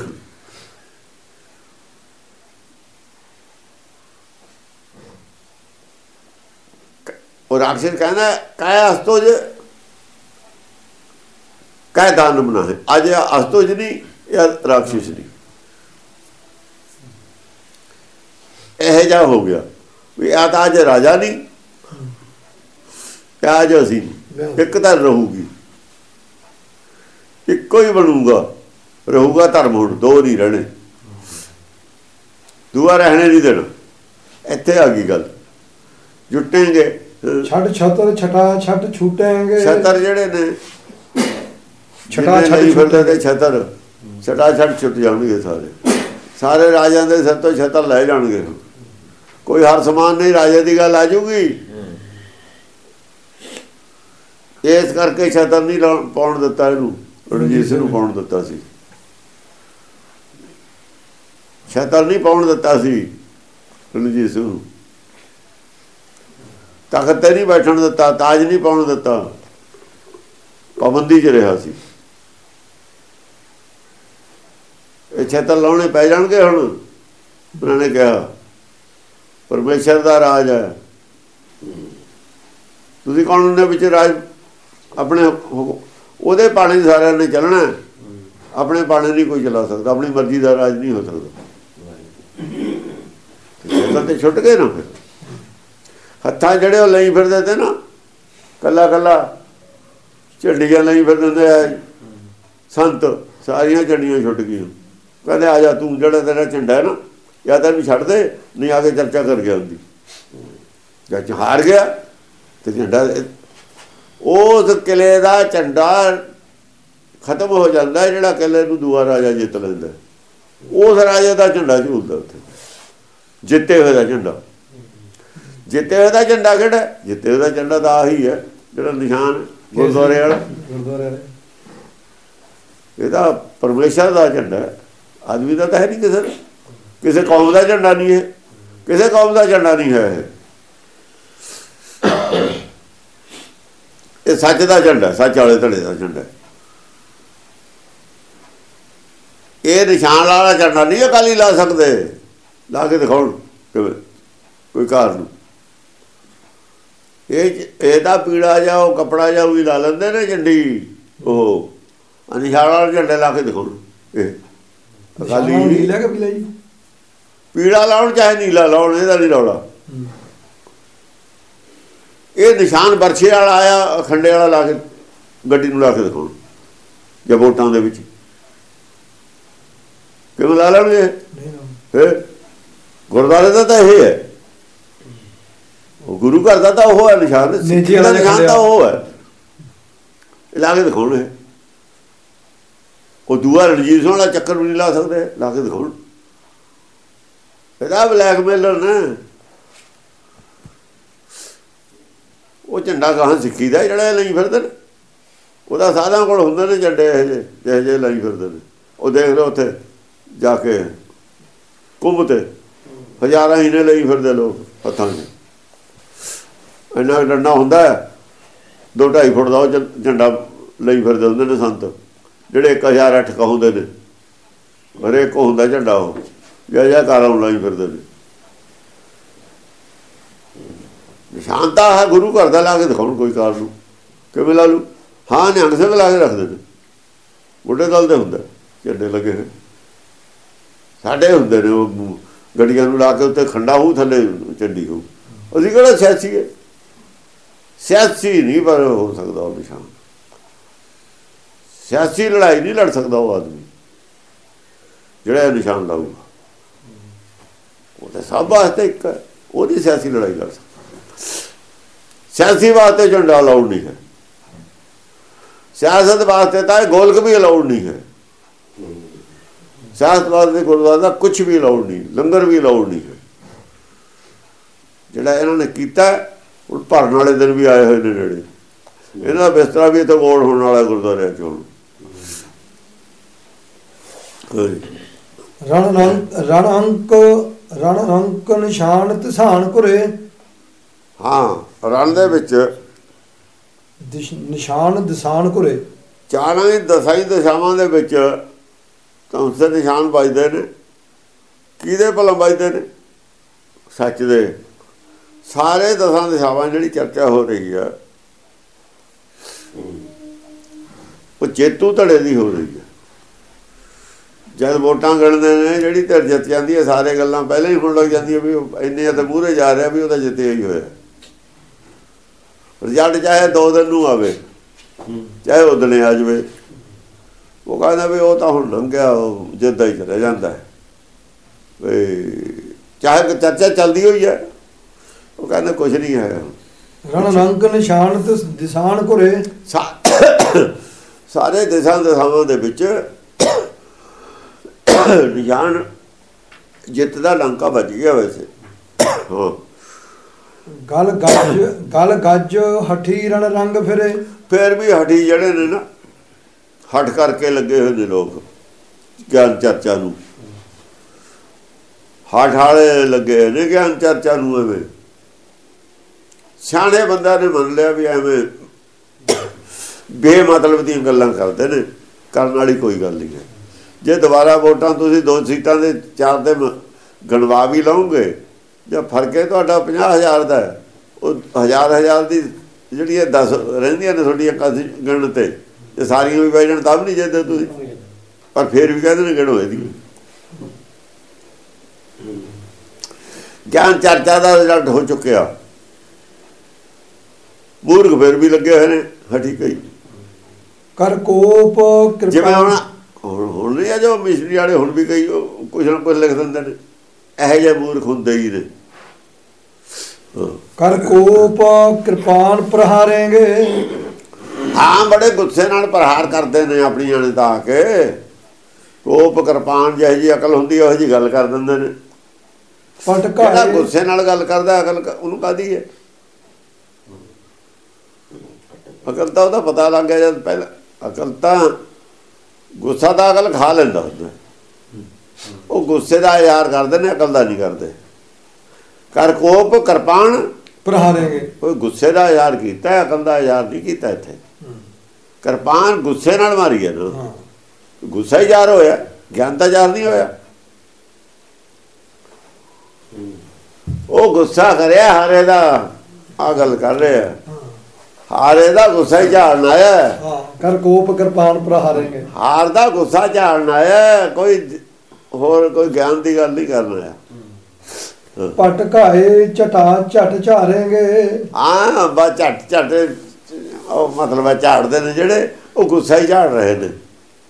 ਉਹ ਰਾਖਸ਼ ਕਹਿੰਦਾ ਕਾਇ ਅਸਤੋਜ ਕਾਇ ਦਾਨ ਬਣਾ ਹੈ। ਅੱਜ ਅਸਤੋਜ ਨਹੀਂ, ਇਹ ਰਾਖਸ਼ ਨਹੀਂ। ਇਹ ਜਿਹਾ ਹੋ ਗਿਆ ਵੀ ਆ ਤਾਂ ਅੱਜ ਰਾਜਾ ਨਹੀਂ, ਅੱਜ ਅਸੀਂ ਇੱਕ ਤਾਂ ਰਹੂਗੀ, ਇੱਕੋ ਹੀ ਬਣੂਗਾ, ਰਹੂਗਾ ਧਰਮ। ਹੁਣ ਦੋ ਨਹੀਂ ਰਹਿਣੇ, ਦੂਆ ਰਹਿਣੇ ਨਹੀਂ ਦੇਣਾ। ਇੱਥੇ ਆ ਗਈ ਗੱਲ, ਜੁਟੇਂਗੇ ਛੱਡ ਛਤਰ ਛਟਾ ਛੱਟ ਛੂਟेंगे। ਛਤਰ ਜਿਹੜੇ ਨੇ ਛਟਾ ਛੱਟ ਫਿਰਦੇ ਤੇ ਛਤਰ ਛਟਾ ਛੱਟ ਛੁੱਟ ਜਾਣਗੇ ਸਾਰੇ। ਸਾਰੇ ਰਾਜਿਆਂ ਦੇ ਸਿਰ ਤੋਂ ਛਤਰ ਲੈ ਜਾਣਗੇ। ਕੋਈ ਹਰ ਸਮਾਨ ਨਹੀਂ, ਰਾਜੇ ਦੀ ਗੱਲ ਆ ਜੂਗੀ। ਇਸ ਕਰਕੇ ਛਤਰ ਨਹੀਂ ਪਾਉਣ ਦਿੱਤਾ ਇਹਨੂੰ, ਰਣਜੀਤ ਸਿੰਘ ਨੂੰ ਪਾਉਣ ਦਿੱਤਾ ਸੀ। ਛਤਰ ਨਹੀਂ ਪਾਉਣ ਦਿੱਤਾ ਸੀ ਰਣਜੀਤ ਸਿੰਘ ਨੂੰ, ਤਖਤ ਤੇ ਨਹੀਂ ਬੈਠਣ ਦਿੱਤਾ, ਤਾਜ ਨਹੀਂ ਪਾਉਣ ਦਿੱਤਾ, ਪਾਬੰਦੀ 'ਚ ਰਿਹਾ ਸੀ। ਇਹ ਛਤਰ ਲਾਉਣੇ ਪੈ ਜਾਣਗੇ ਹੁਣ। ਉਹਨਾਂ ਨੇ ਕਿਹਾ ਪਰਮੇਸ਼ਰ ਦਾ ਰਾਜ ਹੈ, ਤੁਸੀਂ ਕਾਨੂੰਨ ਦੇ ਵਿੱਚ ਰਾਜ ਆਪਣੇ ਉਹਦੇ ਪਾਣੇ ਸਾਰਿਆਂ ਨੇ ਚੱਲਣਾ, ਆਪਣੇ ਪਾਣੇ ਨਹੀਂ ਕੋਈ ਚਲਾ ਸਕਦਾ, ਆਪਣੀ ਮਰਜ਼ੀ ਦਾ ਰਾਜ ਨਹੀਂ ਹੋ ਸਕਦਾ। ਛਤਰ ਤੇ ਛੁੱਟ ਗਏ ਨਾ। ਫਿਰ ਹੱਥਾਂ ਜਿਹੜੇ ਉਹ ਲਈ ਫਿਰਦੇ ਤੇ ਨਾ, ਕੱਲਾ ਕੱਲਾ ਝੰਡੀਆਂ ਲਈ ਫਿਰਦੇ ਆ ਸੰਤ, ਸਾਰੀਆਂ ਝੰਡੀਆਂ ਛੁੱਟ ਗਈਆਂ। ਕਹਿੰਦੇ ਆ ਜਾ ਤੂੰ, ਜਿਹੜਾ ਤੇਰਾ ਝੰਡਾ ਨਾ, ਜਾਂ ਤੈਨੂੰ ਛੱਡ ਦੇ, ਨਹੀਂ ਆ ਕੇ ਚਰਚਾ ਕਰ ਗਿਆ ਹੁੰਦੀ। ਜਦ ਹਾਰ ਗਿਆ ਤੇ ਝੰਡਾ, ਉਸ ਕਿਲੇ ਦਾ ਝੰਡਾ ਖਤਮ ਹੋ ਜਾਂਦਾ ਜਿਹੜਾ ਕਿਲੇ ਨੂੰ ਦੂਆ ਰਾਜਾ ਜਿੱਤ ਲੈਂਦਾ। ਉਸ ਰਾਜੇ ਦਾ ਝੰਡਾ ਝੂਲਦਾ ਉੱਥੇ, ਜਿੱਤੇ ਹੋਏ ਦਾ ਝੰਡਾ। ਜਿੱਤੇ ਹੋਏ ਦਾ ਝੰਡਾ ਕਿਹੜਾ? ਜਿੱਤੇ ਹੋਏ ਦਾ ਝੰਡਾ ਤਾਂ ਆਹੀ ਹੈ ਜਿਹੜਾ ਨਿਸ਼ਾਨ ਗੁਰਦੁਆਰੇ ਵਾਲਾ। ਗੁਰਦੁਆਰੇ ਇਹਦਾ ਪਰਮੇਸ਼ਰ ਦਾ ਝੰਡਾ ਹੈ, ਆਦਮੀ ਦਾ ਤਾਂ ਹੈ ਨਹੀਂ। ਕਿਸੇ ਕਿਸੇ ਕੌਮ ਦਾ ਝੰਡਾ ਨਹੀਂ ਹੈ, ਕਿਸੇ ਕੌਮ ਦਾ ਝੰਡਾ ਨਹੀਂ ਹੈ। ਇਹ ਸੱਚ ਦਾ ਝੰਡਾ, ਸੱਚ ਵਾਲੇ ਧੜੇ ਦਾ ਝੰਡਾ। ਇਹ ਨਿਸ਼ਾਨ ਵਾਲਾ ਝੰਡਾ ਨਹੀਂ ਅਕਾਲੀ ਲਾ ਸਕਦੇ, ਲਾ ਕੇ ਦਿਖਾਉਣ ਕਿਵੇਂ ਕੋਈ ਘਰ ਨੂੰ। ਇਹ ਇਹਦਾ ਪੀੜਾ ਜਾ ਉਹ ਕੱਪੜਾ ਜਾ ਵੀ ਲਾ ਲੈਂਦੇ ਨੇ ਝੰਡੀ, ਉਹ ਨਿਸ਼ਾਨ ਵਾਲਾ ਝੰਡੇ ਲਾ ਕੇ ਦਿਖਾਉਣ। ਇਹ ਅਕਾਲੀ ਲੈ ਕੇ ਪੀਲਾ ਜੀ, ਪੀੜਾ ਲਾਉਣ ਚਾਹੇ ਨੀਲਾ ਲਾਉਣ, ਇਹਦਾ ਨਹੀਂ ਰੌਲਾ। ਇਹ ਨਿਸ਼ਾਨ ਬਰਛੇ ਵਾਲਾ ਆਇਆ, ਖੰਡੇ ਵਾਲਾ ਲਾ ਕੇ ਗੱਡੀ ਨੂੰ ਲਾ ਕੇ ਦਿਖਾਉਣ, ਜਾਂ ਵੋਟਾਂ ਦੇ ਵਿੱਚ ਕਿਵੇਂ ਲਾ ਲੈਣਗੇ। ਫਿਰ ਗੁਰਦੁਆਰੇ ਦਾ ਤਾਂ ਇਹ ਹੈ, ਉਹ ਗੁਰੂ ਘਰ ਦਾ ਤਾਂ ਉਹ ਹੈ ਨਿਸ਼ਾਨ, ਸਿੱਖੀ ਦਾ ਨਿਸ਼ਾਨ ਤਾਂ ਉਹ ਹੈ, ਲਾ ਕੇ ਦਿਖਾਉਣ। ਉਹ ਦੂਆ ਰਣਜੀਤ ਸਿੰਘ ਵਾਲਾ ਚੱਕਰ ਵੀ ਨਹੀਂ ਲਾ ਸਕਦੇ, ਲਾ ਕੇ ਦਿਖਾਉਣ। ਇਹਦਾ ਬਲੈਕਮੇਲਰ ਨੇ। ਉਹ ਝੰਡਾ ਗਾਹਾਂ ਸਿੱਖੀ ਦਾ ਜਿਹੜਾ ਲਈ ਫਿਰਦੇ ਨੇ, ਉਹਦਾ ਸਾਰਿਆਂ ਕੋਲ ਹੁੰਦੇ ਨੇ ਝੰਡੇ ਇਹੋ ਜਿਹੇ ਜਿਹੇ ਜਿਹੇ ਲਈ ਫਿਰਦੇ ਨੇ। ਉਹ ਦੇਖ ਲਓ ਉੱਥੇ ਜਾ ਕੇ ਕੁੰਭ ਤੇ ਹਜ਼ਾਰਾਂ ਹੀ ਨੇ ਲਈ ਫਿਰਦੇ ਲੋਕ ਹੱਥਾਂ 'ਚ। ਇੰਨਾ ਡੰਡਾ ਹੁੰਦਾ, ਦੋ ਢਾਈ ਫੁੱਟ ਦਾ ਉਹ ਝੰਡਾ ਲਈ ਫਿਰਦੇ ਹੁੰਦੇ ਨੇ ਸੰਤ, ਜਿਹੜੇ ਇੱਕ ਹਜ਼ਾਰ ਅੱਠ ਕਹਾਉਂਦੇ ਨੇ। ਹਰੇਕ ਹੁੰਦਾ ਝੰਡਾ, ਉਹ ਜਾਂ ਜਾਂ ਕਾਰਾਂ ਲਾਈ ਫਿਰਦੇ ਨੇ। ਨਿਸ਼ਾਨਤਾ ਹੈ ਗੁਰੂ ਘਰ ਦਾ, ਲਾ ਕੇ ਦਿਖਾਉਣ ਕੋਈ ਕਾਰ ਨੂੰ। ਕਿਵੇਂ ਲਾ ਲੂ? ਹਾਂ, ਨਿਹੰਗ ਸਿੰਘ ਲਾ ਕੇ ਰੱਖਦੇ ਨੇ, ਬੁੱਢੇ ਦਲ ਦੇ ਹੁੰਦਾ ਝੰਡੇ ਲੱਗੇ ਹੋਏ। ਸਾਡੇ ਹੁੰਦੇ ਨੇ ਉਹ ਗੱਡੀਆਂ ਨੂੰ ਲਾ ਕੇ ਉੱਤੇ ਖੰਡਾ ਹੋਊ, ਥੱਲੇ ਝੰਡੀ ਹੋਊ। ਅਸੀਂ ਕਿਹੜਾ ਸਿਆਸੀ ਹੈ? ਸਿਆਸੀ ਨਹੀਂ ਪਰ ਹੋ ਸਕਦਾ ਉਹ ਨਿਸ਼ਾਨ। ਸਿਆਸੀ ਲੜਾਈ ਨਹੀਂ ਲੜ ਸਕਦਾ ਉਹ ਆਦਮੀ ਜਿਹੜਾ ਇਹ ਨਿਸ਼ਾਨ ਲਾਊਗਾ। ਉਹ ਤਾਂ ਸਭ ਵਾਸਤੇ ਇੱਕ ਹੈ, ਉਹਦੀ ਸਿਆਸੀ ਲੜਾਈ ਲੜ ਸਕਦਾ। ਸਿਆਸੀ ਵਾਸਤੇ ਝੰਡਾ ਅਲਾਉਡ ਨਹੀਂ ਹੈ, ਸਿਆਸਤ ਵਾਸਤੇ ਤਾਂ ਗੋਲਕ ਵੀ ਅਲਾਉਡ ਨਹੀਂ ਹੈ। ਸਿਆਸਤ ਵਾਸਤੇ ਗੁਰਦੁਆਰਾ ਦਾ ਕੁਛ ਵੀ ਅਲਾਉਡ ਨਹੀਂ, ਲੰਗਰ ਵੀ ਅਲਾਉਡ ਨਹੀਂ ਹੈ। ਜਿਹੜਾ ਇਹਨਾਂ ਨੇ ਕੀਤਾ, ਹੁਣ ਭਰਨ ਵਾਲੇ ਦਿਨ ਵੀ ਆਏ ਹੋਏ ਨੇ ਨੇੜੇ। ਇਹਨਾਂ ਦਾ ਬਿਸਤਰਾ ਵੀ ਇੱਥੇ ਗੋਲ ਹੋਣ ਵਾਲਾ ਗੁਰਦੁਆਰਿਆਂ 'ਚ ਹੁਣ। ਰਣ ਰਣ ਅੰਕ ਰਣ ਅੰਕ ਨਿਸ਼ਾਨ ਤਸਾਨ ਘੁਰੇ। ਹਾਂ, ਰਣ ਦੇ ਵਿੱਚ ਨਿਸ਼ਾਨ ਦਸਾਨ ਘੁਰੇ। ਚਾਰਾਂ ਹੀ ਦਸਾਂ ਹੀ ਦਿਸ਼ਾਵਾਂ ਦੇ ਵਿੱਚ ਧਨੁਸ਼ ਦੇ ਨਿਸ਼ਾਨ ਵੱਜਦੇ ਨੇ। ਕਿਹਦੇ ਭਲਾ ਵੱਜਦੇ ਨੇ? ਸੱਚ ਦੇ। ਸਾਰੇ ਦਸਾਂ ਦਿਸ਼ਾਵਾਂ ਜਿਹੜੀ ਚਰਚਾ ਹੋ ਰਹੀ ਆ, ਉਹ ਚੇਤੂ ਧੜੇ ਦੀ ਹੋ ਰਹੀ ਹੈ। ਜਦ ਵੋਟਾਂ ਗਿਣਦੇ ਨੇ ਜਿਹੜੀ ਧਿਰ ਜਿੱਤ ਜਾਂਦੀ ਹੈ ਸਾਰੇ ਗੱਲਾਂ ਪਹਿਲਾਂ ਹੀ ਹੋਣ ਲੱਗ ਜਾਂਦੀਆਂ ਵੀ ਇੰਨੇ ਤਾਂ ਮੂਹਰੇ ਜਾ ਰਿਹਾ ਵੀ ਉਹਦਾ ਜਿੱਤਿਆ ਹੀ ਹੋਇਆ। ਰਿਜ਼ਲਟ ਚਾਹੇ ਦੋ ਦਿਨ ਨੂੰ ਆਵੇ ਚਾਹੇ ਉਦਣੇ ਆ ਜਾਵੇ, ਉਹ ਕਹਿੰਦਾ ਵੀ ਉਹ ਤਾਂ ਹੁਣ ਲੰਘਿਆ, ਉਹ ਜਿੱਦਾਂ ਹੀ ਚਲਾ ਜਾਂਦਾ ਹੈ। ਵੀ ਚਾਹੇ ਚਰਚਾ ਚੱਲਦੀ ਹੋਈ ਹੈ, ਉਹ ਕਹਿੰਦਾ ਕੁਛ ਨਹੀਂ ਹੈਗਾ। ਰਣ ਰੰਗ ਨਿਸ਼ਾਨ ਤੇ ਦਿਸਾਨ ਘੁਰੇ, ਸਾਰੇ ਦਿਸ਼ਾ ਦਿਸ਼ਾਵਾਂ ਦੇ ਵਿੱਚ ਨਿਸ਼ਾਨ ਜਿੱਤ ਦਾ ਲੰਕਾ ਵੱਜ ਗਿਆ। ਵੈਸੇ ਹਾਂ ਗਲ ਗੱਜ ਗਲ ਗੱਜ ਹਠੀ ਰਣ ਰੰਗ ਫਿਰੇ, ਫਿਰ ਵੀ ਹਠੀ ਜਿਹੜੇ ਨੇ ਨਾ ਹਟ ਕਰਕੇ ਲੱਗੇ ਹੋਏ ਨੇ ਲੋਕ ਗਿਆਨ ਚਰਚਾ ਨੂੰ, ਹਠ ਵਾਲੇ ਲੱਗੇ ਨੇ ਗਿਆਨ ਚਰਚਾ ਨੂੰ। ਐਵੇਂ ਸਿਆਣੇ ਬੰਦਾ ਨੇ ਮੰਨ ਲਿਆ ਵੀ ਐਵੇਂ ਬੇਮਤਲਬ ਦੀਆਂ ਗੱਲਾਂ ਕਰਦੇ ਨੇ, ਕਰਨ ਵਾਲੀ ਕੋਈ ਗੱਲ ਨਹੀਂ ਹੈ। ਜੇ ਦੁਬਾਰਾ ਵੋਟਾਂ ਤੁਸੀਂ ਦੋ ਸੀਟਾਂ ਦੇ ਚਾਰ ਦੇ ਗਣਵਾ ਵੀ ਲਓਗੇ, ਜਾਂ ਫਰਕ ਹੈ ਤੁਹਾਡਾ ਪੰਜਾਹ ਹਜ਼ਾਰ ਦਾ, ਉਹ ਹਜ਼ਾਰ ਹਜ਼ਾਰ ਦੀ ਜਿਹੜੀਆਂ ਦਸ ਰਹਿੰਦੀਆਂ ਨੇ ਤੁਹਾਡੀਆਂ ਕਸ ਗਿਣਨ ਤੇ, ਜੇ ਸਾਰੀਆਂ ਵੀ ਪੈ ਜਾਣ ਤਾਂ ਵੀ ਨਹੀਂ ਜਿੱਤਦੇ ਤੁਸੀਂ, ਪਰ ਫਿਰ ਵੀ ਕਹਿੰਦੇ ਨੇ ਗਿਣੋ ਇਹਦੀ। ਗਿਆਨ ਚਰਚਾ ਦਾ ਰਿਜ਼ਲਟ ਹੋ ਚੁੱਕਿਆ, ਮੂਰਖ ਫਿਰ ਵੀ ਲੱਗੇ ਹੋਏ ਨੇ ਹਠੀ ਕਈ। ਕਰ ਕੋਪ ਜਿਵੇਂ ਹੁਣ ਹੁਣ ਨਹੀਂ ਆ ਜੋ ਮਿਸਰੀ ਵਾਲੇ ਹੁਣ ਵੀ ਕਈ ਕੁਛ ਨਾ ਕੁਛ ਲਿਖ ਦਿੰਦੇ ਨੇ, ਇਹੋ ਜਿਹੇ ਮੂਰਖ ਹੁੰਦੇ ਹੀ ਨੇ। ਕਰ ਕੋਪ ਕਿਰਪਾਨ ਪ੍ਰਹਾਰੇਂਗੇ, ਹਾਂ ਬੜੇ ਗੁੱਸੇ ਨਾਲ ਪ੍ਰਹਾਰ ਕਰਦੇ ਨੇ ਆਪਣੀਆਂ ਨੇ ਤਾਂ ਆ ਕੇ। ਕੋਪ ਕਿਰਪਾਨ ਜਿਹੋ ਜਿਹੀ ਅਕਲ ਹੁੰਦੀ ਉਹੋ ਜਿਹੀ ਗੱਲ ਕਰ ਦਿੰਦੇ ਨੇ। ਜਿਹੜਾ ਗੁੱਸੇ ਨਾਲ ਗੱਲ ਕਰਦਾ ਅਕਲ ਉਹਨੂੰ ਕਾਹਦੀ ਹੈ? ਅਕਲ ਤਾਂ ਉਹਦਾ ਪਤਾ ਲੱਗ ਗਿਆ ਜਦ ਪਹਿਲਾਂ। ਅਕਲ ਤਾਂ ਗੁੱਸਾ ਤਾਂ ਅਕਲ ਖਾ ਲੈਂਦਾ ਹੁੰਦਾ, ਉਹ ਗੁੱਸੇ ਦਾ ਇਜ਼ਹਾਰ ਕਰਦੇ ਨੇ, ਅਕਲ ਦਾ ਨਹੀਂ ਕਰਦੇ। ਕਰ ਕੋਪ ਕਿਰਪਾਨ ਪ੍ਰਹਾਰੇਂਗੇ, ਕੋਈ ਗੁੱਸੇ ਦਾ ਇਜ਼ਹਾਰ ਕੀਤਾ, ਅਕਲ ਦਾ ਇਜ਼ਹਾਰ ਨਹੀਂ ਕੀਤਾ। ਇੱਥੇ ਕਿਰਪਾਨ ਗੁੱਸੇ ਨਾਲ ਮਾਰੀ ਹੈ ਨਾ, ਗੁੱਸਾ ਇਜ਼ਹਾਰ ਹੋਇਆ, ਗਿਆਨ ਦਾ ਇਜ਼ਹਾਰ ਨਹੀਂ ਹੋਇਆ। ਉਹ ਗੁੱਸਾ ਕਰਿਆ ਹਾਰੇ ਦਾ, ਆ ਗੱਲ ਕਰ ਰਿਹਾ, ਹਾਰੇ ਦਾ ਗੁੱਸਾ ਹੀ ਝਾੜਨ ਆਇਆ। ਕਰ ਕੋਪ ਕਿਰਪਾਨ ਪ੍ਰਹਾਰੇਂਗੇ, ਹਾਰ ਦਾ ਗੁੱਸਾ ਝਾੜਨ ਆਇਆ, ਕੋਈ ਹੋਰ ਕੋਈ ਗਿਆਨ ਦੀ ਗੱਲ ਨਹੀਂ ਕਰਨ ਆਇਆ। ਪਟ ਘਾਏ ਝਟਾ ਝਟ ਝਾਰੇਂਗੇ, ਹਾਂ ਬਸ ਝਟ ਝਟ ਉਹ ਮਤਲਬ ਝਾੜਦੇ ਨੇ ਜਿਹੜੇ, ਉਹ ਗੁੱਸਾ ਹੀ ਝਾੜ ਰਹੇ ਨੇ।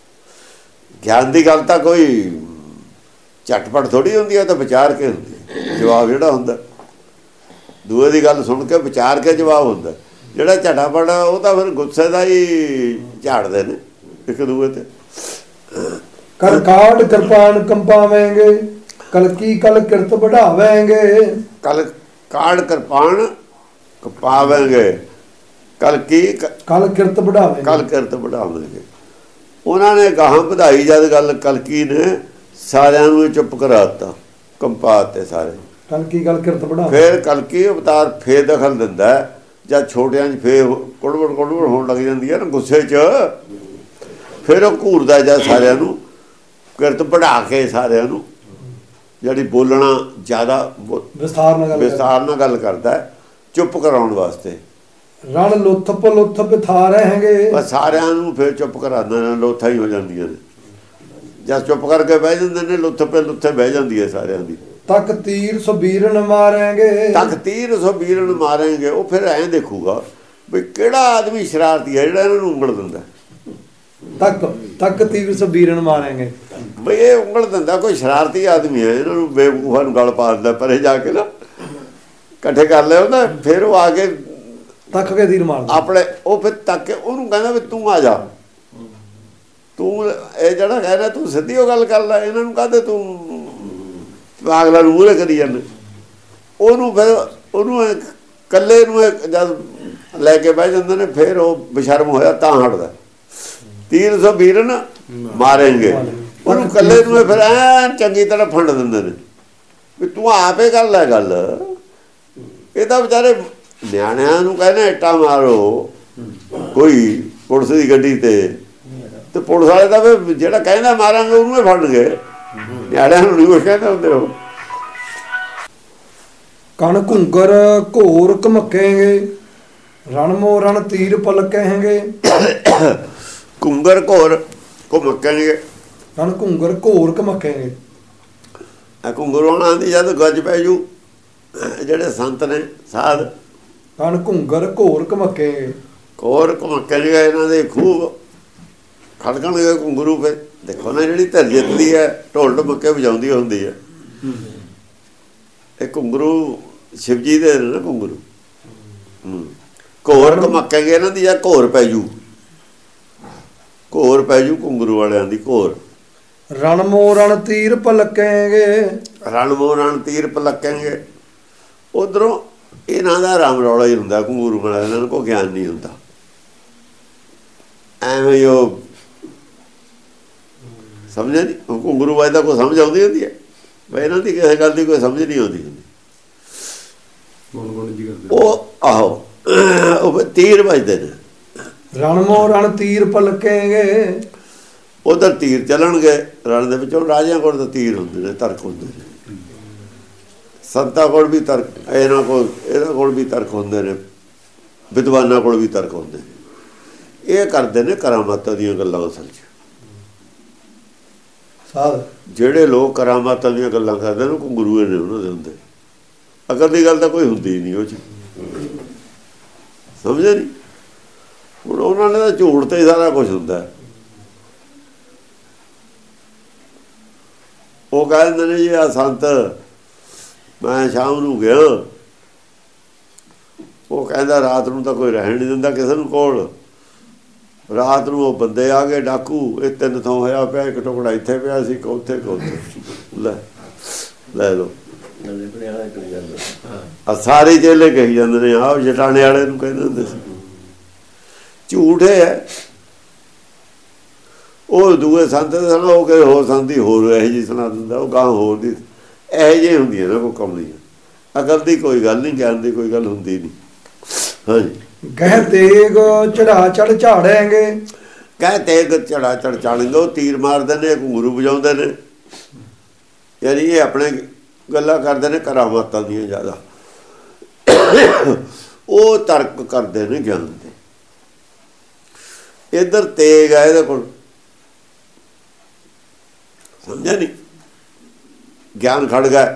ਗਿਆਨ ਦੀ ਗੱਲ ਤਾਂ ਕੋਈ ਝਟਪਟ ਥੋੜੀ ਹੁੰਦੀ ਹੈ, ਤਾਂ ਵਿਚਾਰ ਕੇ ਹੁੰਦੀ ਹੈ। ਜਵਾਬ ਜਿਹੜਾ ਹੁੰਦਾ ਦੂਏ ਦੀ ਗੱਲ ਸੁਣ ਕੇ ਵਿਚਾਰ ਕੇ ਜਵਾਬ ਹੁੰਦਾ। ਜਿਹੜਾ ਝਟਾਪਟ ਉਹ ਤਾਂ ਫਿਰ ਗੁੱਸੇ ਦਾ ਹੀ ਝਾੜਦੇ ਨੇ ਇੱਕ ਦੂਏ ਤੇ। ਕਰ ਕਾੜ ਕਿਰਪਾਨ ਕੰਪਾਵੇਂਗੇ, ਕਲਕੀ ਕਲ ਕਿਰਤ ਵਧਾਵੇਂਗੇ, ਕਲ ਕਾੜ ਕਿਰਪਾਨ ਕੰਪਾਵੇਂਗੇ, ਕਲਕੀ ਕਲ ਕਿਰਤ ਵਧਾਵੇਂਗੇ, ਕਲ ਕਿਰਤ ਵਧਾਵੇਂਗੇ। ਉਹਨਾਂ ਨੇ ਗਾਹਾਂ ਵਧਾਈ ਜਦ ਗੱਲ ਕਲਕੀ ਨੇ, ਸਾਰਿਆਂ ਨੂੰ ਚੁੱਪ ਕਰਾਤਾ, ਕੰਪਾ ਤੇ ਸਾਰੇ। ਕਲਕੀ ਕਲ ਕਿਰਤ ਵਧਾਵੇ, ਫਿਰ ਕਲਕੀ ਅਵਤਾਰ ਫੇਰ ਦਖਲ ਦਿੰਦਾ ਜਦ ਛੋਟਿਆਂ 'ਚ ਫੇਰ ਕੁੜਵੜ ਕੁੜਵੜ ਹੋਣ ਲੱਗ ਜਾਂਦੀ ਹੈ ਨਾ ਗੁੱਸੇ 'ਚ। ਫਿਰ ਉਹ ਘੂਰਦਾ ਜਦ ਸਾਰਿਆਂ ਨੂੰ, ਕਿਰਤ ਵਧਾ ਕੇ ਸਾਰਿਆਂ ਨੂੰ, ਜਿਹੜੀ ਬੋਲਣਾ ਜ਼ਿਆਦਾ ਵਿਸਥਾਰ ਨਾਲ ਵਿਸਥਾਰ ਨਾਲ ਗੱਲ ਕਰਦਾ, ਚੁੱਪ ਕਰਾਉਣ ਵਾਸਤੇ। ਰਣ ਲੁੱਥਪ ਲੁੱਥਪ ਥਾ ਰਹੇਂਗੇ, ਬਸ ਸਾਰਿਆਂ ਨੂੰ ਫਿਰ ਚੁੱਪ ਕਰਾਉਂਦੇ ਨੇ, ਲੋਥਾਂ ਹੀ ਹੋ ਜਾਂਦੀਆਂ ਨੇ। ਜਦ ਚੁੱਪ ਕਰਕੇ ਬਹਿ ਜਾਂਦੇ ਨੇ, ਲੁੱਥਪੇ ਲੁੱਥੇ ਬਹਿ ਜਾਂਦੀ ਹੈ ਸਾਰਿਆਂ ਦੀ। ਤੱਕ ਤੀਰ ਸੁਬੀਰਨ ਮਾਰਾਂਗੇ, ਤੱਕ ਤੀਰ ਸੁਬੀਰਨ ਮਾਰਾਂਗੇ। ਉਹ ਫਿਰ ਐਂ ਦੇਖੂਗਾ ਵੀ ਕਿਹੜਾ ਆਦਮੀ ਸ਼ਰਾਰਤੀ ਹੈ ਜਿਹੜਾ ਇਹਨਾਂ ਨੂੰ ਉਂਗਲ ਦਿੰਦਾ। ਤੱਕ ਤੱਕ ਤੀਰ ਸੁਬੀਰਨ ਮਾਰਾਂਗੇ, ਬਈ ਇਹ ਉਂਗਲ ਦਿੰਦਾ ਕੋਈ ਸ਼ਰਾਰਤੀ ਆਦਮੀ ਹੈ, ਇਹਨਾਂ ਨੂੰ ਬੇਵਕੂਫਾਂ ਨੂੰ ਗਲ ਪਾ ਦਿੰਦਾ। ਪਰੇ ਜਾ ਕੇ ਨਾ ਇਕੱਠੇ ਕਰ ਲਿਆ ਉਹਦਾ, ਫਿਰ ਉਹ ਆ ਕੇ ਤੱਕ ਕੇ ਤੀਰ ਮਾਰਦਾ ਆਪਣੇ। ਉਹ ਫਿਰ ਤੱਕ ਕੇ ਉਹਨੂੰ ਕਹਿੰਦਾ ਵੀ ਤੂੰ ਆ ਜਾ, ਤੂੰ ਇਹ ਜਿਹੜਾ ਕਹਿੰਦਾ ਤੂੰ ਸਿੱਧੀ ਉਹ ਗੱਲ ਕਰ ਲੈ, ਇਹਨਾਂ ਨੂੰ ਕਹਿੰਦੇ ਤੂੰ ਅਗਲਾ ਨੂੰ ਮੂਹਰੇ ਕਰੀ ਜਾਂਦੇ। ਉਹਨੂੰ ਫਿਰ ਉਹਨੂੰ ਇਕੱਲੇ ਨੂੰ ਜਦ ਲੈ ਕੇ ਬਹਿ ਜਾਂਦੇ ਨੇ, ਫਿਰ ਉਹ ਬੇਸ਼ਰਮ ਹੋਇਆ ਤਾਂ ਹਟਦਾ। ਤੀਰ ਸੌ ਵੀਰਨ ਮਾਰੇਂਗੇ, ਉਹਨੂੰ ਇਕੱਲੇ ਨੂੰ ਫਿਰ ਐਨ ਚੰਗੀ ਤਰ੍ਹਾਂ ਫੰਡ ਦਿੰਦੇ ਨੇ ਵੀ ਤੂੰ ਆਪੇ ਕਰ ਲੈ ਗੱਲ। ਇਹ ਤਾਂ ਵਿਚਾਰੇ ਨਿਆਣਿਆਂ ਨੂੰ ਕਹਿੰਦੇ ਇੱਟਾਂ ਮਾਰੋ ਕੋਈ ਪੁਲਿਸ ਦੀ ਗੱਡੀ ਤੇ, ਤੇ ਪੁਲਿਸ ਵਾਲੇ ਤਾਂ ਫਿਰ ਜਿਹੜਾ ਕਹਿੰਦਾ ਮਾਰਾਂਗੇ ਉਹਨੂੰ ਹੀ ਫੜਨਗੇ, ਨਿਆਣਿਆਂ ਨੂੰ ਨਹੀਂ ਕੁਛ ਕਹਿੰਦੇ ਹੁੰਦੇ। ਉਹ ਕਣ ਘੁੰਗਰ ਘੋਰ ਘਮਕੇਂਗੇ, ਰਣ ਮੋ ਰਣ ਤੀਰ ਪਲਕੇਂਗੇ, ਘੁੰਗਰ ਘੋਰ ਘੁਮਕਣਗੇ। ਕਣ ਘੁੰਗਰ ਘੋਰ ਘਮਕੇਂਗੇ। ਆ ਘੁੰਗਰਵਾਣਾ ਦੀ ਜਦ ਗੱਜ ਪੈ ਜੂ ਜਿਹੜੇ ਸੰਤ ਨੇ ਸਾਧ ਕਣ ਘੁੰਗਰ ਘੋਰ ਘਮਕੇਂਗੇ। ਘੋਰ ਘਮਕਣਗੇ ਇਹਨਾਂ ਦੇ ਖੂਬ ਖੜਕਣਗੇ ਘੁੰਗਰੂ ਪੇ। ਦੇਖੋ ਨਾ ਜਿਹੜੀ ਧਰ ਜਿੱਤਦੀ ਹੈ ਢੋਲ ਢਮੱਕੇ ਵਜਾਉਂਦੀ ਹੁੰਦੀ ਹੈ ਇਹ ਘੁੰਗਰੂ ਸ਼ਿਵਜੀ ਦੇ ਨਾ ਘੁੰਗਰੂ। ਘੋਰ ਘਮਕੇਂਗੇ ਇਹਨਾਂ ਦੀ ਜਾਂ ਘੋਰ ਪੈ ਜੂ ਘੋਰ ਪੈ ਜੂ ਘੁੰਗਰੂ ਵਾਲਿਆਂ ਦੀ ਘੋਰ। ਰਣ ਮੋ ਰਣ ਤੀਰ ਪਲਕੇਂਗੇ। ਰਣ ਮੋ ਰਣ ਤੀਰ ਪਲਕੇਂਗੇ। ਉਧਰੋਂ ਇਹਨਾਂ ਦਾ ਰਾਮ ਰੌਲਾ ਹੀ ਹੁੰਦਾ ਘੁੰਗਰੂ ਵਾਲਾ ਇਹਨਾਂ ਨੂੰ ਕੋਈ ਗਿਆਨ ਨਹੀਂ ਹੁੰਦਾ ਐਵੇਂ ਉਹ ਸਮਝਿਆ ਨਹੀਂ ਘੁੰਗਰੂ ਵਾਲੇ ਦਾ ਕੋਈ ਸਮਝ ਆਉਂਦੀ ਹੁੰਦੀ ਹੈ ਬਈ ਇਹਨਾਂ ਦੀ ਕਿਸੇ ਗੱਲ ਦੀ ਕੋਈ ਸਮਝ ਨਹੀਂ ਆਉਂਦੀ ਹੁੰਦੀ ਉਹ ਆਹੋ ਉਹ ਤੀਰ ਵੱਜਦੇ ਨੇ। ਰਣ ਮੋ ਰਣ ਤੀਰ ਪਲਕੇਂਗੇ। ਉਧਰ ਤੀਰ ਚੱਲਣਗੇ ਰਣ ਦੇ ਵਿੱਚੋਂ ਰਾਜਿਆਂ ਕੋਲ ਤਾਂ ਤੀਰ ਹੁੰਦੇ ਨੇ ਤਰਕ ਹੁੰਦੇ ਨੇ ਸੰਤਾਂ ਕੋਲ ਵੀ ਤਰਕ ਇਹਨਾਂ ਕੋਲ ਇਹਨਾਂ ਕੋਲ ਵੀ ਤਰਕ ਹੁੰਦੇ ਨੇ ਵਿਦਵਾਨਾਂ ਕੋਲ ਵੀ ਤਰਕ ਹੁੰਦੇ ਨੇ। ਇਹ ਕਰਦੇ ਨੇ ਕਰਾਮਾਤਾਂ ਦੀਆਂ ਗੱਲਾਂ ਅਸਲ 'ਚ ਸਾਧ ਜਿਹੜੇ ਲੋਕ ਕਰਾਮਾਤਾਂ ਦੀਆਂ ਗੱਲਾਂ ਕਰਦੇ ਨੇ ਘੁੰਗਰੂਏ ਨੇ ਉਹਨਾਂ ਦੇ ਹੁੰਦੇ ਅਕਲ ਦੀ ਗੱਲ ਤਾਂ ਕੋਈ ਹੁੰਦੀ ਨਹੀਂ ਉਹ 'ਚ ਸਮਝੇ ਨਹੀਂ। ਹੁਣ ਉਹਨਾਂ ਨੇ ਤਾਂ ਝੂਠ ਤੇ ਸਾਰਾ ਕੁਛ ਹੁੰਦਾ ਉਹ ਕਹਿੰਦੇ ਨੇ ਜੀ ਆ ਸੰਤ ਮੈਂ ਸ਼ਾਮ ਨੂੰ ਗਿਆ ਉਹ ਕਹਿੰਦਾ ਰਾਤ ਨੂੰ ਤਾਂ ਕੋਈ ਰਹਿਣ ਨਹੀਂ ਦਿੰਦਾ ਕਿਸੇ ਨੂੰ ਕੋਲ। ਰਾਤ ਨੂੰ ਉਹ ਬੰਦੇ ਆ ਗਏ ਡਾਕੂ ਇਹ ਤਿੰਨ ਥਾਂ ਹੋਇਆ ਪਿਆ ਇੱਕ ਟੁਕੜਾ ਇੱਥੇ ਪਿਆ ਸੀ ਉੱਥੇ ਉੱਥੇ ਲੈ ਲੈ ਲਓ ਆ ਸਾਰੇ ਚੇਲੇ ਕਹੀ ਜਾਂਦੇ ਨੇ ਆਹ ਜਟਾਣੇ ਵਾਲੇ ਨੂੰ ਕਹਿੰਦੇ ਹੁੰਦੇ ਸੀ ਝੂਠ ਹੈ। ਉਹ ਦੂਏ ਸੰਤ ਦੇ ਸੁਣਾ ਉਹ ਕਹੇ ਹੋਰ ਸੰਤ ਹੋਰ ਇਹੋ ਜਿਹੀ ਸੁਣਾ ਦਿੰਦਾ ਉਹ ਗਾਂ ਹੋਰ ਦੀ ਇਹੋ ਜਿਹੀ ਹੁੰਦੀਆਂ ਨਾ ਕੋਈ ਕੰਮ ਨਹੀਂ ਅਕਲ ਦੀ ਕੋਈ ਗੱਲ ਨਹੀਂ ਗਿਆਨ ਦੀ ਕੋਈ ਗੱਲ ਹੁੰਦੀ ਨਹੀਂ। ਹਾਂਜੀ ਗਹਿ ਤੇਗ ਚੜਾ ਚੜ ਝਾੜੇਂਗੇ। ਗਹਿ ਤੇਗ ਚੜਾ ਚੜ ਚਾੜੇਂਗੇ ਉਹ ਤੀਰ ਮਾਰਦੇ ਨੇ ਘੁੰਗਰੂ ਵਜਾਉਂਦੇ ਨੇ ਯਾਨੀ ਇਹ ਆਪਣੇ ਗੱਲਾਂ ਕਰਦੇ ਨੇ ਕਰਾਮਾਤਾਂ ਦੀਆਂ ਜ਼ਿਆਦਾ ਉਹ ਤਰਕ ਕਰਦੇ ਨੇ ਗਿਆਨ ਦੇ। ਇੱਧਰ ਤੇਗ ਆ ਇਹਦੇ ਕੋਲ ਸਮਝਿਆ ਨਹੀਂ ਗਿਆਨ ਖੜ ਗਿਆ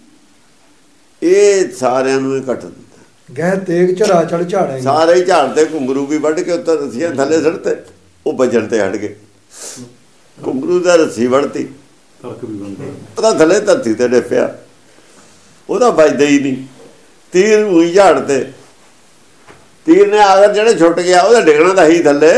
ਇਹ ਸਾਰਿਆਂ ਨੂੰ ਕੱਟ ਦਿੰਦਾ। ਗਹਿ ਤੇਗ ਚੜਾ ਚੜ ਝਾੜੇਂਗੇ ਸਾਰੇ ਹੀ ਝਾੜਦੇ ਘੁੰਗਰੂ ਵੀ ਵੱਢ ਕੇ ਉੱਤੇ ਰੱਸੀਆਂ ਥੱਲੇ ਸੜਤੇ ਉਹ ਵੱਜਣ ਤੇ ਹਟ ਗਏ ਘੁੰਗਰੂ ਦਾ ਰੱਸੀ ਵੜਤੀ ਉਹਦਾ ਥੱਲੇ ਧਰਤੀ ਤੇ ਡਿੱਪਿਆ ਉਹਦਾ ਵੱਜਦਾ ਹੀ ਨਹੀਂ ਤੀਰ ਉਹੀ ਝਾੜਦੇ ਤੀਰ ਨੇ ਅਗਰ ਜਿਹੜੇ ਛੁੱਟ ਗਿਆ ਉਹਦਾ ਡਿੱਗਣਾ ਤਾਂ ਹੀ ਥੱਲੇ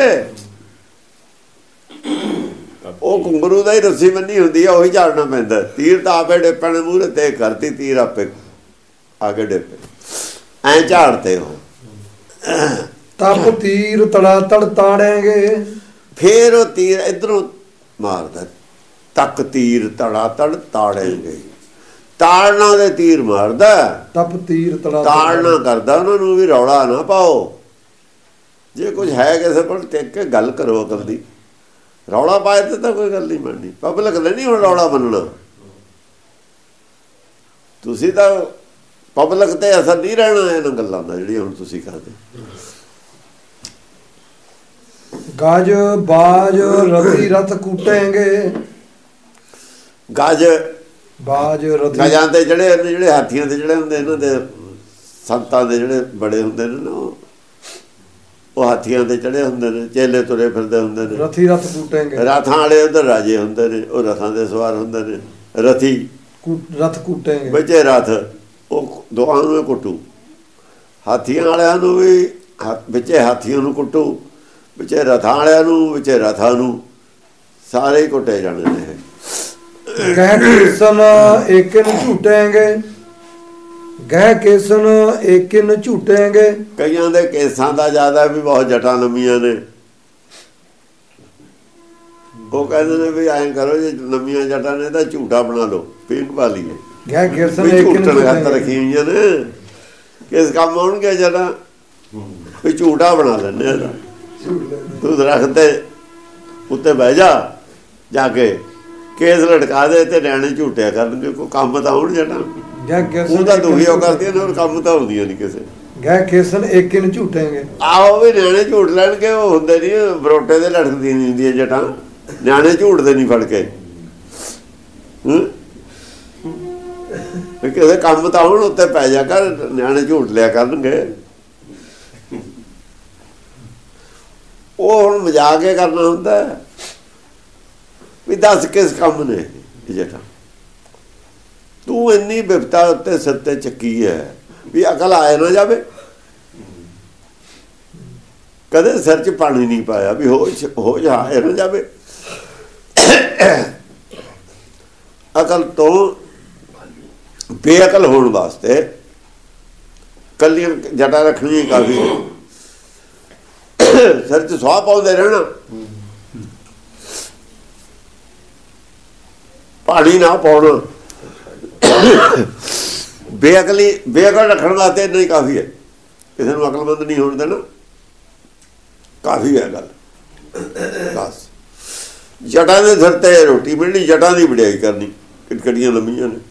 ਉਹ ਘੁੰਗਰੂ ਦਾ ਹੀ ਰੱਸੀ ਬੰਨੀ ਹੁੰਦੀ ਆ ਉਹੀ ਝਾੜਨਾ ਪੈਂਦਾ ਤੀਰ ਤਾਂ ਆਪੇ ਡਿੱਪਣ ਮੂਹਰੇ ਤੇ ਕਰਤੀ ਤੀਰ ਆਪੇ ਆ ਕੇ ਡਿੱਪੇ ਐਂ ਝਾੜਦੇ ਉਹ ਤਪ ਤੀਰ ਤੜਾ ਤੜ ਤਾੜੇਂਗੇ। ਫੇਰ ਉਹ ਤੀਰ ਇਧਰੋਂ ਮਾਰਦਾ ਤੱਕ ਤੀਰ ਤੜਾ ਤੜ ਤਾੜੇਂਗੇ ਤਾੜਨਾ ਦੇ ਤੀਰ ਮਾਰਦਾ ਤਪ ਤੀਰ ਤੜਾ ਤਾੜਨਾ ਕਰਦਾ ਉਹਨਾਂ ਨੂੰ ਵੀ ਰੌਲਾ ਨਾ ਪਾਓ ਜੇ ਕੁਝ ਹੈ ਕਿਸੇ ਕੋਲ ਟਿਕ ਕੇ ਗੱਲ ਕਰੋ ਅਕਲ ਦੀ ਰੌਲਾ ਪਾਏ ਤੇ ਤਾਂ ਕੋਈ ਗੱਲ ਨਹੀਂ ਬਣਨੀ ਪਬਲਿਕ ਨੇ ਨਹੀਂ ਹੁਣ ਰੌਲਾ ਮੰਨਣਾ ਤੁਸੀਂ ਤਾਂ ਪਬਲਿਕ ਤੇ ਅਸਰ ਨਹੀਂ ਰਹਿਣਾ ਇਹਨਾਂ ਗੱਲਾਂ ਦਾ ਜਿਹੜੀਆਂ ਹੁਣ ਤੁਸੀਂ ਕਰਦੇ। ਗਜ ਬਾਜ ਰਤੀ ਰਥ ਕੂਟੇਂਗੇ। ਗਜ ਬਾਜ ਰਤੀ ਗਜਾਂ ਤੇ ਜਿਹੜੇ ਜਿਹੜੇ ਹਾਥੀਆਂ ਤੇ ਜਿਹੜੇ ਹੁੰਦੇ ਇਹਨਾਂ ਦੇ ਸੰਤਾਂ ਦੇ ਜਿਹੜੇ ਬੜੇ ਹੁੰਦੇ ਨੇ ਨਾ ਉਹ ਹਾਥੀਆਂ ਤੇ ਚੜੇ ਹੁੰਦੇ ਨੇ ਚੇਲੇ ਤੁਰੇ ਫਿਰਦੇ ਹੁੰਦੇ ਨੇ ਰਥੀ ਰਥ ਕੂਟੇਂਗੇ। ਰਥਾਂ ਵਾਲੇ ਉਧਰ ਰਾਜੇ ਹੁੰਦੇ ਨੇ ਉਹ ਰਥਾਂ ਦੇ ਸਵਾਰ ਹੁੰਦੇ ਨੇ ਰਥੀ ਰਥ ਕੂਟੇਂਗੇ ਬੱਚੇ ਰਥ ਉਹ ਦੋਹਾਂ ਨੂੰ ਕੁੱਟੂ ਹਾਥੀਆਂ ਵਾਲਿਆਂ ਨੂੰ ਵੀ ਵਿੱਚੇ ਹਾਥੀਆਂ ਨੂੰ ਕੁੱਟੂ ਵਿੱਚੇ ਰਥਾਂ ਵਾਲਿਆਂ ਨੂੰ ਵਿੱਚੇ ਰਥਾਂ ਨੂੰ ਸਾਰੇ ਹੀ ਕੁੱਟੇ ਜਾਣੇ ਨੇ। ਗਹਿ ਕੇਸਨ ਏਕਿਨ ਝੂਟੇਂਗੇ। ਗਹਿ ਕੇਸਨ ਏਕਿਨ ਝੂਟੇਂਗੇ। ਕਈਆਂ ਦੇ ਕੇਸਾਂ ਦਾ ਜ਼ਿਆਦਾ ਵੀ ਬਹੁਤ ਜਟਾਂ ਲੰਮੀਆਂ ਨੇ ਉਹ ਕਹਿੰਦੇ ਨੇ ਵੀ ਐਂ ਕਰੋ ਜੇ ਲੰਮੀਆਂ ਜਟਾਂ ਨੇ ਤਾਂ ਝੂਟਾ ਬਣਾ ਲਓ ਪੀਂਘ ਪਾ ਲਈਏ। ਗਹਿ ਕੇਸਨ ਝੂਟਣ ਹੱਥ ਰੱਖੀ ਹੋਈਆਂ ਨੇ ਕਿਸ ਕੰਮ ਆਉਣਗੇ ਜਟਾਂ ਵੀ ਝੂਟਾ ਬਣਾ ਲੈਂਦੇ ਆ ਤੂੰ ਦਰਖਤ ਤੇ ਉੱਤੇ ਬਹਿ ਜਾ ਜਾ ਕੇ ਕੇਸ ਲਟਕਾ ਦੇ ਤੇ ਨਿਆਣੇ ਝੂਟਿਆ ਕਰਨਗੇ ਕੋਈ ਕੰਮ ਤਾਂ ਆਉਣ ਜਟਾਂ ਉਹ ਤਾਂ ਦੁਖੀ ਹੋ ਕਰਦੀਆਂ ਨੇ ਹੋਰ ਕੰਮ ਤਾਂ ਹੁੰਦੀਆਂ ਨਹੀਂ ਕਿਸੇ। ਗਹਿ ਕੇਸਨ ਏਕਿਨ ਝੂਟੇਂਗੇ। ਆਹੋ ਵੀ ਨਿਆਣੇ ਝੂਟ ਲੈਣਗੇ ਉਹ ਹੁੰਦੇ ਨਹੀਂ ਬਰੋਟੇ ਦੇ ਲਟਕਦੀਆਂ ਨਹੀਂ ਹੁੰਦੀਆਂ ਜਟਾਂ ਨਿਆਣੇ ਝੂਟਦੇ ਨਹੀਂ ਫੜ ਕੇ। ਕਿਸੇ ਕੰਮ ਤਾਂ ਹੁਣ ਉੱਤੇ ਪੈ ਜਾ ਕਰ, ਨਿਆਣੇ ਝੂਟ ਲਿਆ ਕਰਨਗੇ। ਉਹ ਹੁਣ ਮਜ਼ਾਕ ਹੀ ਕਰਨਾ ਹੁੰਦਾ ਵੀ ਦੱਸ ਕਿਸ ਕੰਮ ਨੇ ਜੇਠਾ, ਤੂੰ ਇੰਨੀ ਬਿਪਤਾ ਉੱਤੇ ਸਿਰ ਤੇ ਚੱਕੀ ਹੈ ਵੀ ਅਕਲ ਆਏ ਨਾ ਜਾਵੇ। ਕਦੇ ਸਿਰ 'ਚ ਪਾਣੀ ਨਹੀਂ ਪਾਇਆ ਵੀ ਹੋਸ਼ ਹੋਸ਼ ਆਏ ਨਾ ਜਾਵੇ। ਅਕਲ ਤੋਂ ਬੇਅਕਲ ਹੋਣ ਵਾਸਤੇ ਕੱਲੀਆਂ ਜਟਾ ਰੱਖਣੀ ਕਾਫੀ, ਸਿਰ 'ਚ ਸੁਆਹ ਪਾਉਂਦੇ ਰਹਿਣਾ, ਪਾਣੀ ਨਾ ਪਾਉਣਾ। ਬੇਅਕਲੀ ਬੇਅਕਲ ਰੱਖਣ ਵਾਸਤੇ ਨਹੀਂ ਕਾਫੀ ਹੈ, ਕਿਸੇ ਨੂੰ ਅਕਲਮੰਦ ਨਹੀਂ ਹੋਣ ਦੇਣਾ, ਕਾਫੀ ਹੈ ਗੱਲ। ਬਸ ਜਟਾਂ ਦੇ ਸਿਰ ਤੇ ਰੋਟੀ ਮਿਲਣੀ, ਜਟਾਂ ਦੀ ਵਡਿਆਈ ਕਰਨੀ, ਕਿਟਕੜੀਆਂ ਲੰਮੀਆਂ ਨੇ।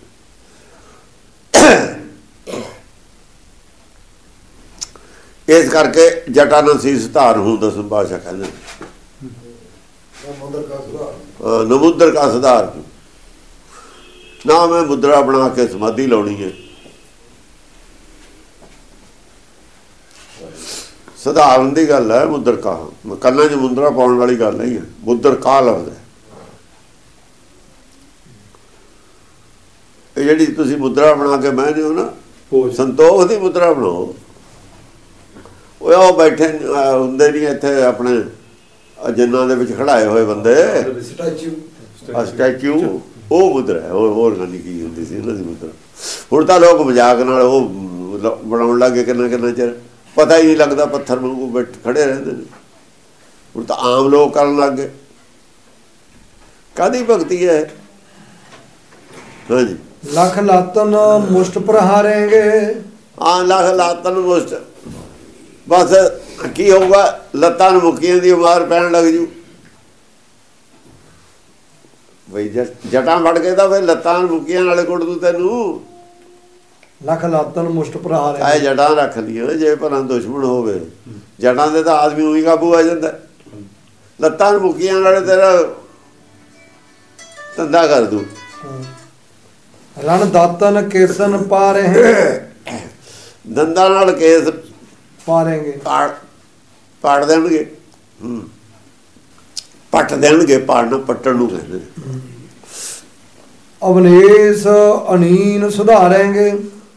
ਇਸ ਕਰਕੇ ਜਟਾਂ ਨੂੰ ਸੀਸ ਧਾਰ ਹੂੰ ਦਸਮ ਭਾਸ਼ਾ ਕਹਿੰਦੇ ਨਮੁੰਦਰ ਕਾ ਸੁਧਾਰ। ਨਾ ਮੈਂ ਮੁਦਰਾ ਬਣਾ ਕੇ ਸਮਾਧੀ ਲਾਉਣੀ ਹੈ। ਸਧਾਰਨ ਦੀ ਗੱਲ ਹੈ। ਮੁਦਰ ਕਾ ਕੰਨਾਂ 'ਚ ਮੁੰਦਰਾ ਪਾਉਣ ਵਾਲੀ ਗੱਲ ਨਹੀਂ ਹੈ। ਮੁਦਰ ਕਾ ਲਫ਼ਜ਼ ਹੈ। ਇਹ ਜਿਹੜੀ ਤੁਸੀਂ ਮੁਦਰਾ ਬਣਾ ਕੇ ਬਹਿੰਦੇ ਹੋ ਨਾ, ਸੰਤੋਖ ਦੀ ਮੁਦਰਾ ਬਣਾਓ। ਉਹ ਬੈਠੇ ਹੁੰਦੇ ਨਹੀਂ ਇੱਥੇ ਆਪਣੇ ਜਿੰਨਾਂ ਦੇ ਵਿੱਚ ਖੜਾਏ ਹੋਏ ਬੰਦੇ, ਸਟੈਚੂ, ਉਹ ਮੁਦਰਾ ਹੈ। ਉਹ ਹੋਰ ਨਹੀਂ ਕੀ ਹੁੰਦੀ ਸੀ ਇਹਨਾਂ ਦੀ ਮੁਦਰਾ। ਹੁਣ ਤਾਂ ਲੋਕ ਮਜ਼ਾਕ ਨਾਲ ਉਹ ਬਣਾਉਣ ਲੱਗੇ, ਕਿੰਨਾ ਕਿੰਨਾ ਚਿਰ ਪਤਾ ਹੀ ਨਹੀਂ ਲੱਗਦਾ, ਪੱਥਰ ਵਾਂਗੂ ਬੈਠ ਖੜੇ ਰਹਿੰਦੇ ਨੇ। ਹੁਣ ਤਾਂ ਆਮ ਲੋਕ ਕਰਨ ਲੱਗ ਗਏ। ਕਾਹਦੀ ਭਗਤੀ ਹੈ? ਹਾਂਜੀ, ਲੱਖ ਲਾਤਨ ਮੁਸ਼ਟ ਪ੍ਰਹਾਰੇਂਗੇ। ਹਾਂ, ਲੱਖ ਲਾਤਨ ਮੁਸ਼ਟ, ਬਸ ਕੀ ਹੋਊਗਾ? ਲੱਤਾਂ ਨੂੰ ਮੁੱਕੀਆਂ ਦੀ ਉਮਾਰ ਪੈਣ ਲੱਗ ਜੂ ਬਈ। ਜਟਾਂ ਫੜ ਕੇ ਤਾਂ ਫਿਰ ਲੱਤਾਂ ਨੂੰ ਮੁੱਕੀਆਂ ਨਾਲੇ ਕੁੱਟ ਦੂ ਤੈਨੂੰ। ਲੱਖ ਲਾਤਨ ਮੁਸ਼ਟ ਪ੍ਰਹਾਰ ਆਏ ਜਟਾਂ ਰੱਖ ਲਈਆਂ, ਜੇ ਭਲਾ ਦੁਸ਼ਮਣ ਹੋਵੇ ਜਟਾਂ ਦੇ ਤਾਂ ਆਦਮੀ ਉਹੀ ਕਾਬੂ ਆ ਜਾਂਦਾ। ਲੱਤਾਂ ਨੂੰ ਮੁੱਕੀਆਂ ਨਾਲੇ ਤੇਰਾ ਧੰਦਾ ਕਰ ਦੂ। ਰਣ ਦਾਤਨ ਕੇਸਨ ਪਾ ਰਹੇ, ਦੰਦਾਂ ਨਾਲ ਕੇਸ ਪਾਰੇਂਗੇ, ਪਾੜ ਪਾੜ ਦੇਣਗੇ। ਹੂੰ, ਪੱਟ ਦੇਣਗੇ। ਪਾੜਨਾ ਪੱਟਣ ਨੂੰ ਕਹਿੰਦੇ। ਅਵਨੇਸ਼ ਅਨੀਨ ਸੁਧਾਰੇਂਗੇ।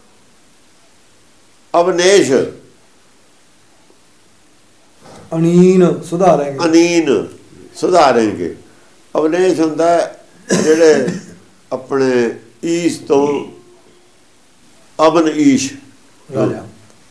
ਅਵਨੇਸ਼ ਅਨੀਨ ਸੁਧਾਰੇਂਗੇ, ਅਨੀਨ ਸੁਧਾਰੇਂਗੇ। ਅਵਨੇਸ਼ ਹੁੰਦਾ ਜਿਹੜੇ ਆਪਣੇ ਈਸ਼ ਤੋਂ ਅਵਨ ਈਸ਼ ਰਾਜਾ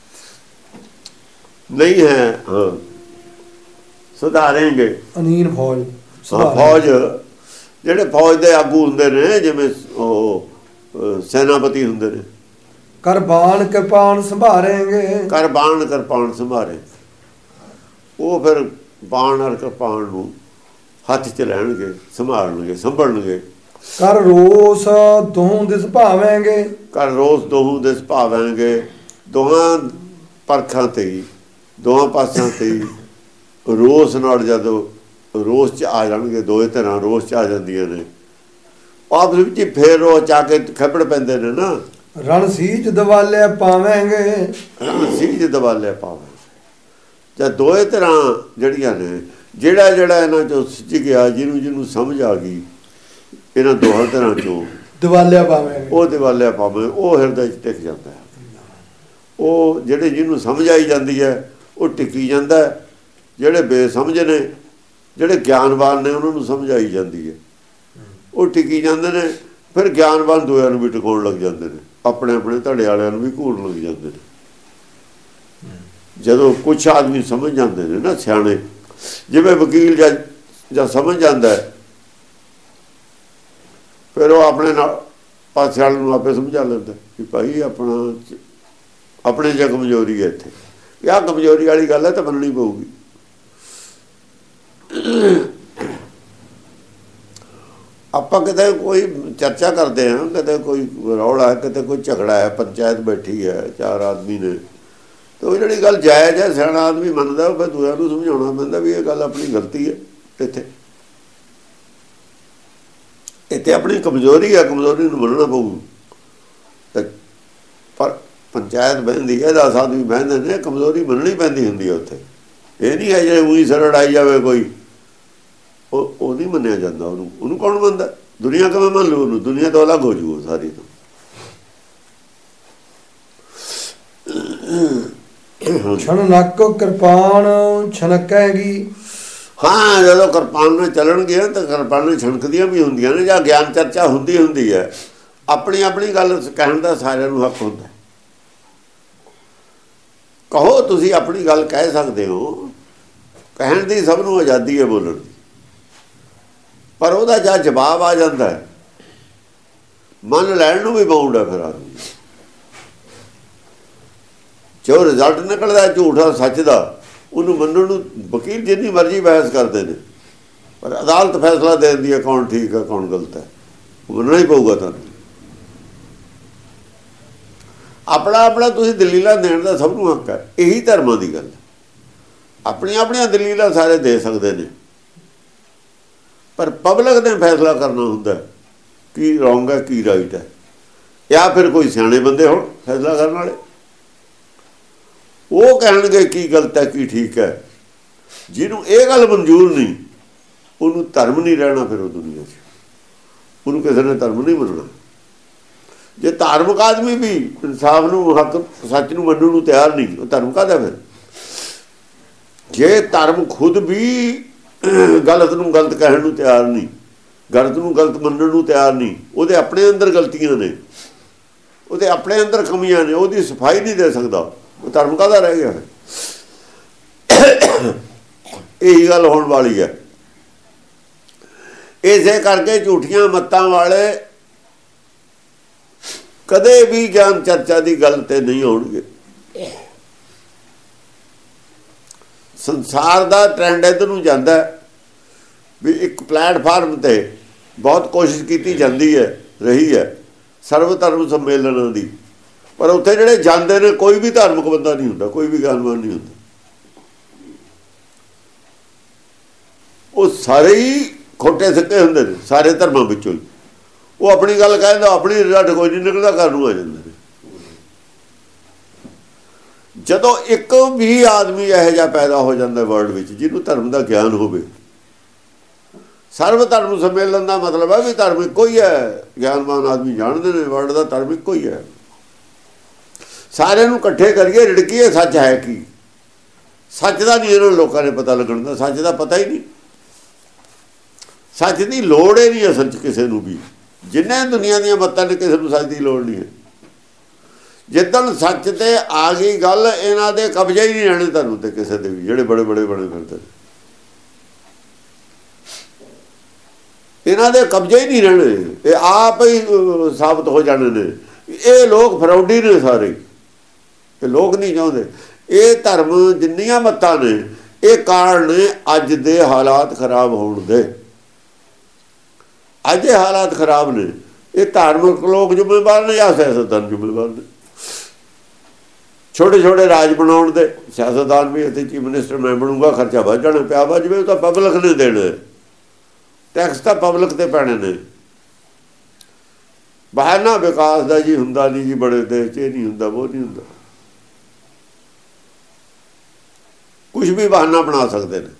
ਨਹੀਂ ਹੈ। ਹਾਂ, ਸੁਧਾਰੇਂਗੇ। ਅਨੀਨ ਫੌਜ, ਫੌਜ ਜਿਹੜੇ ਫੌਜ ਦੇ ਆਗੂ ਹੁੰਦੇ ਨੇ, ਜਿਵੇਂ ਉਹ ਸੈਨਾਪਤੀ ਹੁੰਦੇ ਨੇ। ਕਰਬਾਨ ਕਿਰਪਾਨ ਸੰਭਾਰੇਂਗੇ। ਕਰਬਾਨ ਕਿਰਪਾਨ ਸੰਭਾਰੇ, ਉਹ ਫਿਰ ਬਾਣ ਔਰ ਕਿਰਪਾਨ ਨੂੰ ਹੱਥ 'ਚ ਲੈਣਗੇ, ਸੰਭਾਲਣਗੇ, ਸੰਭਲਣਗੇ। ਕਰ ਰੋਸ ਦੋਹਾਂ ਦਿਸ ਭਾਵੇਂਗੇ। ਕਰ ਰੋਸ ਦੋਹਾਂ ਦਿਸ ਭਾਵੇਂਗੇ। ਦੋਹਾਂ ਪਰਖਾਂ ਤੇ ਹੀ, ਦੋਹਾਂ ਪਾਸਿਆਂ ਤੇ ਹੀ ਰੋਸ ਨਾਲ ਜਦੋਂ ਰੋਸ 'ਚ ਆ ਜਾਣਗੇ, ਦੋਏ ਤਰ੍ਹਾਂ ਰੋਸ 'ਚ ਆ ਜਾਂਦੀਆਂ ਨੇ ਆਪਸ ਵਿੱਚ, ਫੇਰ ਉਹ ਚਾ ਕੇ ਖੱਬੜ ਪੈਂਦੇ ਨੇ ਨਾ। ਰਣ ਸੀਜ ਦਵਾਲੇ ਪਾਵੇਂਗੇ। ਰਣ ਸੀਜ ਦਵਾਲੇ ਪਾਵੇ, ਜਦ ਦੋਏ ਤਰ੍ਹਾਂ ਜਿਹੜੀਆਂ ਨੇ, ਜਿਹੜਾ ਜਿਹੜਾ ਇਹਨਾਂ 'ਚੋਂ ਸਿੱਝ ਗਿਆ, ਜਿਹਨੂੰ ਜਿਹਨੂੰ ਸਮਝ ਆ ਗਈ ਇਹਨਾਂ ਦੋਹਾਂ ਤਰ੍ਹਾਂ 'ਚੋਂ, ਦਿਵਾਲਿਆ ਪਾਵੇਂਗੇ। ਉਹ ਦਿਵਾਲਿਆ ਪਾਵੇ, ਉਹ ਹਿਰਦੇ 'ਚ ਟਿਕ ਜਾਂਦਾ ਹੈ। ਉਹ ਜਿਹੜੇ ਜਿਹਨੂੰ ਸਮਝ ਆਈ ਜਾਂਦੀ ਹੈ ਉਹ ਟਿਕੀ ਜਾਂਦਾ। ਜਿਹੜੇ ਬੇਸਮਝ ਨੇ, ਜਿਹੜੇ ਗਿਆਨਵਾਨ ਨੇ, ਉਹਨਾਂ ਨੂੰ ਸਮਝ ਆਈ ਜਾਂਦੀ ਹੈ, ਉਹ ਟਿਕੀ ਜਾਂਦੇ ਨੇ। ਫਿਰ ਗਿਆਨਵਾਨ ਦੋਆਂ ਨੂੰ ਵੀ ਟਿਕਾਉਣ ਲੱਗ ਜਾਂਦੇ ਨੇ, ਆਪਣੇ ਆਪਣੇ ਧੜੇ ਵਾਲਿਆਂ ਨੂੰ ਵੀ ਘੂਰਨ ਲੱਗ ਜਾਂਦੇ ਨੇ। ਜਦੋਂ ਕੁਛ ਆਦਮੀ ਸਮਝ ਜਾਂਦੇ ਨੇ ਨਾ, ਸਿਆਣੇ, ਜਿਵੇਂ ਵਕੀਲ ਜਾਂ ਜਾਂ ਸਮਝ ਜਾਂਦਾ, ਫਿਰ ਉਹ ਆਪਣੇ ਨਾਲ ਪਾਸੇ ਵਾਲੇ ਨੂੰ ਆਪੇ ਸਮਝਾ ਲੈਂਦਾ ਕਿ ਭਾਈ ਆਪਣਾ ਆਪਣੇ 'ਚ ਕਮਜ਼ੋਰੀ ਹੈ, ਇੱਥੇ ਆਹ ਕਮਜ਼ੋਰੀ ਵਾਲੀ ਗੱਲ ਹੈ ਤਾਂ ਮੰਨਣੀ ਪਊਗੀ। ਆਪਾਂ ਕਿਤੇ ਕੋਈ ਚਰਚਾ ਕਰਦੇ ਹਾਂ, ਕਿਤੇ ਕੋਈ ਰੌਲਾ ਹੈ, ਕਿਤੇ ਕੋਈ ਝਗੜਾ ਹੈ, ਪੰਚਾਇਤ ਬੈਠੀ ਹੈ, ਚਾਰ ਆਦਮੀ ਨੇ, ਤੇ ਉਹ ਜਿਹੜੀ ਗੱਲ ਜਾਇਜ਼ ਹੈ, ਸਿਆਣਾ ਆਦਮੀ ਮੰਨਦਾ, ਫਿਰ ਦੂਜਿਆਂ ਨੂੰ ਸਮਝਾਉਣਾ ਪੈਂਦਾ ਵੀ ਇਹ ਗੱਲ ਆਪਣੀ ਗਲਤੀ ਹੈ। ਇੱਥੇ ਇੱਥੇ ਆਪਣੀ ਕਮਜ਼ੋਰੀ ਹੈ, ਕਮਜ਼ੋਰੀ ਨੂੰ ਮੰਨਣਾ ਪਊ। ਪਰ ਪੰਚਾਇਤ ਬਹਿੰਦੀ ਹੈ, ਦਸ ਆਦਮੀ ਬਹਿੰਦੇ ਨੇ, ਕਮਜ਼ੋਰੀ ਮੰਨਣੀ ਪੈਂਦੀ ਹੁੰਦੀ ਹੈ ਉੱਥੇ। ਇਹ ਨਹੀਂ ਹੈ ਜੇ ਉਹੀ ਸਰੜ ਆਈ ਜਾਵੇ ਕੋਈ, ਉਹ ਉਹ ਨਹੀਂ ਮੰਨਿਆ ਜਾਂਦਾ ਉਹਨੂੰ। ਉਹਨੂੰ ਕੌਣ ਮੰਨਦਾ? ਦੁਨੀਆ ਕਿਵੇਂ ਮੰਨ ਲੂ ਉਹਨੂੰ? ਦੁਨੀਆ ਤੋਂ ਅਲੱਗ ਹੋ ਜੂ ਸਾਰੀ ਤੋਂ। ਛਣ ਨੱਕ ਕਿਰਪਾਨ ਛਣਕੈਗੀ। ਹਾਂ, ਜਦੋਂ ਕਿਰਪਾਨ ਨਾਲ ਚੱਲਣਗੇ ਤਾਂ ਕਿਰਪਾਨਾਂ ਛਣਕਦੀਆਂ ਵੀ ਹੁੰਦੀਆਂ ਨੇ, ਜਾਂ ਗਿਆਨ ਚਰਚਾ ਹੁੰਦੀ ਹੁੰਦੀ ਹੈ। ਆਪਣੀ ਆਪਣੀ ਗੱਲ ਕਹਿਣ ਦਾ ਸਾਰਿਆਂ ਨੂੰ ਹੱਕ ਹੁੰਦਾ। ਕਹੋ, ਤੁਸੀਂ ਆਪਣੀ ਗੱਲ ਕਹਿ ਸਕਦੇ ਹੋ, ਕਹਿਣ ਦੀ ਸਭ ਨੂੰ ਆਜ਼ਾਦੀ ਹੈ ਬੋਲਣ ਦੀ। ਪਰ ਉਹਦਾ ਜਦ ਜਵਾਬ ਆ ਜਾਂਦਾ ਹੈ, ਮੰਨ ਲੈਣ ਨੂੰ ਵੀ ਬਾਉਂਡ ਹੈ ਫਿਰ ਆਦਮੀ। ਜੋ ਰਿਜ਼ਲਟ ਨਿਕਲਦਾ ਝੂਠਾ ਸੱਚ ਦਾ, ਉਹਨੂੰ ਮੰਨਣ ਨੂੰ ਵਕੀਲ ਜਿੰਨੀ ਮਰਜ਼ੀ ਬਹਿਸ ਕਰਦੇ ਨੇ, ਪਰ ਅਦਾਲਤ ਫੈਸਲਾ ਦੇ ਦਿੰਦੀ ਹੈ ਕੌਣ ਠੀਕ ਹੈ ਕੌਣ ਗਲਤ ਹੈ। ਉਹ ਮੰਨਣਾ ਹੀ ਪਊਗਾ ਤੁਹਾਨੂੰ। ਆਪਣਾ ਆਪਣਾ ਤੁਸੀਂ ਦਲੀਲਾਂ ਦੇਣ ਦਾ ਸਭ ਨੂੰ ਹੱਕ ਹੈ। ਇਹੀ ਧਰਮਾਂ ਦੀ ਗੱਲ। ਆਪਣੀਆਂ ਆਪਣੀਆਂ ਦਲੀਲਾਂ ਸਾਰੇ ਦੇ ਸਕਦੇ ਨੇ, ਪਰ ਪਬਲਿਕ ਨੇ ਫੈਸਲਾ ਕਰਨਾ ਹੁੰਦਾ ਕੀ ਰੌਂਗ ਹੈ ਕੀ ਰਾਈਟ ਹੈ। ਜਾਂ ਫਿਰ ਕੋਈ ਸਿਆਣੇ ਬੰਦੇ ਹੋਣ ਫੈਸਲਾ ਕਰਨ ਵਾਲੇ, ਉਹ ਕਹਿਣਗੇ ਕੀ ਗਲਤ ਹੈ ਕੀ ਠੀਕ ਹੈ। ਜਿਹਨੂੰ ਇਹ ਗੱਲ ਮਨਜ਼ੂਰ ਨਹੀਂ, ਉਹਨੂੰ ਧਰਮ ਨਹੀਂ ਰਹਿਣਾ ਫਿਰ ਉਹ ਦੁਨੀਆ 'ਚ। ਉਹਨੂੰ ਕਿਸੇ ਨੇ ਧਰਮ ਨਹੀਂ ਮੰਨਣਾ। ਜੇ ਧਾਰਮਿਕ ਆਦਮੀ ਵੀ ਇਨਸਾਫ ਨੂੰ, ਹੱਕ ਸੱਚ ਨੂੰ ਮੰਨਣ ਨੂੰ ਤਿਆਰ ਨਹੀਂ, ਉਹ ਧਰਮ ਕਾਹਦਾ ਫਿਰ? ਜੇ ਧਰਮ ਖੁਦ ਵੀ ਗਲਤ ਨੂੰ ਗਲਤ ਕਹਿਣ ਨੂੰ ਤਿਆਰ ਨਹੀਂ, ਗਲਤ ਨੂੰ ਗਲਤ ਮੰਨਣ ਨੂੰ ਤਿਆਰ ਨਹੀਂ, ਉਹਦੇ ਆਪਣੇ ਅੰਦਰ ਗਲਤੀਆਂ ਨੇ, ਉਹਦੇ ਆਪਣੇ ਅੰਦਰ ਕਮੀਆਂ ਨੇ, ਉਹਦੀ ਸਫਾਈ ਨਹੀਂ ਦੇ ਸਕਦਾ, ਉਹ ਧਰਮ ਕਾਹਦਾ ਰਹਿ ਗਿਆ? ਇਹੀ ਗੱਲ ਹੋਣ ਵਾਲੀ ਹੈ। ਇਸੇ ਕਰਕੇ ਝੂਠੀਆਂ ਮੱਤਾਂ ਵਾਲੇ ਕਦੇ ਵੀ ਗਿਆਨ ਚਰਚਾ ਦੀ ਗੱਲ ਤੇ ਨਹੀਂ ਹੋਣਗੇ। ਸੰਸਾਰ ਦਾ ਟ੍ਰੈਂਡ ਇੱਧਰ ਨੂੰ ਜਾਂਦਾ ਵੀ ਇੱਕ ਪਲੈਟਫਾਰਮ ਤੇ ਬਹੁਤ ਕੋਸ਼ਿਸ਼ ਕੀਤੀ ਜਾਂਦੀ ਹੈ, ਰਹੀ ਹੈ ਸਰਵ ਧਰਮ ਸੰਮੇਲਨਾਂ ਦੀ, ਪਰ ਉੱਥੇ ਜਿਹੜੇ ਜਾਂਦੇ ਨੇ ਕੋਈ ਵੀ ਧਾਰਮਿਕ ਬੰਦਾ ਨਹੀਂ ਹੁੰਦਾ, ਕੋਈ ਵੀ ਗਿਆਨਵਾਨ ਨਹੀਂ ਹੁੰਦਾ। ਉਹ ਸਾਰੇ ਹੀ ਖੋਟੇ ਸਿੱਕੇ ਹੁੰਦੇ ਨੇ, ਸਾਰੇ ਧਰਮਾਂ ਵਿੱਚੋਂ ਹੀ। ਉਹ ਆਪਣੀ ਗੱਲ ਕਹਿੰਦਾ, ਆਪਣੀ ਰਿਜ਼ਲਟ ਕੋਈ ਨਹੀਂ ਨਿਕਲਦਾ, ਘਰ ਨੂੰ ਆ ਜਾਂਦੇ ਨੇ। ਜਦੋਂ ਇੱਕ ਵੀ ਆਦਮੀ ਇਹੋ ਜਿਹਾ ਪੈਦਾ ਹੋ ਜਾਂਦਾ ਵਰਲਡ ਵਿੱਚ ਜਿਹਨੂੰ ਧਰਮ ਦਾ ਗਿਆਨ ਹੋਵੇ, ਸਰਵ ਧਰਮ ਸੰਮੇਲਨ ਦਾ ਮਤਲਬ ਹੈ ਵੀ ਧਰਮ ਇੱਕੋ ਹੀ ਹੈ। ਗਿਆਨਵਾਨ ਆਦਮੀ ਜਾਣਦੇ ਨੇ ਵਰਲਡ ਦਾ ਧਰਮ ਇੱਕੋ ਹੀ ਹੈ। ਸਾਰਿਆਂ ਨੂੰ ਇਕੱਠੇ ਕਰੀਏ, ਰਿੜਕੀਏ ਸੱਚ ਹੈ ਕੀ। ਸੱਚ ਦਾ ਨਹੀਂ ਇਹਨਾਂ ਲੋਕਾਂ ਨੇ ਪਤਾ ਲੱਗਣ ਦਾ, ਸੱਚ ਦਾ ਪਤਾ ਹੀ ਨਹੀਂ। ਸੱਚ ਦੀ ਲੋੜ ਹੀ ਨਹੀਂ ਅਸਲ 'ਚ ਕਿਸੇ ਨੂੰ ਵੀ। ਜਿੰਨੇ ਦੁਨੀਆ ਦੀਆਂ ਮੱਤਾਂ ਨੇ, ਕਿਸੇ ਨੂੰ ਸੱਚ ਦੀ ਲੋੜ ਨਹੀਂ ਹੈ। ਜਿੱਦਣ ਸੱਚ ਤੇ ਆ ਗਈ ਗੱਲ, ਇਹਨਾਂ ਦੇ ਕਬਜ਼ੇ ਹੀ ਨਹੀਂ ਰਹਿਣੇ ਧਰਮ ਤੇ ਕਿਸੇ ਦੇ ਵੀ, ਜਿਹੜੇ ਬੜੇ ਬੜੇ ਬਣੇ ਫਿਰਦੇ ਨੇ। ਇਹਨਾਂ ਦੇ ਕਬਜ਼ੇ ਹੀ ਨਹੀਂ ਰਹਿਣੇ, ਇਹ ਆਪ ਹੀ ਸਾਬਤ ਹੋ ਜਾਣੇ ਨੇ। ਇਹ ਲੋਕ ਫਰੌਡੀ ਨੇ ਸਾਰੇ, ਇਹ ਲੋਕ ਨਹੀਂ ਚਾਹੁੰਦੇ। ਇਹ ਧਰਮ ਜਿੰਨੀਆਂ ਮੱਤਾਂ ਨੇ, ਇਹ ਕਾਰਨ ਨੇ ਅੱਜ ਦੇ ਹਾਲਾਤ ਖਰਾਬ ਹੋਣ ਦੇ। ਅੱਜ ਦੇ ਹਾਲਾਤ ਖਰਾਬ ਨੇ, ਇਹ ਧਾਰਮਿਕ ਲੋਕ ਜ਼ਿੰਮੇਵਾਰ ਨੇ ਜਾਂ ਸਿਆਸਤਦਾਨ ਜ਼ਿੰਮੇਵਾਰ ਨੇ? ਛੋਟੇ ਛੋਟੇ ਰਾਜ ਬਣਾਉਣ ਦੇ ਸਿਆਸਤਦਾਨ ਵੀ, ਇੱਥੇ ਚੀਫ ਮਿਨਿਸਟਰ ਮੈਂ ਬਣੂੰਗਾ, ਖਰਚਾ ਵੱਧ ਜਾਣਾ, ਪਿਆ ਵੱਜ ਜਾਵੇ, ਤਾਂ ਪਬਲਿਕ ਨੇ ਦੇਣਾ, ਟੈਕਸ ਤਾਂ ਪਬਲਿਕ ਤੇ ਪੈਣੇ ਨੇ। ਬਹਾਨਾ ਵਿਕਾਸ ਦਾ ਜੀ ਹੁੰਦਾ ਨਹੀਂ ਜੀ, ਬੜੇ ਦੇਸ਼ 'ਚ ਇਹ ਨਹੀਂ ਹੁੰਦਾ, ਉਹ ਨਹੀਂ ਹੁੰਦਾ। ਕੁਛ ਵੀ ਬਹਾਨਾ ਬਣਾ ਸਕਦੇ ਨੇ।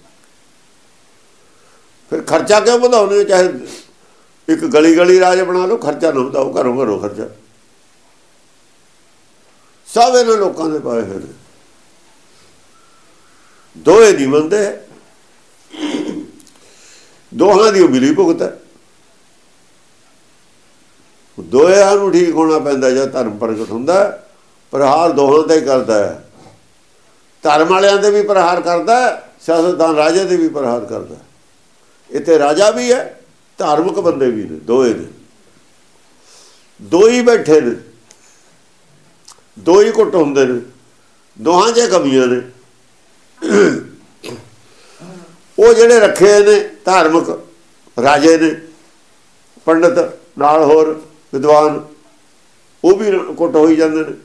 ਫਿਰ ਖਰਚਾ ਕਿਉਂ ਵਧਾਉਣੇ? ਚਾਹੇ ਇੱਕ ਗਲੀ ਗਲੀ ਰਾਜ ਬਣਾ ਲਓ, ਖਰਚਾ ਨਾ ਵਧਾਓ, ਘਰੋਂ ਘਰੋਂ ਖਰਚਾ। ਸਭ ਇਹਨਾਂ ਲੋਕਾਂ ਦੇ ਪਾਏ ਹੋਏ ਨੇ। ਦੋਏ ਨਹੀਂ ਮੰਨਦੇ, ਦੋਹਾਂ ਦੀ ਮਿਲੀ ਭੁਗਤ ਹੈ। ਦੋਹਾਂ ਨੂੰ ਠੀਕ ਹੋਣਾ ਪੈਂਦਾ। ਜਦ ਧਰਮ ਪ੍ਰਗਟ ਹੁੰਦਾ, ਪ੍ਰਹਾਰ ਦੋਹਾਂ ਦਾ ਹੀ ਕਰਦਾ ਹੈ। ਧਰਮ ਵਾਲਿਆਂ ਦੇ ਵੀ ਪ੍ਰਹਾਰ ਕਰਦਾ, ਸਿਆਸਤਦਾਨ ਰਾਜੇ ਦੇ ਵੀ ਪ੍ਰਹਾਰ ਕਰਦਾ। ਇੱਥੇ ਰਾਜਾ ਵੀ ਹੈ, ਧਾਰਮਿਕ ਬੰਦੇ ਵੀ ਨੇ, ਦੋਏ ਨੇ। ਦੋ ਹੀ ਬੈਠੇ ਨੇ, ਦੋ ਹੀ ਘੁੱਟ ਹੁੰਦੇ ਨੇ, ਦੋਹਾਂ 'ਚ ਕਮੀਆਂ ਨੇ। ਉਹ ਜਿਹੜੇ ਰੱਖੇ ਨੇ ਧਾਰਮਿਕ ਰਾਜੇ ਨੇ, ਪੰਡਤ ਨਾਲ ਹੋਰ ਵਿਦਵਾਨ, ਉਹ ਵੀ ਘੁੱਟ ਹੋਈ ਜਾਂਦੇ ਨੇ।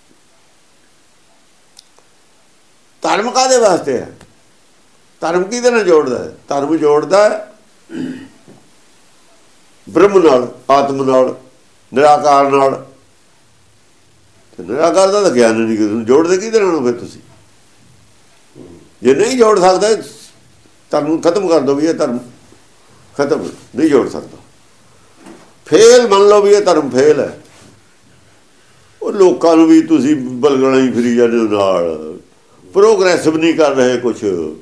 ਧਰਮ ਕਾਹਦੇ ਵਾਸਤੇ ਹੈ? ਧਰਮ ਕਿਹਦੇ ਨਾਲ ਜੋੜਦਾ ਹੈ? ਧਰਮ ਜੋੜਦਾ ਬ੍ਰਹਮ ਨਾਲ, ਆਤਮ ਨਾਲ, ਨਿਰਾਕਾਰ ਨਾਲ। ਤੇ ਨਿਰਾਕਾਰ ਦਾ ਤਾਂ ਗਿਆਨ ਨਹੀਂ ਕਿਸੇ ਨੂੰ, ਜੋੜਦੇ ਕਿਹਦੇ ਨਾਲ ਫਿਰ ਤੁਸੀਂ? ਜੇ ਨਹੀਂ ਜੋੜ ਸਕਦਾ ਧਰਮ ਖਤਮ ਕਰ ਦਿਓ ਵੀ ਇਹ ਧਰਮ ਖਤਮ, ਨਹੀਂ ਜੋੜ ਸਕਦਾ। ਫੇਲ ਮੰਨ ਲਓ ਵੀ ਇਹ ਧਰਮ ਫੇਲ ਹੈ। ਉਹ ਲੋਕਾਂ ਨੂੰ ਵੀ ਤੁਸੀਂ ਬਲਗਣਾ ਹੀ ਫਿਰੀ ਜਾਂਦੇ ਹੋ ਨਾਲ, ਪ੍ਰੋਗਰੈਸ ਵੀ ਨਹੀਂ ਕਰ ਰਹੇ, ਕੁਛ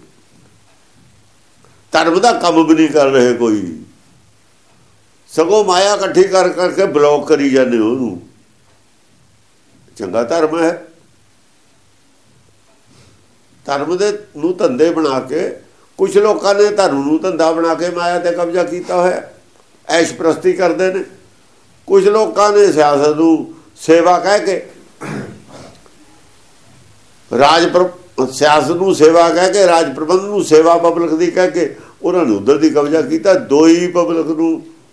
ਧਰਮ ਦਾ ਕੰਮ ਵੀ ਨਹੀਂ ਕਰ ਰਹੇ ਕੋਈ, ਸਗੋਂ ਮਾਇਆ ਇਕੱਠੀ ਕਰ ਕਰਕੇ ਬਲੌਕ ਕਰੀ ਜਾਂਦੇ ਹੋ ਉਹਨੂੰ। ਚੰਗਾ ਧਰਮ ਹੈ, ਧਰਮ ਦੇ ਨੂੰ ਧੰਦੇ ਬਣਾ ਕੇ ਕੁਛ ਲੋਕਾਂ ਨੇ ਧਰਮ ਨੂੰ ਧੰਦਾ ਬਣਾ ਕੇ ਮਾਇਆ ਤੇ ਕਬਜ਼ਾ ਕੀਤਾ ਹੋਇਆ, ਐਸ਼ ਪ੍ਰਸਤੀ ਕਰਦੇ ਨੇ। ਕੁਛ ਲੋਕਾਂ ਨੇ ਸਿਆਸਤ ਨੂੰ ਸੇਵਾ ਕਹਿ ਕੇ, ਰਾਜ ਸਿਆਸਤ ਨੂੰ ਸੇਵਾ ਕਹਿ ਕੇ, ਰਾਜ ਪ੍ਰਬੰਧ ਨੂੰ ਸੇਵਾ ਪਬਲਿਕ ਦੀ ਕਹਿ ਕੇ ਉਹਨਾਂ ਨੇ ਉਧਰ ਦੀ ਕਬਜ਼ਾ ਕੀਤਾ। ਦੋ ਹੀ ਪਬਲਿਕ ਨੂੰ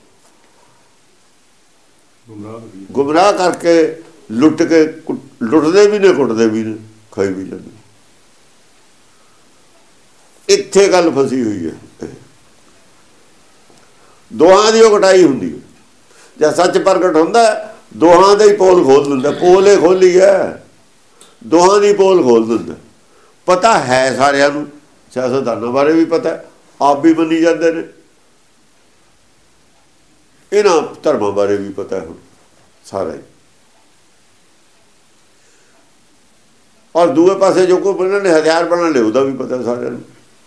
ਗੁੰਮਰਾਹ ਕਰਕੇ ਲੁੱਟ ਕੇ, ਲੁੱਟਦੇ ਵੀ ਨੇ, ਕੁੱਟਦੇ ਵੀ ਨੇ, ਖਾਈ ਵੀ ਜਾਂਦੇ। ਇੱਥੇ ਗੱਲ ਫਸੀ ਹੋਈ ਹੈ। ਦੋਹਾਂ ਦੀ ਉਹ ਕਟਾਈ ਹੁੰਦੀ ਹੈ। ਜਦ ਸੱਚ ਪ੍ਰਗਟ ਹੁੰਦਾ ਦੋਹਾਂ ਦਾ ਹੀ ਪੋਲ ਖੋਲ ਦਿੰਦਾ, ਪੋਲ ਇਹ ਖੋਲੀ ਹੈ, ਦੋਹਾਂ ਦੀ ਪੋਲ ਖੋਲ ਦਿੰਦਾ। ਪਤਾ ਹੈ ਸਾਰਿਆਂ ਨੂੰ, ਸਿਆਸਤਦਾਨਾਂ ਬਾਰੇ ਵੀ ਪਤਾ, ਆਪ ਵੀ ਮੰਨੀ ਜਾਂਦੇ ਨੇ, ਇਹਨਾਂ ਧਰਮਾਂ ਬਾਰੇ ਵੀ ਪਤਾ ਹੁਣ ਸਾਰਾ ਹੀ। ਔਰ ਦੂਏ ਪਾਸੇ ਜੋ ਕੋਈ ਇਹਨਾਂ ਨੇ ਹਥਿਆਰ ਬਣਾ ਲਏ ਉਹਦਾ ਵੀ ਪਤਾ ਸਾਰਿਆਂ ਨੂੰ।